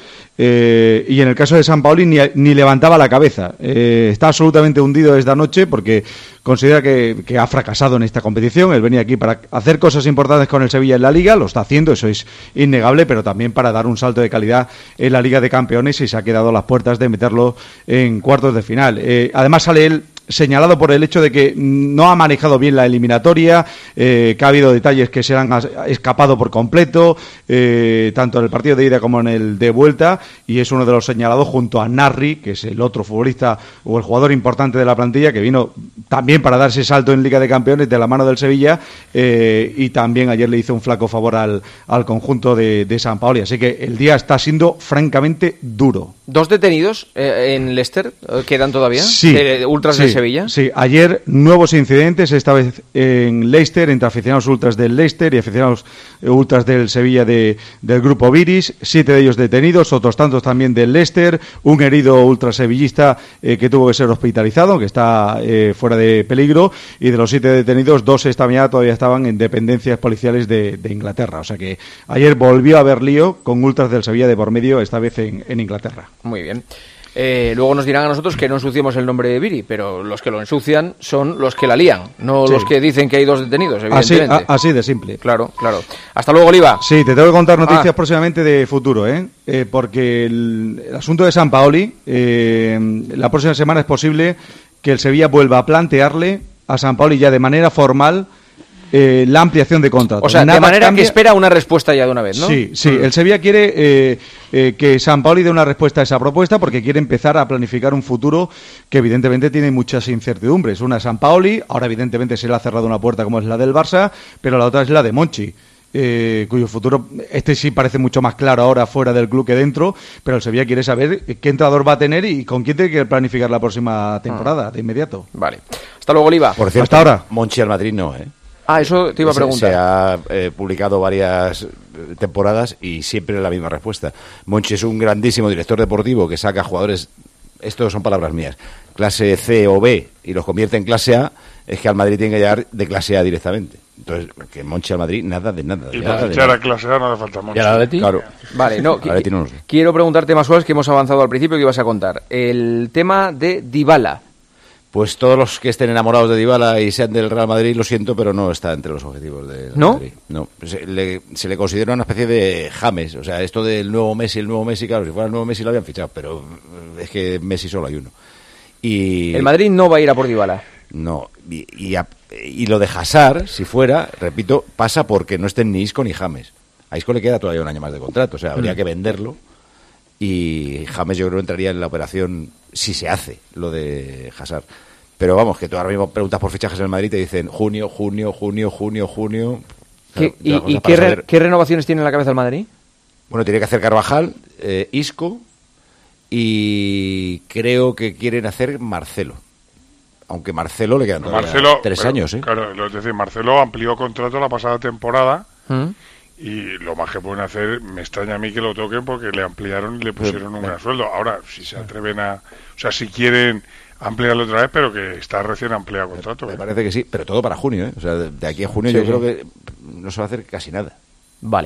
Eh, y en el caso de Sampaoli ni, ni levantaba la cabeza. Eh, está absolutamente hundido esta noche porque considera que, que ha fracasado en esta competición. Él venía aquí para hacer cosas importantes con el Sevilla en la Liga, lo está haciendo, eso es innegable, pero también para dar un salto de calidad en la Liga de Campeones, y se ha quedado a las puertas de meterlo en cuartos de final. Eh, además sale él señalado por el hecho de que no ha manejado bien la eliminatoria, eh, que ha habido detalles que se han escapado por completo, eh, tanto en el partido de ida como en el de vuelta, y es uno de los señalados junto a Narri, que es el otro futbolista o el jugador importante de la plantilla, que vino también para darse salto en Liga de Campeones de la mano del Sevilla, eh, y también ayer le hizo un flaco favor al, al conjunto de, de Sampaoli. Así que el día está siendo francamente duro. ¿Dos detenidos eh, en Leicester quedan todavía? Sí. ¿De ultras sí, de Sevilla? Sí, ayer nuevos incidentes, esta vez en Leicester, entre aficionados ultras del Leicester y aficionados ultras del Sevilla de, del grupo Viris, siete de ellos detenidos, otros tantos también del Leicester, un herido ultrasevillista eh, que tuvo que ser hospitalizado, que está eh, fuera de peligro, y de los siete detenidos, dos esta mañana todavía estaban en dependencias policiales de, de Inglaterra. O sea que ayer volvió a haber lío con ultras del Sevilla de por medio, esta vez en, en Inglaterra. Muy bien. Eh, luego nos dirán a nosotros que no ensuciemos el nombre de Viri, pero los que lo ensucian son los que la lían, no sí. los que dicen que hay dos detenidos, evidentemente. Así, a, así de simple. Claro, claro. Hasta luego, Oliva. Sí, te tengo que contar noticias ah. próximamente de futuro, ¿eh? eh porque el, el asunto de Sampaoli, eh, la próxima semana es posible que el Sevilla vuelva a plantearle a Sampaoli ya de manera formal Eh, la ampliación de contrato. O sea, Nada de manera cambia... que espera una respuesta ya de una vez, ¿no? Sí, sí. El Sevilla quiere eh, eh, que Sampaoli dé una respuesta a esa propuesta, porque quiere empezar a planificar un futuro que evidentemente tiene muchas incertidumbres. Una es Sampaoli, ahora evidentemente se le ha cerrado una puerta como es la del Barça, pero la otra es la de Monchi. Eh, cuyo futuro, este sí parece mucho más claro ahora fuera del club que dentro, pero el Sevilla quiere saber qué entrenador va a tener y con quién tiene que planificar la próxima temporada, de inmediato. Vale. Hasta luego, Oliva. Por cierto, hasta ahora. Monchi al Madrid no, ¿eh? Ah, eso te iba a preguntar. Se, se ha eh, publicado varias temporadas y siempre la misma respuesta. Monchi es un grandísimo director deportivo que saca jugadores, estos son palabras mías, clase C o B y los convierte en clase A. Es que al Madrid tiene que llegar de clase A directamente. Entonces, que Monchi al Madrid, nada de nada. Y para fichar a clase A no hace falta Monchi. ¿Y al Atleti? Claro. Vale, no, Atleti no lo sé. Quiero preguntarte más cosas que hemos avanzado al principio que ibas a contar. El tema de Dybala. Pues todos los que estén enamorados de Dybala y sean del Real Madrid, lo siento, pero no está entre los objetivos del ¿No? Madrid. No, se le, se le considera una especie de James. O sea, esto del nuevo Messi, el nuevo Messi, claro, si fuera el nuevo Messi lo habían fichado, pero es que Messi solo hay uno. Y el Madrid no va a ir a por Dybala. No, y, y, a, y lo de Hazard, si fuera, repito, pasa porque no estén ni Isco ni James. A Isco le queda todavía un año más de contrato, o sea, habría mm. que venderlo. Y James yo creo entraría en la operación si se hace lo de Hazard. Pero vamos, que tú ahora mismo preguntas por fichajes en el Madrid y te dicen junio, junio, junio, junio, junio. ¿Qué, ¿Y, y qué, re, qué renovaciones tiene en la cabeza el Madrid? Bueno, tiene que hacer Carvajal, eh, Isco y creo que quieren hacer Marcelo. Aunque Marcelo le quedan Marcelo, tres pero, años, ¿eh? Claro, es decir, Marcelo amplió contrato la pasada temporada. ¿Mm? Y lo más que pueden hacer, me extraña a mí que lo toquen porque le ampliaron y le pusieron un gran sueldo. Ahora, si se atreven a... O sea, si quieren ampliarlo otra vez, pero que está recién ampliado el contrato. Me parece que sí, pero todo para junio, ¿eh? O sea, de aquí a junio sí, yo sí. creo que no se va a hacer casi nada. Vale.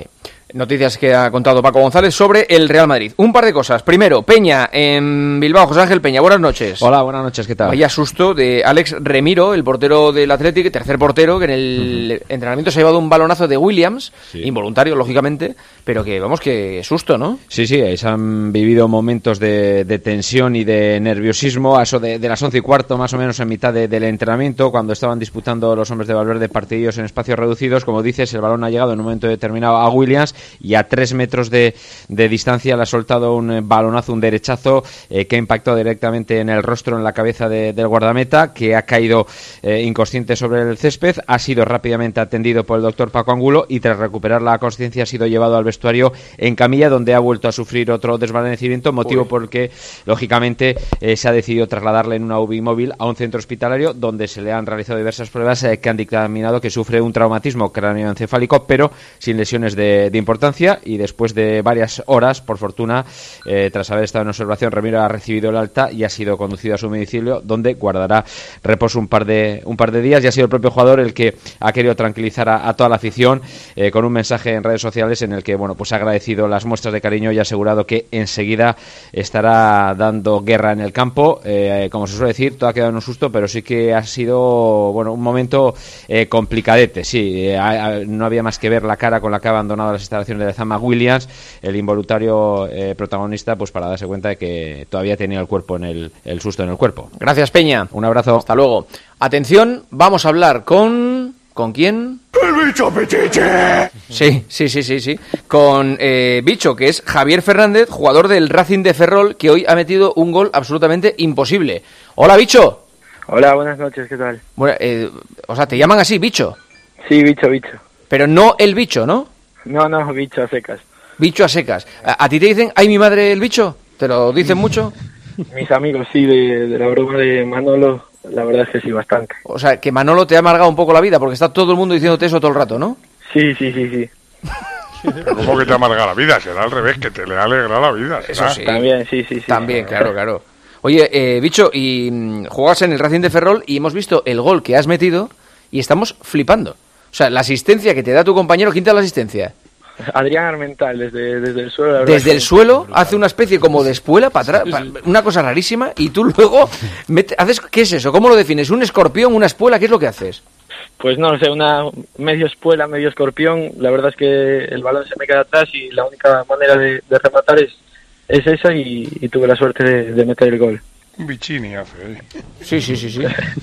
Noticias que ha contado Paco González sobre el Real Madrid. Un par de cosas. Primero, Peña en Bilbao. José Ángel Peña, buenas noches. Hola, buenas noches, ¿qué tal? Vaya susto de Alex Remiro, el portero del Athletic, tercer portero, que en el uh-huh. entrenamiento se ha llevado un balonazo de Williams, sí. involuntario, lógicamente, pero que, vamos, que susto, ¿no? Sí, sí, se han vivido momentos de, de tensión y de nerviosismo, a eso de, de las once y cuarto, más o menos en mitad de, del entrenamiento, cuando estaban disputando los hombres de Valverde partidillos en espacios reducidos. Como dices, el balón ha llegado en un momento determinado a Williams, y a tres metros de, de distancia le ha soltado un balonazo, un derechazo eh, que ha impactado directamente en el rostro, en la cabeza de, del guardameta, que ha caído eh, inconsciente sobre el césped. Ha sido rápidamente atendido por el doctor Paco Angulo y tras recuperar la consciencia ha sido llevado al vestuario en camilla, donde ha vuelto a sufrir otro desvanecimiento, motivo Uy. por el que lógicamente eh, se ha decidido trasladarle en una U B I móvil a un centro hospitalario, donde se le han realizado diversas pruebas eh, que han dictaminado que sufre un traumatismo cráneoencefálico, pero sin lesiones de, de importancia. Y después de varias horas, por fortuna, eh, tras haber estado en observación, Remiro ha recibido el alta y ha sido conducido a su domicilio, donde guardará reposo un par de un par de días. Y ha sido el propio jugador el que ha querido tranquilizar a, a toda la afición eh, con un mensaje en redes sociales en el que, bueno, pues ha agradecido las muestras de cariño y ha asegurado que enseguida estará dando guerra en el campo. Eh, como se suele decir, todo ha quedado en un susto, pero sí que ha sido, bueno, un momento eh, complicadete. Sí, eh, a, a, no había más que ver la cara con la que ha abandonado las instalaciones de Zama Williams, el involuntario eh, protagonista, pues para darse cuenta de que todavía tenía el cuerpo en el, el susto en el cuerpo. Gracias, Peña. Un abrazo. Hasta luego. Atención, vamos a hablar con... ¿Con quién? ¡El Bicho Pichiche! Sí, sí, sí, sí, sí. Con eh, Bicho, que es Javier Fernández, jugador del Racing de Ferrol, que hoy ha metido un gol absolutamente imposible. Hola, Bicho. Hola, buenas noches, ¿qué tal? Bueno, eh, o sea, ¿te llaman así, Bicho? Sí, Bicho, Bicho. Pero no el Bicho, ¿no? No, no, Bicho a secas. Bicho a secas. ¿A, a ti te dicen, ay, mi madre el Bicho? ¿Te lo dicen mucho? Mis amigos, sí, de, de la broma de Manolo, la verdad es que sí, bastante. O sea, que Manolo te ha amargado un poco la vida, porque está todo el mundo diciéndote eso todo el rato, ¿no? Sí, sí, sí, sí. Pero ¿cómo que te amarga la vida? Será al revés, que te le alegra la vida. ¿será? Eso sí. También, sí, sí, sí. También, claro, claro. Oye, eh, Bicho, y mmm, juegas en el Racing de Ferrol y hemos visto el gol que has metido y estamos flipando. O sea, la asistencia que te da tu compañero, ¿quién te da la asistencia? Adrián Armental, desde, desde el suelo. La verdad desde el suelo hace una especie como de espuela para atrás, una cosa rarísima, y tú luego mete, haces, ¿qué es eso? ¿Cómo lo defines? ¿Un escorpión, una espuela? ¿Qué es lo que haces? Pues no, o sea, una medio espuela, medio escorpión. La verdad es que el balón se me queda atrás y la única manera de, de rematar es, es esa y, y tuve la suerte de, de meter el gol. Un bichini hace ahí. Sí, sí, sí, sí.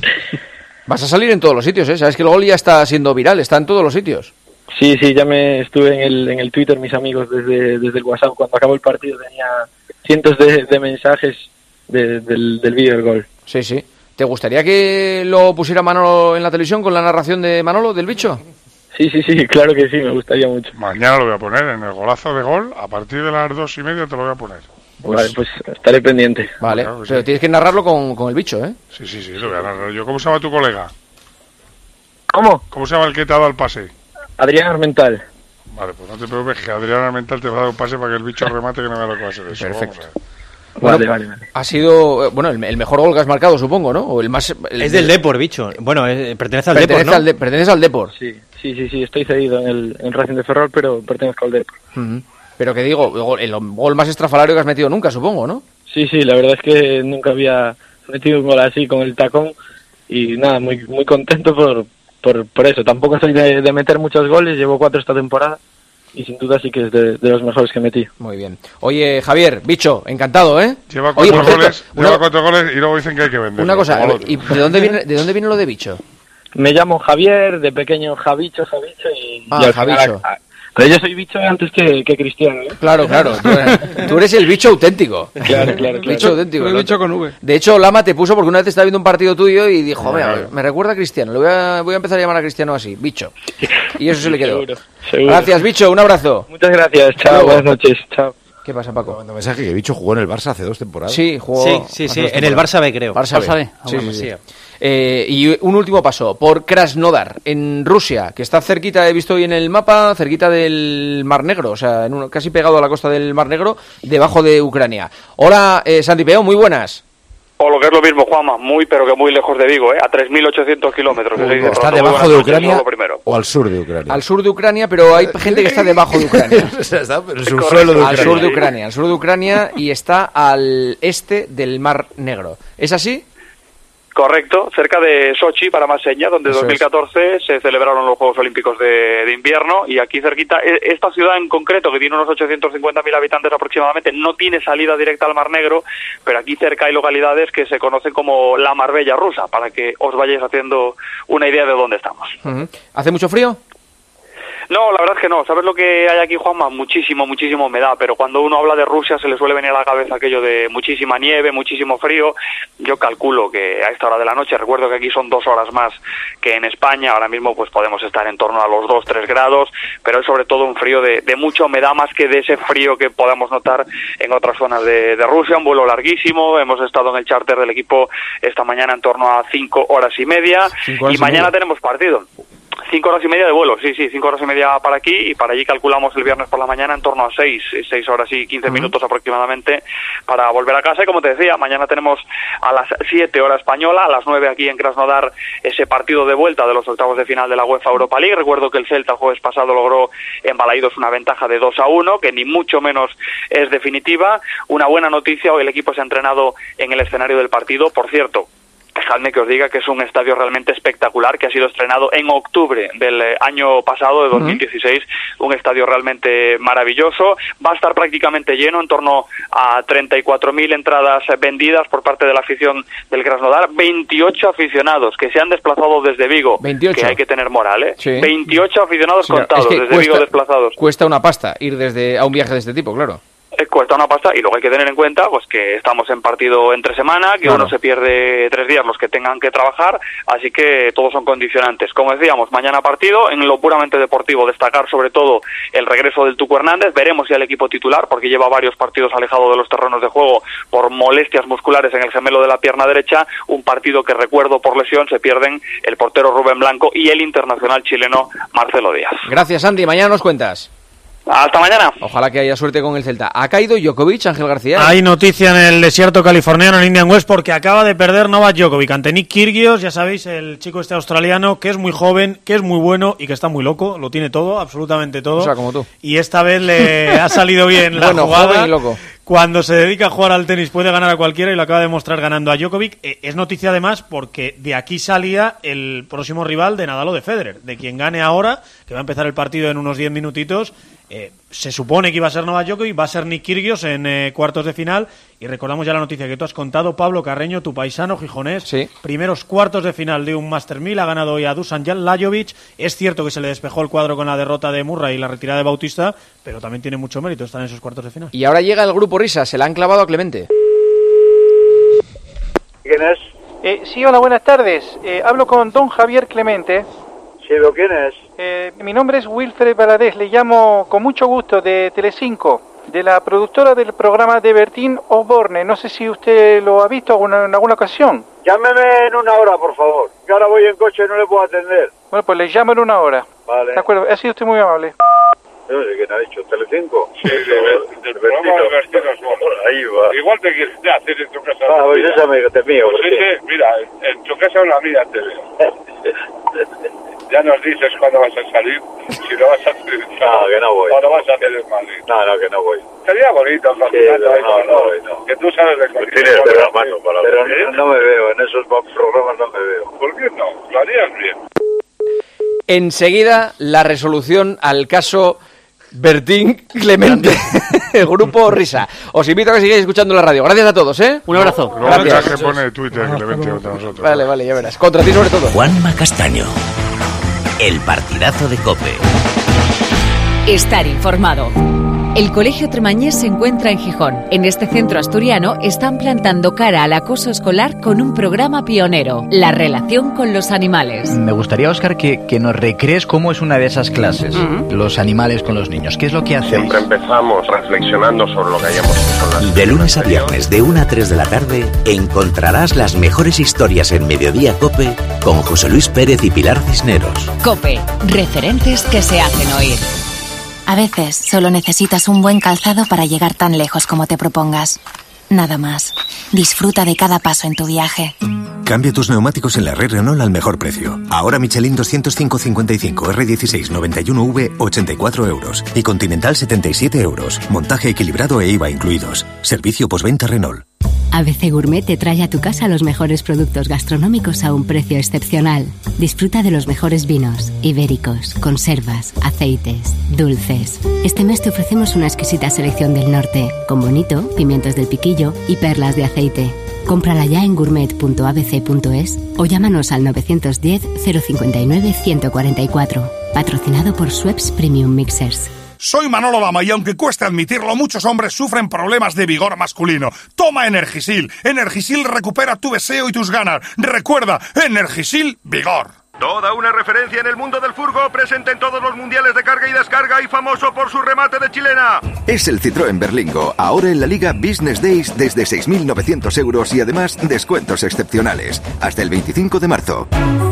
Vas a salir en todos los sitios, ¿eh? Sabes que el gol ya está siendo viral, está en todos los sitios. Sí, sí, ya me estuve en el, en el Twitter, mis amigos, desde, desde el WhatsApp. Cuando acabó el partido tenía cientos de, de mensajes de, del, del vídeo del gol. Sí, sí. ¿Te gustaría que lo pusiera Manolo en la televisión con la narración de Manolo, del Bicho? Sí, sí, sí, claro que sí, me gustaría mucho. Mañana lo voy a poner en el golazo de gol, a partir de las dos y media te lo voy a poner. Pues, vale, pues estaré pendiente. Vale, claro pero sí. Tienes que narrarlo con, con el Bicho, ¿eh? Sí, sí, sí, lo voy a narrar yo. ¿Cómo se llama tu colega? ¿Cómo? ¿Cómo se llama el que te ha dado el pase? Adrián Armental. Vale, pues no te preocupes, que Adrián Armental te va a dar un pase para que el Bicho remate, que no me lo que va a ser eso. Perfecto. Bueno, vale, vale, vale. Ha sido, bueno, el, el mejor gol que has marcado, supongo, ¿no? O el más. El, es del Depor, Bicho. Bueno, es, pertenece al pertenece Depor, ¿no? Al de, pertenece al Depor. Sí, sí, sí, sí, estoy cedido en el en Racing de Ferrol, pero pertenezco al Depor. Uh-huh. Pero que digo, el gol más estrafalario que has metido nunca, supongo, ¿no? Sí, sí, la verdad es que nunca había metido un gol así con el tacón y nada, muy muy contento por por, por eso. Tampoco soy de, de meter muchos goles, llevo cuatro esta temporada y sin duda sí que es de, de los mejores que metí. Muy bien. Oye, Javier, Bicho, encantado, ¿eh? Lleva cuatro Oye, goles, una... lleva cuatro goles y luego dicen que hay que vender. Una cosa, ¿y de dónde viene de dónde viene lo de Bicho? Me llamo Javier, de pequeño Javicho, Javicho y... Ah, y Javicho. Final, pero yo soy Bicho antes que, que Cristiano, ¿eh? Claro, claro. Tú eres, tú eres el Bicho auténtico. Claro, claro, claro. Bicho auténtico. El Bicho con V. De hecho, Lama te puso porque una vez estaba viendo un partido tuyo y dijo, mira, me recuerda a Cristiano. Le voy a, voy a empezar a llamar a Cristiano así, Bicho. Y eso se le quedó. Seguro, seguro. Gracias, Bicho. Un abrazo. Muchas gracias. Chao, buenas noches. Chao. ¿Qué pasa, Paco? Cuando mensaje que Bicho jugó en el Barça hace dos temporadas. Sí, jugó. Sí, sí, sí. En el Barça B, creo. Barça, Barça B. B. Sí, sí, sí. Eh, y un último paso, por Krasnodar, en Rusia, que está cerquita, he visto hoy en el mapa, cerquita del Mar Negro, o sea, en uno, casi pegado a la costa del Mar Negro, debajo de Ucrania. Hola, eh, Santi Peón, muy buenas. O lo que es lo mismo, Juanma, muy pero que muy lejos de Vigo, ¿eh? A tres mil ochocientos kilómetros. Uh, ¿Está debajo de Ucrania o al sur de Ucrania? Al sur de Ucrania, pero hay gente que está debajo de Ucrania. Está, pero es un suelo de Ucrania. Al sur de Ucrania, al sur de Ucrania y está al este del Mar Negro. ¿Es así? Correcto, cerca de Sochi, para más señas, donde en dos mil catorce se celebraron los Juegos Olímpicos de, de invierno, y aquí cerquita, esta ciudad en concreto, que tiene unos ochocientos cincuenta mil habitantes aproximadamente, no tiene salida directa al Mar Negro, pero aquí cerca hay localidades que se conocen como la Marbella rusa, para que os vayáis haciendo una idea de dónde estamos. Uh-huh. ¿Hace mucho frío? No, la verdad es que no. ¿Sabes lo que hay aquí, Juanma? Muchísimo, muchísimo humedad, pero cuando uno habla de Rusia se le suele venir a la cabeza aquello de muchísima nieve, muchísimo frío. Yo calculo que a esta hora de la noche, recuerdo que aquí son dos horas más que en España, ahora mismo pues podemos estar en torno a los dos, tres grados, pero es sobre todo un frío de, de mucha humedad, más que de ese frío que podamos notar en otras zonas de, de Rusia. Un vuelo larguísimo, hemos estado en el charter del equipo esta mañana en torno a cinco horas y media, y mañana tenemos partido. Cinco horas y media de vuelo, sí, sí, cinco horas y media para aquí, y para allí calculamos el viernes por la mañana en torno a seis, seis horas y quince minutos aproximadamente para volver a casa. Y como te decía, mañana tenemos a las siete hora española, a las nueve aquí en Krasnodar, ese partido de vuelta de los octavos de final de la UEFA Europa League. Recuerdo que el Celta el jueves pasado logró en Balaidos una ventaja de dos a uno, que ni mucho menos es definitiva. Una buena noticia, hoy el equipo se ha entrenado en el escenario del partido, por cierto. Dejadme que os diga que es un estadio realmente espectacular, que ha sido estrenado en octubre del año pasado, de dos mil dieciséis, uh-huh. Un estadio realmente maravilloso. Va a estar prácticamente lleno, en torno a treinta y cuatro mil entradas vendidas por parte de la afición del Krasnodar. veintiocho aficionados que se han desplazado desde Vigo, veintiocho. Que hay que tener moral, ¿eh? Sí. veintiocho aficionados sí, contados es que desde cuesta, Vigo desplazados. Cuesta una pasta ir desde a un viaje de este tipo, claro. Cuesta una pasta, y luego hay que tener en cuenta pues que estamos en partido entre semana, que claro. Uno se pierde tres días los que tengan que trabajar, así que todos son condicionantes. Como decíamos, mañana partido. En lo puramente deportivo, destacar sobre todo el regreso del Tucu Hernández. Veremos ya el equipo titular, porque lleva varios partidos alejado de los terrenos de juego por molestias musculares en el gemelo de la pierna derecha. Un partido que, recuerdo, por lesión se pierden el portero Rubén Blanco y el internacional chileno Marcelo Díaz. Gracias, Andy, mañana nos cuentas. Hasta mañana. Ojalá que haya suerte con el Celta. ¿Ha caído Djokovic, Ángel García? Hay noticia en el desierto californiano, en Indian Wells, porque acaba de perder Novak Djokovic ante Nick Kyrgios. Ya sabéis, el chico este australiano, que es muy joven, que es muy bueno y que está muy loco. Lo tiene todo, absolutamente todo. O sea, como tú. Y esta vez le ha salido bien la bueno, jugada. Joven y loco. Cuando se dedica a jugar al tenis puede ganar a cualquiera, y lo acaba de demostrar ganando a Djokovic. Eh, es noticia además porque de aquí salía el próximo rival de Nadal o de Federer. De quien gane ahora, que va a empezar el partido en unos diez minutitos, eh, se supone que iba a ser Novak Djokovic, va a ser Nick Kyrgios en eh, cuartos de final. Y recordamos ya la noticia que tú has contado, Pablo Carreño, tu paisano gijonés. Sí. Primeros cuartos de final de un Master mil, ha ganado hoy a Dusan Lajovic. Es cierto que se le despejó el cuadro con la derrota de Murray y la retirada de Bautista, pero también tiene mucho mérito estar en esos cuartos de final. Y ahora llega el grupo Risa, se la han clavado a Clemente. ¿Quién es? Eh, sí, hola, buenas tardes. Eh, hablo con don Javier Clemente. Sí, ¿lo quién es? Eh, mi nombre es Wilfred Valadez, le llamo con mucho gusto de Telecinco, de la productora del programa de Bertín Osborne. No sé si usted lo ha visto alguna, en alguna ocasión. Llámeme en una hora, por favor, que ahora voy en coche y no le puedo atender. Bueno, pues le llamo en una hora. Vale. De acuerdo, ha sido usted muy amable. No sé quién ha dicho, ¿Telecinco? Sí, sí, del, del programa de Bertín Osborne. Ahí va. Igual te quieres hacer en tu casa. Ah, pues ese amigo es mío. Pues sí, mira, en tu casa o la mía te veo. Ya nos dices cuándo vas a salir, si no vas a hacer el No, que no voy. O no vas a hacer el Madrid. No, no, que no voy. Sería bonito, sí, pero ahí, no, no, no, voy, no. Que tú sabes de cocina. Tienes de la mano para Pero no, no me veo, en esos programas no me veo. ¿Por qué no? Lo harías bien. Enseguida, la resolución al caso Bertín Clemente, el grupo Risa. Os invito a que sigáis escuchando la radio. Gracias a todos, ¿eh? Un abrazo. No, gracias. Que pone Twitter Clemente contra nosotros. Vale, vale, ya verás. Contra ti sobre todo. Juanma Castaño, el partidazo de COPE. Estar informado. El Colegio Tremañés se encuentra en Gijón. En este centro asturiano están plantando cara al acoso escolar con un programa pionero, la relación con los animales. Me gustaría, Óscar, que, que nos recrees cómo es una de esas clases, uh-huh. Los animales con los niños. ¿Qué es lo que hacéis? Siempre empezamos reflexionando sobre lo que hayamos hecho en las De lunes a viernes, de una a tres de la tarde, encontrarás las mejores historias en Mediodía COPE con José Luis Pérez y Pilar Cisneros. COPE, referentes que se hacen oír. A veces solo necesitas un buen calzado para llegar tan lejos como te propongas. nada más. Disfruta de cada paso en tu viaje. Cambia tus neumáticos en la red Renault al mejor precio. Ahora Michelin doscientos cinco cincuenta y cinco, R dieciséis noventa y uno V ochenta y cuatro euros y Continental setenta y siete euros. Montaje equilibrado e I V A incluidos. Servicio postventa Renault. A B C Gourmet te trae a tu casa los mejores productos gastronómicos a un precio excepcional. Disfruta de los mejores vinos, ibéricos, conservas, aceites, dulces. Este mes te ofrecemos una exquisita selección del norte, con bonito, pimientos del piquillo y perlas de aceite. Cómprala ya en gourmet punto a b c punto es o llámanos al nueve uno cero, cero cinco nueve, uno cuatro cuatro. Patrocinado por Schweppes Premium Mixers. Soy Manolo Lama y aunque cueste admitirlo, muchos hombres sufren problemas de vigor masculino. Toma Energisil. Energisil recupera tu deseo y tus ganas. Recuerda, Energisil Vigor. Toda una referencia en el mundo del furgo, presente en todos los mundiales de carga y descarga y famoso por su remate de chilena. Es el Citroën Berlingo, ahora en la Liga Business Days desde seis mil novecientos euros y además descuentos excepcionales. Hasta el veinticinco de marzo.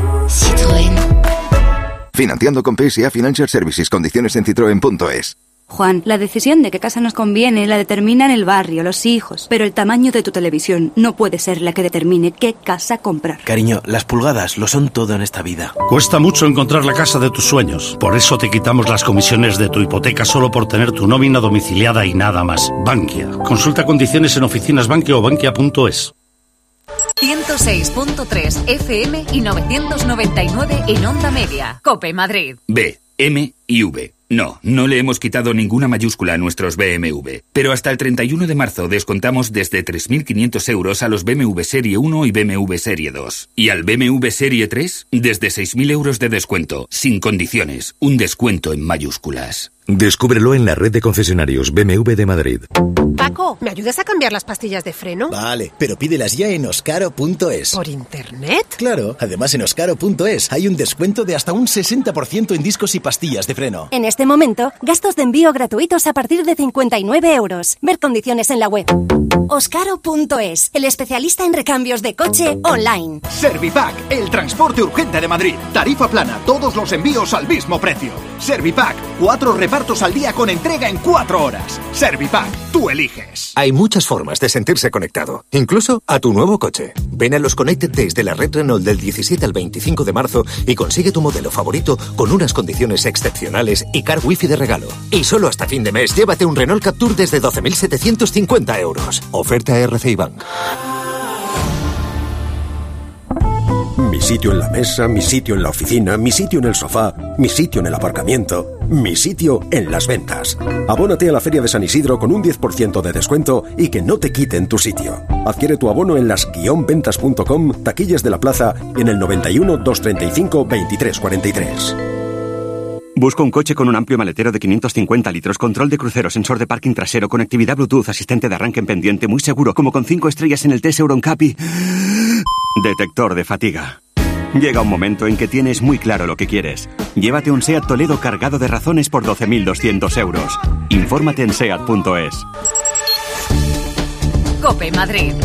Citroën. Financiando con P S A Financial Services. Condiciones en citroen punto es. Juan, la decisión de qué casa nos conviene la determinan el barrio, los hijos. Pero el tamaño de tu televisión no puede ser la que determine qué casa comprar. Cariño, las pulgadas lo son todo en esta vida. Cuesta mucho encontrar la casa de tus sueños. Por eso te quitamos las comisiones de tu hipoteca solo por tener tu nómina domiciliada y nada más. Bankia. Consulta condiciones en oficinas Bankia o bankia punto es. ciento seis punto tres F M y novecientos noventa y nueve en Onda Media. COPE Madrid. B, M y V. No, no le hemos quitado ninguna mayúscula a nuestros B M W. Pero hasta el treinta y uno de marzo descontamos desde tres mil quinientos euros a los B M W Serie uno y B M W Serie dos. Y al B M W Serie tres, desde seis mil euros de descuento. Sin condiciones. Un descuento en mayúsculas. Descúbrelo en la red de concesionarios B M W de Madrid. Paco, ¿me ayudas a cambiar las pastillas de freno? Vale, pero pídelas ya en oscaro punto es. ¿Por internet? Claro, además en oscaro punto es hay un descuento de hasta un sesenta por ciento en discos y pastillas de freno. En este momento, gastos de envío gratuitos a partir de cincuenta y nueve euros. Ver condiciones en la web. oscaro punto es, el especialista en recambios de coche online. Servipack, el transporte urgente de Madrid. Tarifa plana, todos los envíos al mismo precio. Servipack, cuatro repartos al día con entrega en cuatro horas. Servipack, tú eliges. Hay muchas formas de sentirse conectado, incluso a tu nuevo coche. Ven a los Connected Days de la red Renault del diecisiete al veinticinco de marzo y consigue tu modelo favorito con unas condiciones excepcionales y car wifi de regalo. Y solo hasta fin de mes llévate un Renault Captur desde doce mil setecientos cincuenta euros. Oferta R C I Bank. Mi sitio en la mesa, mi sitio en la oficina, mi sitio en el sofá, mi sitio en el aparcamiento, mi sitio en las ventas. Abónate a la Feria de San Isidro con un diez por ciento de descuento y que no te quiten tu sitio. Adquiere tu abono en las guion ventas punto com, taquillas de la plaza, en el noventa y uno, doscientos treinta y cinco, veintitrés cuarenta y tres. Busco un coche con un amplio maletero de quinientos cincuenta litros, control de crucero, sensor de parking trasero, conectividad Bluetooth, asistente de arranque en pendiente, muy seguro, como con cinco estrellas en el test Euro N C A P y... detector de fatiga. Llega un momento en que tienes muy claro lo que quieres. Llévate un SEAT Toledo cargado de razones por doce mil doscientos euros. Infórmate en seat punto es. COPE Madrid.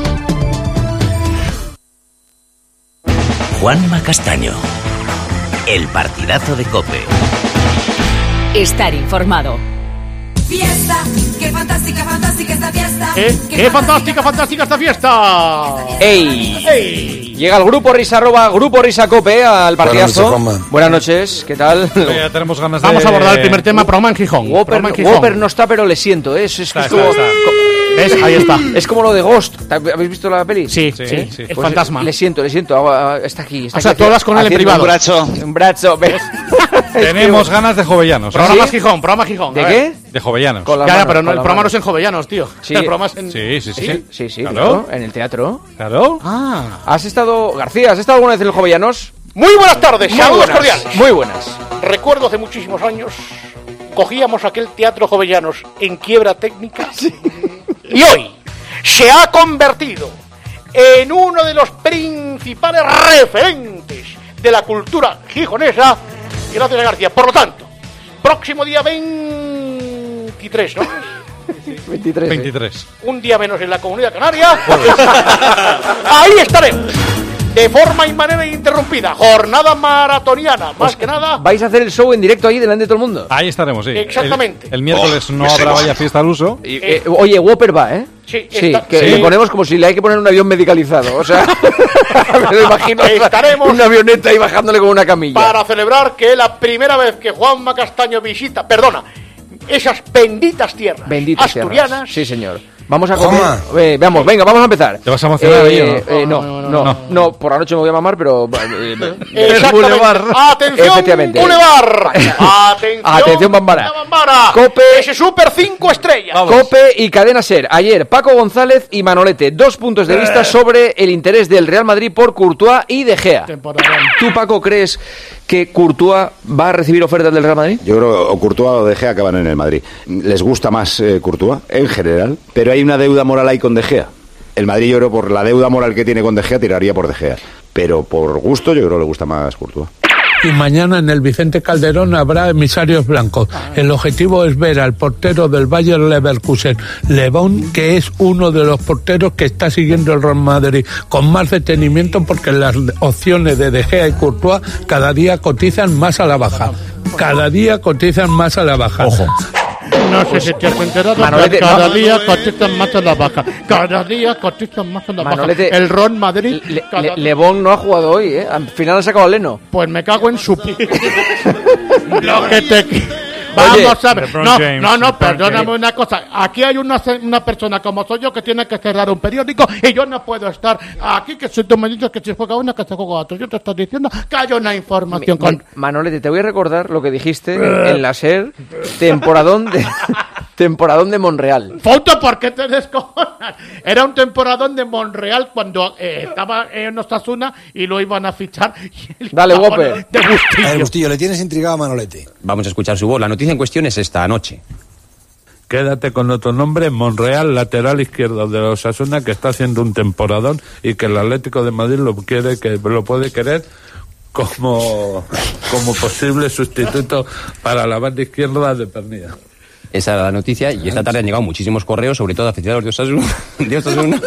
Juanma Castaño. El partidazo de COPE. Estar informado. Fiesta, qué fantástica, fantástica esta fiesta. ¿Qué? Qué, ¡Qué fantástica, fantástica esta fiesta! ¡Ey! ¡Ey! Llega el Grupo Risa, arroba Grupo Risa Cope al partidazo. Buenas noches, Buenas noches, ¿qué tal? Ya tenemos ganas de... Vamos a abordar el primer tema, Proma en Gijón. Whopper, Proma en Gijón. Whopper no está, pero le siento, ¿eh? Es, es, Está, es como, está, está. co- ¿Ves? Ahí está. Es como lo de Ghost. ¿Habéis visto la peli? Sí, sí, sí, sí. El Pues fantasma. Le siento, le siento. Hago- ah, Está aquí. Está O sea, aquí tú hablas con él en haciendo privado. Un brazo. Un brazo. ¿ves? Tenemos ganas de jovellanos. Programa ¿Sí? Gijón, programa Gijón. ¿De A qué? ver. De jovellanos. Con la Ya, ya, mano, pero con no, el la programa mano. no es en jovellanos, tío. Sí. El programa es en... Sí, sí, sí. Sí, sí, sí, Claro. claro, en el teatro. Claro. Ah. ¿Has estado, García, has estado alguna vez en el Jovellanos? Muy buenas tardes, Muy saludos buenas, cordiales. Muy buenas. Recuerdo hace muchísimos años, cogíamos aquel Teatro Jovellanos en quiebra técnica y hoy se ha convertido en uno de los principales referentes de la cultura gijonesa, gracias a García. Por lo tanto, próximo día veintitrés, ¿no? veintitrés. veintitrés. Un día menos en la Comunidad Canaria. Ahí estaremos. De forma y manera ininterrumpida. Jornada maratoniana. Más que nada. ¿Vais a hacer el show en directo ahí delante de todo el mundo? Ahí estaremos, sí. Exactamente. El, el miércoles Oh, no ese habrá va. vaya fiesta al uso. Y, eh, oye, Whopper va, ¿eh? Sí, sí está, que sí. le ponemos como si le hay que poner un avión medicalizado. O sea, me lo imagino. Estaremos una avioneta ahí bajándole con una camilla. Para celebrar que es la primera vez que Juanma Castaño visita, perdona, esas benditas tierras benditas asturianas. Tierras. Sí, señor. Vamos a comer. Eh, veamos, venga, vamos a empezar. ¿Te vas a emocionar? Eh, eh, no, no, no, no, no, por la noche me voy a mamar, pero... Eh, Exactamente. Atención, efectivamente. Boulevard. Atención, Atención, Bambara. Bambara. Cope. Ese super cinco estrellas. Vamos. Cope y Cadena SER. Ayer, Paco González y Manolete. Dos puntos de vista sobre el interés del Real Madrid por Courtois y De Gea. ¿Tú, Paco, crees que Courtois va a recibir ofertas del Real Madrid? Yo creo que o Courtois o De Gea acaban en el Madrid. Les gusta más eh, Courtois, en general, pero hay una deuda moral ahí con De Gea. El Madrid, yo creo, por la deuda moral que tiene con De Gea, tiraría por De Gea. Pero por gusto, yo creo que le gusta más Courtois. Y mañana en el Vicente Calderón habrá emisarios blancos. El objetivo es ver al portero del Bayer Leverkusen, Lebón, que es uno de los porteros que está siguiendo el Real Madrid con más detenimiento, porque las opciones de De Gea y Courtois cada día cotizan más a la baja. Cada día cotizan más a la baja. Ojo. No sé si te has enterado, Manolete, cada no. día cotizan más a la baja. Cada día cotizan más a la Manolete, baja. El Ron Madrid... Le, Le, Lebón no ha jugado hoy, ¿eh? Al final ha sacado a Leno. Pues me cago en su... Lo que te... Vamos Oye, a ver. No, James, no, no, LeBron perdóname James. una cosa. Aquí hay una, una persona como soy yo que tiene que cerrar un periódico y yo no puedo estar aquí, que si tú me dices que si juega una, que se juega otro. Yo te estoy diciendo que hay una información Mi, con... Manolete, te voy a recordar lo que dijiste en, en la SER, temporadón de... temporadón de Monreal. Foto, ¿por qué te descojonas? Era un temporadón de Monreal cuando eh, estaba en Osasuna y lo iban a fichar. Dale, Whopper. De Bustillo. A ver, Bustillo, le tienes intrigado a Manolete. Vamos a escuchar su voz. La noticia en cuestión es esta anoche. Quédate con otro nombre, Monreal, lateral izquierdo de los Osasuna, que está haciendo un temporadón y que el Atlético de Madrid lo quiere, que lo puede querer como, como posible sustituto para la banda izquierda de Pernilla. Esa era la noticia y esta tarde han llegado muchísimos correos, sobre todo aficionados de Osasuna, de Osasuna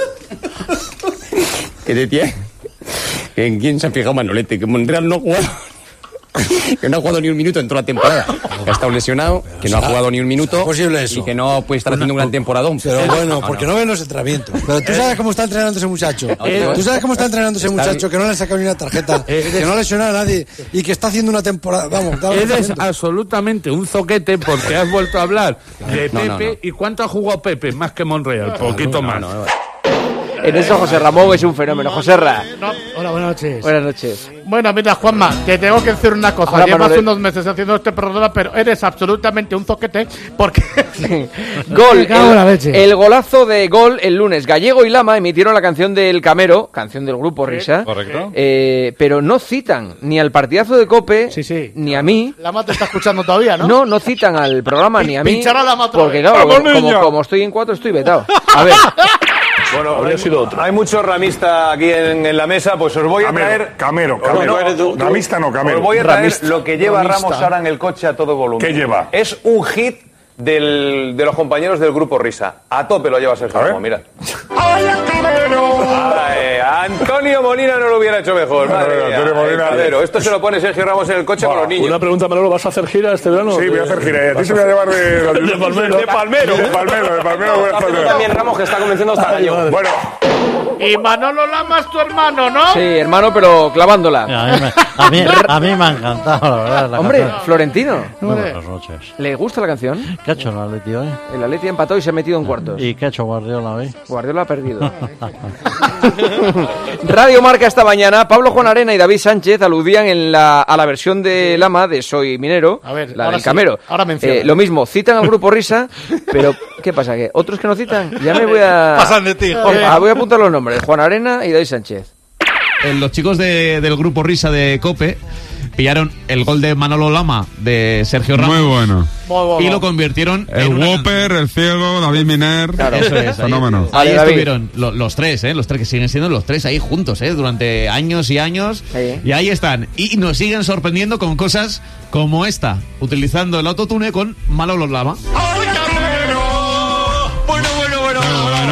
que decía que en quién se ha fijado Manolete, que Monreal no ha jugado, que no ha jugado ni un minuto en toda la temporada, que ha estado lesionado, que no ha jugado ni un minuto. ¿Es posible eso? Y que no puede estar haciendo un gran temporadón. Pero bueno, porque no ven los entrenamientos. Pero tú sabes cómo está entrenando ese muchacho. Tú sabes cómo está entrenando ese muchacho, que no le ha sacado ni una tarjeta, que no ha lesionado a nadie y que está haciendo una temporada. Vamos, eres absolutamente un zoquete porque has vuelto a hablar de Pepe. No, no, no. ¿Y cuánto ha jugado Pepe? Más que Monreal, poquito más. No, no, no. En eso José Ramón es un fenómeno. José Ra. No, hola, buenas noches. Buenas noches. Bueno, mira, Juanma, te tengo que decir una cosa. Hola, Llevas Manolete. unos meses haciendo este programa, pero eres absolutamente un zoquete porque... Gol. Me cago en la El, leche. el golazo de gol el lunes. Gallego y Lama emitieron la canción del Camero, canción del grupo Risa. Correcto. Eh, pero no citan ni al partidazo de Cope, Sí, sí. ni a mí. Lama te está escuchando todavía, ¿no? No, no citan al programa ni a mí. Pinchar a Lama otra Porque vez. claro, ¡Vamos, como, niño! como estoy en cuatro estoy vetado. A ver. Bueno, habría sido otro. Hay muchos ramistas aquí en, en la mesa, pues os voy a Camero, traer... Camero, Camero. No, tú- tú- Ramista no, Camero. Os voy a traer Ramista. lo que lleva Ramista. Ramos ahora en el coche a todo volumen. ¿Qué lleva? Es un hit del, de los compañeros del grupo Risa. A tope lo lleva Sergio Ramos, mira. ¡Ay, Camero! Ay, Antonio Molina no lo hubiera hecho mejor. Madre Bueno, mía. Antonio Molina. Ay, Camero. Esto se lo pone Sergio Ramos en el coche con los niños. Una pregunta, Manolo, ¿vas a hacer gira este verano? Sí, voy a hacer gira. Y a ti se me va a llevar de... De Palmero. De Palmero. De Palmero, de Palmero. voy a hacer- También Ramos, que está convenciendo hasta el año. Bueno, Y Manolo Lama es tu hermano, ¿no? Sí, hermano, pero clavándola. A mí, me, a, mí, a mí me ha encantado, la verdad. La Hombre, canción. Florentino. Muy buenas noches. ¿Le gusta la canción? ¿Qué ha hecho el Atleti hoy? El Atleti empató y se ha metido en cuartos. ¿Y qué ha hecho Guardiola hoy? Guardiola ha perdido. Radio Marca esta mañana, Pablo Juan Arena y David Sánchez aludían en la, a la versión de Lama de Soy Minero, A ver, la ahora del sí, Camero. ahora menciona. Eh, lo mismo, citan al grupo Risa, pero ¿qué pasa? ¿Que otros que no citan? Ya me voy a... Pasan de ti, joder. Ah, voy a apuntar los nombres, Juan Arena y David Sánchez. Eh, Los chicos de- del grupo Risa de COPE pillaron el gol de Manolo Lama de Sergio Ramos. Muy bueno. Muy Y lo convirtieron El en una Whopper, el Ciego, David Miner. Eso es, ahí, Fenómeno. ahí Vale, David. estuvieron lo- los tres, ¿eh? Los tres que siguen siendo los tres ahí juntos, ¿eh? Durante años y años. Sí. Y ahí están. Y nos siguen sorprendiendo con cosas como esta, utilizando el autotune con Manolo Lama. Bueno, bueno, bueno.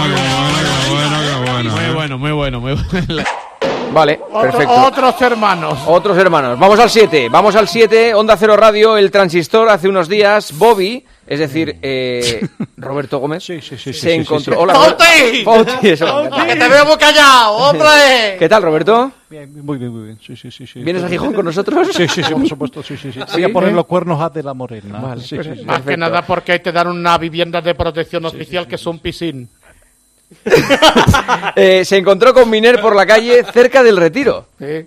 Muy bueno, muy bueno, muy bueno. Vale, Otro- perfecto. otros hermanos. Otros hermanos. Vamos al siete. Vamos al siete. Onda Cero Radio, el transistor, hace unos días, Bobby, es decir, eh, Roberto Gómez sí, sí, sí, se sí, encontró... sí, sí. Hola, ¡Fauti! Fauti, eso. ¡Que te veo muy callado, hombre! ¿Qué tal, Roberto? Bien, muy bien, muy bien. Sí, sí, sí, sí. ¿Vienes a Gijón con nosotros? Sí, sí, sí, por supuesto, sí, sí, sí. ¿Sí? Voy a poner los cuernos a de la Morena. Vale, sí, pues, sí, sí. Más que nada porque ahí te dan una vivienda de protección oficial que son piscín. eh, se encontró con Miner por la calle cerca del Retiro. Sí.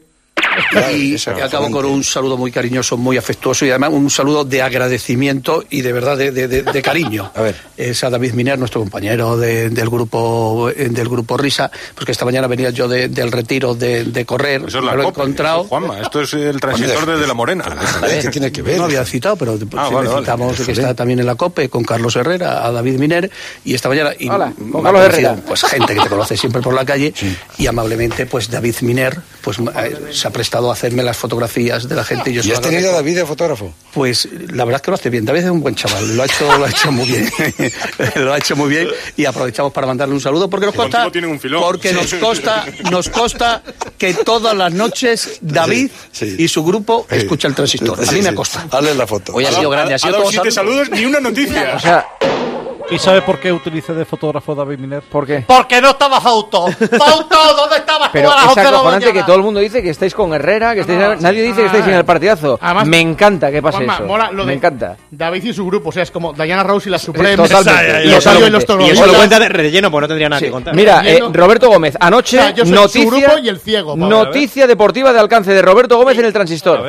Y acabo con un saludo muy cariñoso, muy afectuoso y además un saludo de agradecimiento y de verdad de, de, de, de cariño. A ver. Es a David Miner, nuestro compañero de, del grupo del grupo Risa, porque esta mañana venía yo de, del Retiro de, de correr, Eso es la lo he Copa, encontrado. eso, Juanma, esto es el transistor de, de la Morena. ¿Qué tiene que ver? No había citado, pero Ah, sí vale, le vale. citamos que está también en la COPE con Carlos Herrera, a David Miner y esta mañana y Hola, me con ha Carlos conocido, Herrera. pues gente que te conoce siempre por la calle y amablemente pues David Miner pues eh, se ha prestado a hacerme las fotografías de la gente y yo ¿Y se has lo tenido a agradezco. David de fotógrafo? Pues la verdad es que lo hace bien. David es un buen chaval, lo ha hecho, lo ha hecho muy bien, lo ha hecho muy bien y aprovechamos para mandarle un saludo porque nos consta, Contigo tiene un filón. porque Sí. nos consta, nos consta que todas las noches David Sí, sí. y su grupo escucha el transistor. A Sí, mí me sí. consta. Hazle la foto. Hoy ha sido grande, ha sido dado todo siete saludo. saludos ni una noticia. O sea, ¿Y sabes por qué utilicé de fotógrafo David Miner? ¿por qué? Porque no estaba Fauto. Fauto, ¿dónde estabas tú Pero a las es once de la acojonante mañana? que todo el mundo dice que estáis con Herrera, que estáis... No, no, nadie sí. dice que estáis Ah, en el partidazo. además- Me encanta que pase Juanma, eso. mola lo Me de encanta. David y su grupo, o sea, es como Diana Rose y la Suprema. Totalmente. Y los Totalmente. y los Y Torres. eso lo cuenta de relleno, pues no tendría nada Sí. que contar. Mira, eh, Relleno. Roberto Gómez, anoche, O sea, yo soy su noticia, grupo y el ciego, Pablo, noticia deportiva de alcance de Roberto Gómez en el Transistor.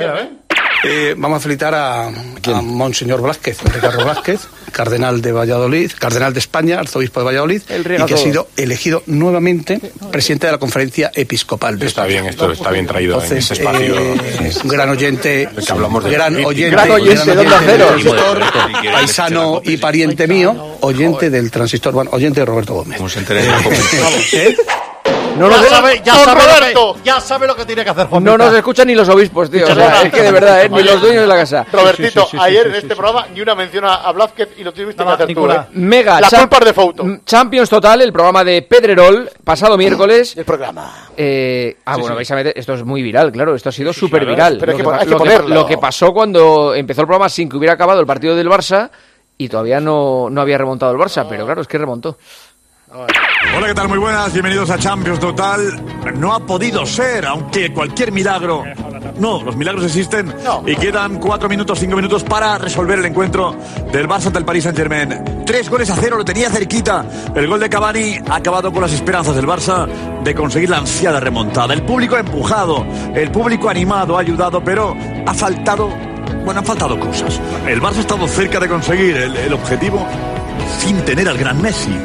Eh, vamos a felicitar a, a Monseñor Blázquez, Ricardo Blázquez, cardenal de Valladolid, cardenal de España, arzobispo de Valladolid, El y riega que ha todo. sido elegido nuevamente presidente de la conferencia episcopal. de Está España. bien, esto está bien traído en Entonces, ese espacio. eh, un gran oyente, que hablamos de gran política. oyente, Gran oyente de Onda Cero. del transistor, paisano y pariente mío, oyente del transistor, bueno, oyente de Roberto Gómez. Como se entera en la Copa. ¿Eh? No ya nos, sabe, ya Don sabe lo Roberto. que, ya sabe lo que tiene que hacer Juan. no nos escuchan ni los obispos, tío. O sea, es que de verdad, eh, ni los dueños de la casa. Robertito, Sí, sí, sí, sí, ayer sí, en sí, este sí, programa ni una mención a, a Blázquez y lo tuviste que Nada, hacer tú, ninguna. ¿eh? Mega La Cham- culpa es de Fauto. Champions Total, el programa de Pedrerol, pasado miércoles. El programa. Eh, ah, Sí, bueno, sí. vais a meter, esto es muy viral, claro, esto ha sido súper viral. Pero hay que lo, pon- hay que lo ponerlo. lo que pasó cuando empezó el programa sin que hubiera acabado el partido del Barça y todavía no, no había remontado el Barça, pero claro, es que remontó. Hola, ¿qué tal? Muy buenas, bienvenidos a Champions Total. No ha podido ser, aunque cualquier milagro... No, los milagros existen y quedan cuatro minutos, cinco minutos para resolver el encuentro del Barça ante el Paris Saint-Germain. Tres goles a cero, lo tenía cerquita. El gol de Cavani ha acabado con las esperanzas del Barça de conseguir la ansiada remontada. El público ha empujado, el público animado ha ayudado, pero ha faltado... Bueno, han faltado cosas. El Barça ha estado cerca de conseguir el, el objetivo sin tener al gran Messi.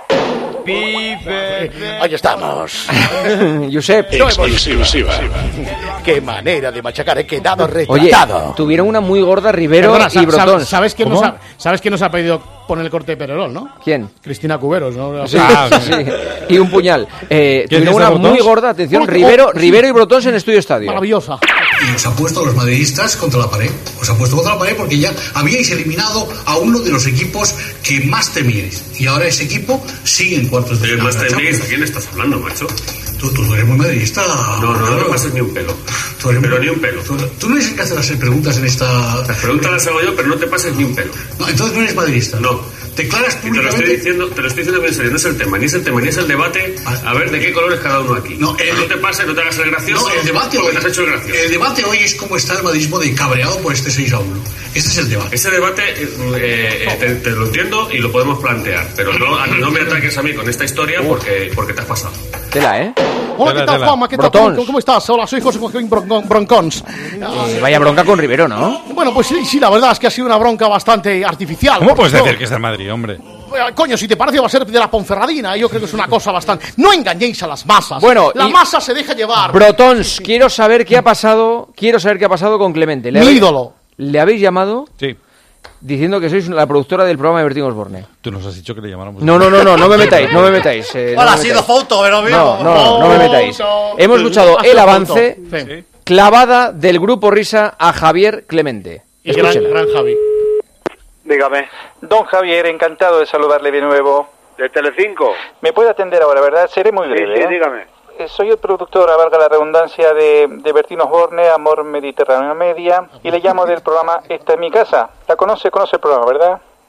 Ahí estamos. Josep. Exclusiva. Qué manera de machacar, he quedado Oye, retratado. tuvieron una muy gorda Rivero Perdona, y sa- Brotón. sa- ¿sabes, quién nos ¿Cómo? ha, ¿Sabes quién nos ha pedido poner el corte de Pererol, no? ¿Quién? Cristina Cuberos, ¿no? Sí, sí. Y un puñal. Eh, ¿Quién tuvieron es una de Brotons? muy gorda, atención, Oh, Rivero, oh, sí. Rivero y Brotons en Estudio Estadio. Maravillosa. Y os ha puesto a los madridistas contra la pared. Os ha puesto contra la pared porque ya habíais eliminado a uno de los equipos que más temíais. Y ahora ese equipo sigue en cuartos de final. más de la temíais? Champions. ¿A quién estás hablando, macho? Tú, tú eres muy madridista. No, no, no Claro. me pases ni un pelo. Tú eres Pero muy- ni un pelo. Tú, tú no eres el que hace las preguntas en esta... Las preguntas las hago yo, pero no te pases ni un pelo. No, entonces no eres madridista. No. Declaras Y te lo estoy públicamente... diciendo, te lo estoy diciendo en serio, no es el tema, ni es el tema, ni es el debate. A ver de qué color es cada uno aquí. No, el- no te pases, no te hagas el gracioso. No, el debate porque hoy, te has hecho el gracioso. el debate hoy es cómo está el madridismo de cabreado por este seis a uno. Este es el debate. Ese debate eh, eh, te, te lo entiendo y lo podemos plantear, pero no, a- no me ataques a mí con esta historia porque, porque te has pasado. Tela, ¿eh? Hola, ¿qué tal, Juanma? ¿Qué tal? Brotons. ¿Cómo, ¿Cómo estás? Hola, soy José Joaquín Broncón- Broncons. Eh, vaya bronca con Rivero, ¿no? Bueno, pues sí, sí, la verdad es que ha sido una bronca bastante artificial. ¿Cómo puedes Porque decir que es del Madrid, hombre? no, coño, si te parece va a ser de la Ponferradina. Yo creo que es una cosa bastante... No engañéis a las masas. Bueno, la y- masa se deja llevar. Brotons, quiero saber qué ha pasado, quiero saber qué ha pasado con Clemente. ¿Le Mi habéis- ídolo. ¿Le habéis llamado? Sí. Diciendo que sois la productora del programa de Bertín Osborne. Tú nos has dicho que le llamáramos. No, no, no, no, no me metáis, no me metáis. eh, no Hola, me ha sido metáis. foto, pero bien. No, no, no me metáis. Hemos escuchado Ha sido el avance, foto. Sí. clavada del grupo Risa a Javier Clemente. Y gran, Escúchela. gran Javi. Dígame. Don Javier, encantado de saludarle de nuevo. ¿De Telecinco? ¿Me puede atender ahora, verdad? Seré muy breve. ¿eh? dígame. Eh, Soy el productor, a valga la redundancia, de, de Bertín Osborne, Amor Mediterráneo Media, y le llamo del programa Esta es mi casa. ¿La conoce? ¿Conoce el programa, verdad?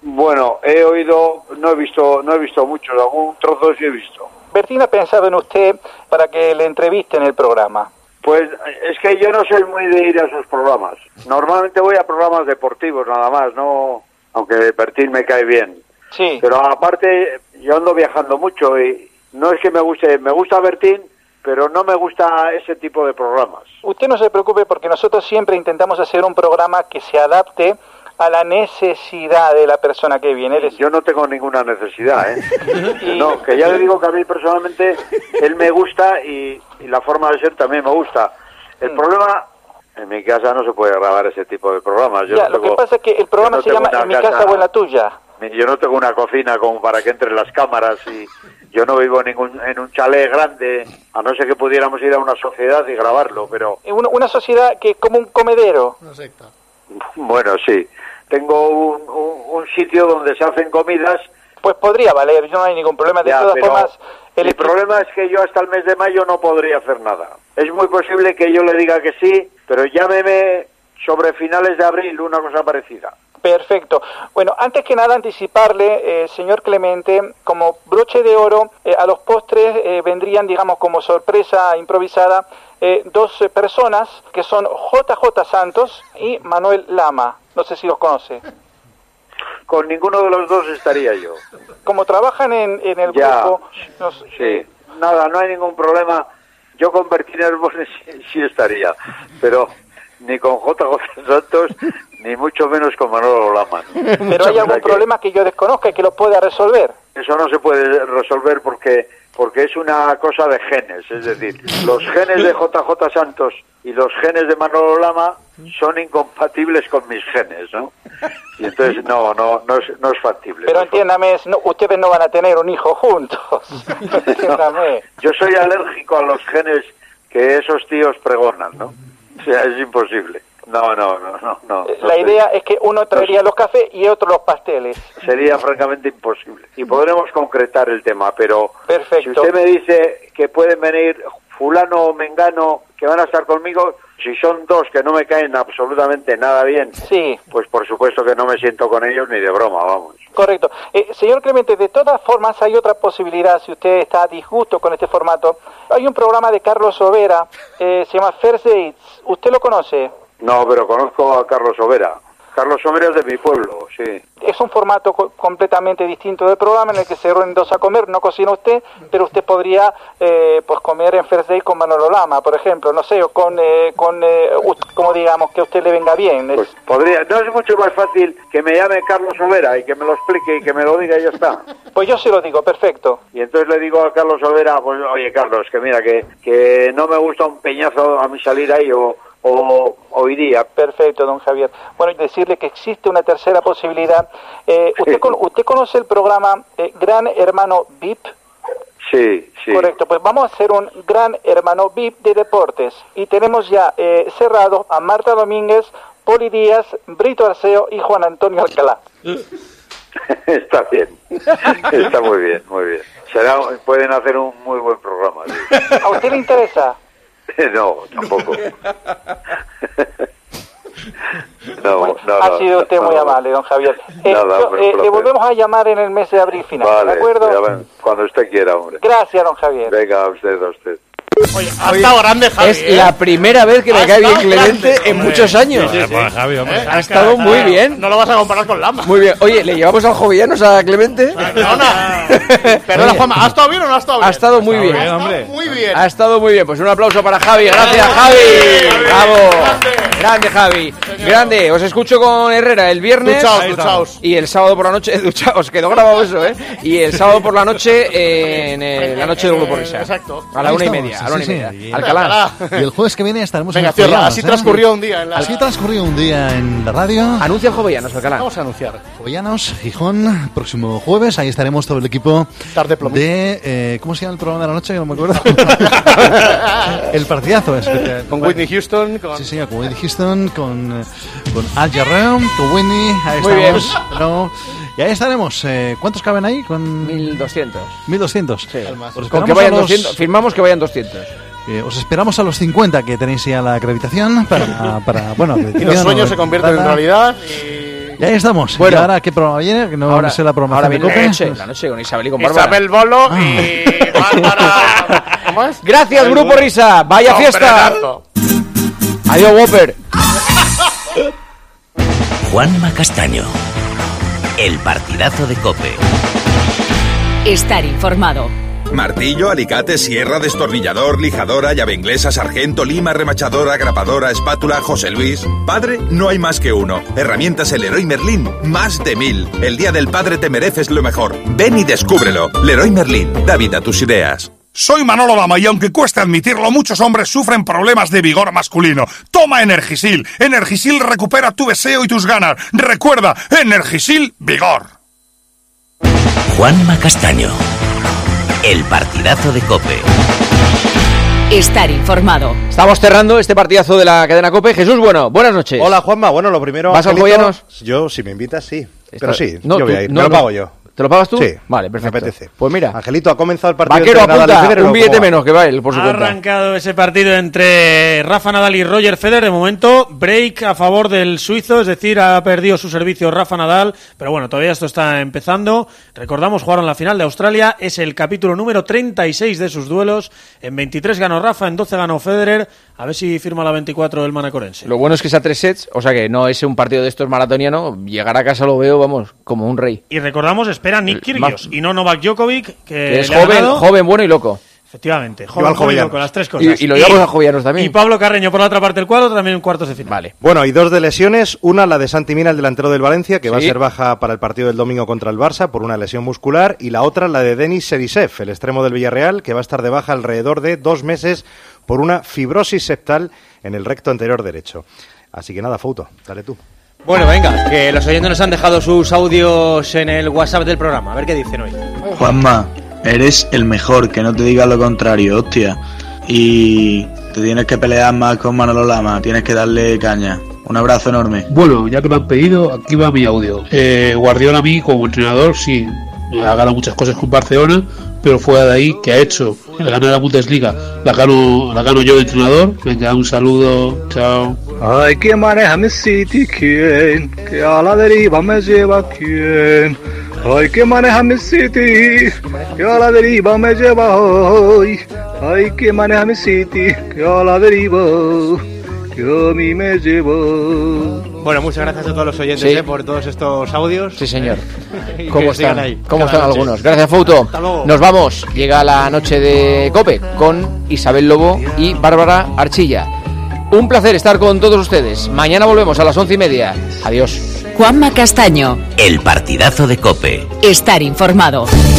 Bueno, he oído, no he visto, no he visto mucho, algún trozo sí he visto. Bertín ha pensado en usted para que le entreviste en el programa. Pues es que yo no soy muy de ir a esos programas. Normalmente voy a programas deportivos nada más, no, aunque Bertín me cae bien. Sí. Pero aparte, yo ando viajando mucho y no es que me guste, me gusta Bertín, pero no me gusta ese tipo de programas. Usted no se preocupe porque nosotros siempre intentamos hacer un programa que se adapte a la necesidad de la persona que viene. Él es... Yo no tengo ninguna necesidad, ¿eh? No, que ya le digo que a mí personalmente él me gusta y, y la forma de ser también me gusta. El mm. problema, en mi casa no se puede grabar ese tipo de programas. Yo ya, no tengo, lo que pasa es que el programa no se llama En mi casa, casa o en la tuya. Yo no tengo una cocina como para que entren las cámaras y yo no vivo en, ningún, en un chalet grande, a no ser que pudiéramos ir a una sociedad y grabarlo, pero... Una, una sociedad que es como un comedero. Una secta. Bueno, sí. Tengo un, un, un sitio donde se hacen comidas. Pues podría valer, no hay ningún problema. De ya, todas formas, el, el problema es que yo hasta el mes de mayo no podría hacer nada. Es muy posible que yo le diga que sí, pero llámeme sobre finales de abril, una cosa parecida. Perfecto. Bueno, antes que nada anticiparle, eh, señor Clemente, como broche de oro, eh, a los postres eh, vendrían, digamos, como sorpresa improvisada, eh, dos eh, personas que son J J Santos y Manuel Lama. No sé si los conoce. Con ninguno de los dos estaría yo. Como trabajan en, en el ya, grupo... Nos, sí, eh, nada, no hay ningún problema. Yo con Bertín Osborne sí, sí estaría, pero ni con J J Santos, ni mucho menos con Manolo Lama. ¿No? Pero hay algún problema que yo desconozca y que lo pueda resolver. Eso no se puede resolver porque... porque es una cosa de genes, es decir, los genes de J J Santos y los genes de Manolo Lama son incompatibles con mis genes, ¿no? Y entonces no, no, no es, no es factible. Pero no entiéndame, no, ustedes no van a tener un hijo juntos. Entiéndame. No, yo soy alérgico a los genes que esos tíos pregonan, ¿no? O sea, es imposible. No, no, no, no. no La no idea sé. es que uno traería los cafés y otro los pasteles. Sería francamente imposible. Y podremos concretar el tema, pero perfecto. Si usted me dice que pueden venir fulano o mengano que van a estar conmigo, si son dos que no me caen absolutamente nada bien, sí, pues por supuesto que no me siento con ellos ni de broma, vamos. Correcto. Eh, señor Clemente, de todas formas hay otra posibilidad, si usted está a disgusto con este formato. Hay un programa de Carlos Overa, eh, se llama First Dates. ¿Usted lo conoce? No, pero conozco a Carlos Overa. Carlos Overa es de mi pueblo, sí. Es un formato co- completamente distinto del programa en el que se reúnen dos a comer, no cocina usted, pero usted podría eh, pues comer en First Day con Manolo Lama, por ejemplo, no sé, o con, eh, con eh, como digamos, que a usted le venga bien. Pues podría, no es mucho más fácil que me llame Carlos Overa y que me lo explique y que me lo diga y ya está. Pues yo se lo digo, perfecto. Y entonces le digo a Carlos Overa, pues oye Carlos, que mira, que, que no me gusta un peñazo a mi salir ahí o... O, o iría. Perfecto, don Javier. Bueno, y decirle que existe una tercera posibilidad. Eh, ¿usted, con, ¿Usted conoce el programa eh, Gran Hermano V I P? Sí, sí. Correcto, pues vamos a hacer un Gran Hermano V I P de deportes. Y tenemos ya eh, cerrado a Marta Domínguez, Poli Díaz, Brito Arceo y Juan Antonio Alcalá. Está bien, está muy bien, muy bien. Será, pueden hacer un muy buen programa. ¿Sí? ¿A usted le interesa? No, tampoco. No, bueno, no, ha no, sido usted no, muy no, amable, don Javier. Eh, nada, yo, eh, le volvemos a llamar en el mes de abril final, vale, ¿de acuerdo? Ya ven, cuando usted quiera, hombre. Gracias, don Javier. Venga, a usted, a usted. Oye, ha estado grande, Javi. Es ¿eh? la primera vez que me cae bien Clemente grande, en hombre. muchos años. Sí, sí, sí. Javi, hombre. ¿Eh? Ha estado muy bien. No lo vas a comparar con Lama. Muy bien. Oye, ¿le llevamos al Jovellanos a Clemente? Perdona. Perdona, Juanma, ¿ha estado bien o no ha estado bien? Ha estado muy bien. Ha estado muy bien. Ha estado muy bien. Pues un aplauso para Javi. Gracias, Javi. Bravo. Grande, Javi. Grande. Os escucho con Herrera el viernes. Duchaos, duchaos. Y el sábado por la noche. Duchaos, quedó grabado eso, ¿eh? Y el sábado por la noche en eh, la noche del Grupo Risa. Exacto. A la una y media. A la una y media. Alcalá. Y el jueves que viene estaremos Venga, en cierra, Jovellanos, así ¿eh? transcurrió un día en la... Así transcurrió un día en la radio. Anuncia el Jovellanos, Alcalá. Vamos a anunciar. Jovellanos, Gijón, próximo jueves. Ahí estaremos todo el equipo Tarde plomo. de... Eh, ¿Cómo se llama el programa de la noche? Que no me acuerdo. El partidazo es. Con Whitney Houston. Con... Sí, señor, con Whitney Houston, con, eh, con Al Jarreau, con Whitney. Ahí Muy estamos. bien. Pero, y ahí estaremos. Eh, ¿Cuántos caben ahí? Con mil doscientos. mil doscientos. Sí. Os Con que esperamos vayan a los- doscientos. Firmamos que vayan doscientos. Eh, os esperamos a los cincuenta que tenéis ya la acreditación para, para bueno, Y los sueños se convierten en realidad y... Y ahí estamos. Bueno. ¿Y ahora qué programa viene? Que no Ahora- sé la ahora programación de viene la Cope. noche, la noche con Isabel y con Bárbara. Isabel Bolo y Bárbara. ¿Cómo es? Gracias, Grupo Risa. Vaya Hombre, fiesta. Nardo. Adiós, Whopper. Juanma Castaño. El partidazo de COPE. Estar informado. Martillo, alicate, sierra, destornillador, lijadora, llave inglesa, sargento, lima, remachadora, grapadora, espátula, José Luis. Padre, no hay más que uno. Herramientas El Leroy Merlin, más de mil. El día del padre te mereces lo mejor. Ven y descúbrelo. Leroy Merlin, da vida a tus ideas. Soy Manolo Lama y aunque cueste admitirlo, muchos hombres sufren problemas de vigor masculino. Toma Energisil. Energisil recupera tu deseo y tus ganas. Recuerda, Energisil Vigor. Juanma Castaño. El partidazo de COPE. Estar informado. Estamos cerrando este partidazo de la cadena COPE. Jesús, bueno, buenas noches. Hola, Juanma. Bueno, lo primero... ¿Vas al Angelito, Joyanos? Yo, si me invitas, sí. Pero Está- sí, no, yo voy tú- a ir. no, me lo no. pago yo. ¿Te lo pagas tú? Sí. Vale, perfecto. Me apetece. Pues mira. Angelito, ha comenzado el partido... Vaquero, entre Nadal y apunta Federer, un ¿o billete cómo va? menos que va él, por su Ha cuenta. arrancado ese partido entre Rafa Nadal y Roger Federer. De momento, break a favor del suizo, es decir, ha perdido su servicio Rafa Nadal. Pero bueno, todavía esto está empezando. Recordamos, jugaron la final de Australia. Es el capítulo número treinta y seis de sus duelos. En veintitrés ganó Rafa, en doce ganó Federer. A ver si firma la veinticuatro el manacorense. Lo bueno es que es a tres sets, o sea que no es un partido de estos maratoniano. Llegar a casa lo veo, vamos, como un rey. Y recordamos, espera Nick Kyrgios más- y no Novak Djokovic, que, Que es le ha joven, ganado. joven, bueno y loco. Efectivamente, Igual joven, joven y Jovellanos. loco, las tres cosas. Y, y lo llevamos a Jovianos también. Y Pablo Carreño por la otra parte del cuadro, también en cuartos de final. Vale. Bueno, y dos de lesiones. Una, la de Santi Mina, el delantero del Valencia, que va a Sí. ser baja para el partido del domingo contra el Barça por una lesión muscular. Y la otra, la de Denis Serisev, el extremo del Villarreal, que va a estar de baja alrededor de dos meses por una fibrosis septal en el recto anterior derecho. Así que nada, Fouto, dale tú. Bueno, venga, que los oyentes nos han dejado sus audios en el WhatsApp del programa. A ver qué dicen hoy. Juanma, eres el mejor, que no te diga lo contrario, hostia. Y te tienes que pelear más con Manolo Lama, tienes que darle caña. Un abrazo enorme. Bueno, ya que me han pedido, aquí va mi audio. Eh, Guardiola a mí como entrenador, sí, ha ganado muchas cosas con Barcelona, pero fuera de ahí, ¿qué ha hecho? El ganar la Bundesliga, la gano, la gano yo de entrenador. Venga, un saludo, chao. Ay, que maneja mi City, ¿quién? Que a la deriva me lleva, ¿quién? Ay, que maneja mi City, que a la deriva me lleva hoy. Ay, que maneja mi City, que a la deriva, que a mí me lleva. Bueno, muchas gracias a todos los oyentes Sí. eh, por todos estos audios. Sí, señor. Y ¿Cómo que sigan están? ahí ¿Cómo cada están noche. algunos? Gracias, Fouto. Hasta luego. Nos vamos. Llega la noche de COPE con Isabel Lobo y Bárbara Archilla. Un placer estar con todos ustedes. Mañana volvemos a las once y media. Adiós. Juanma Castaño. El partidazo de COPE. Estar informado.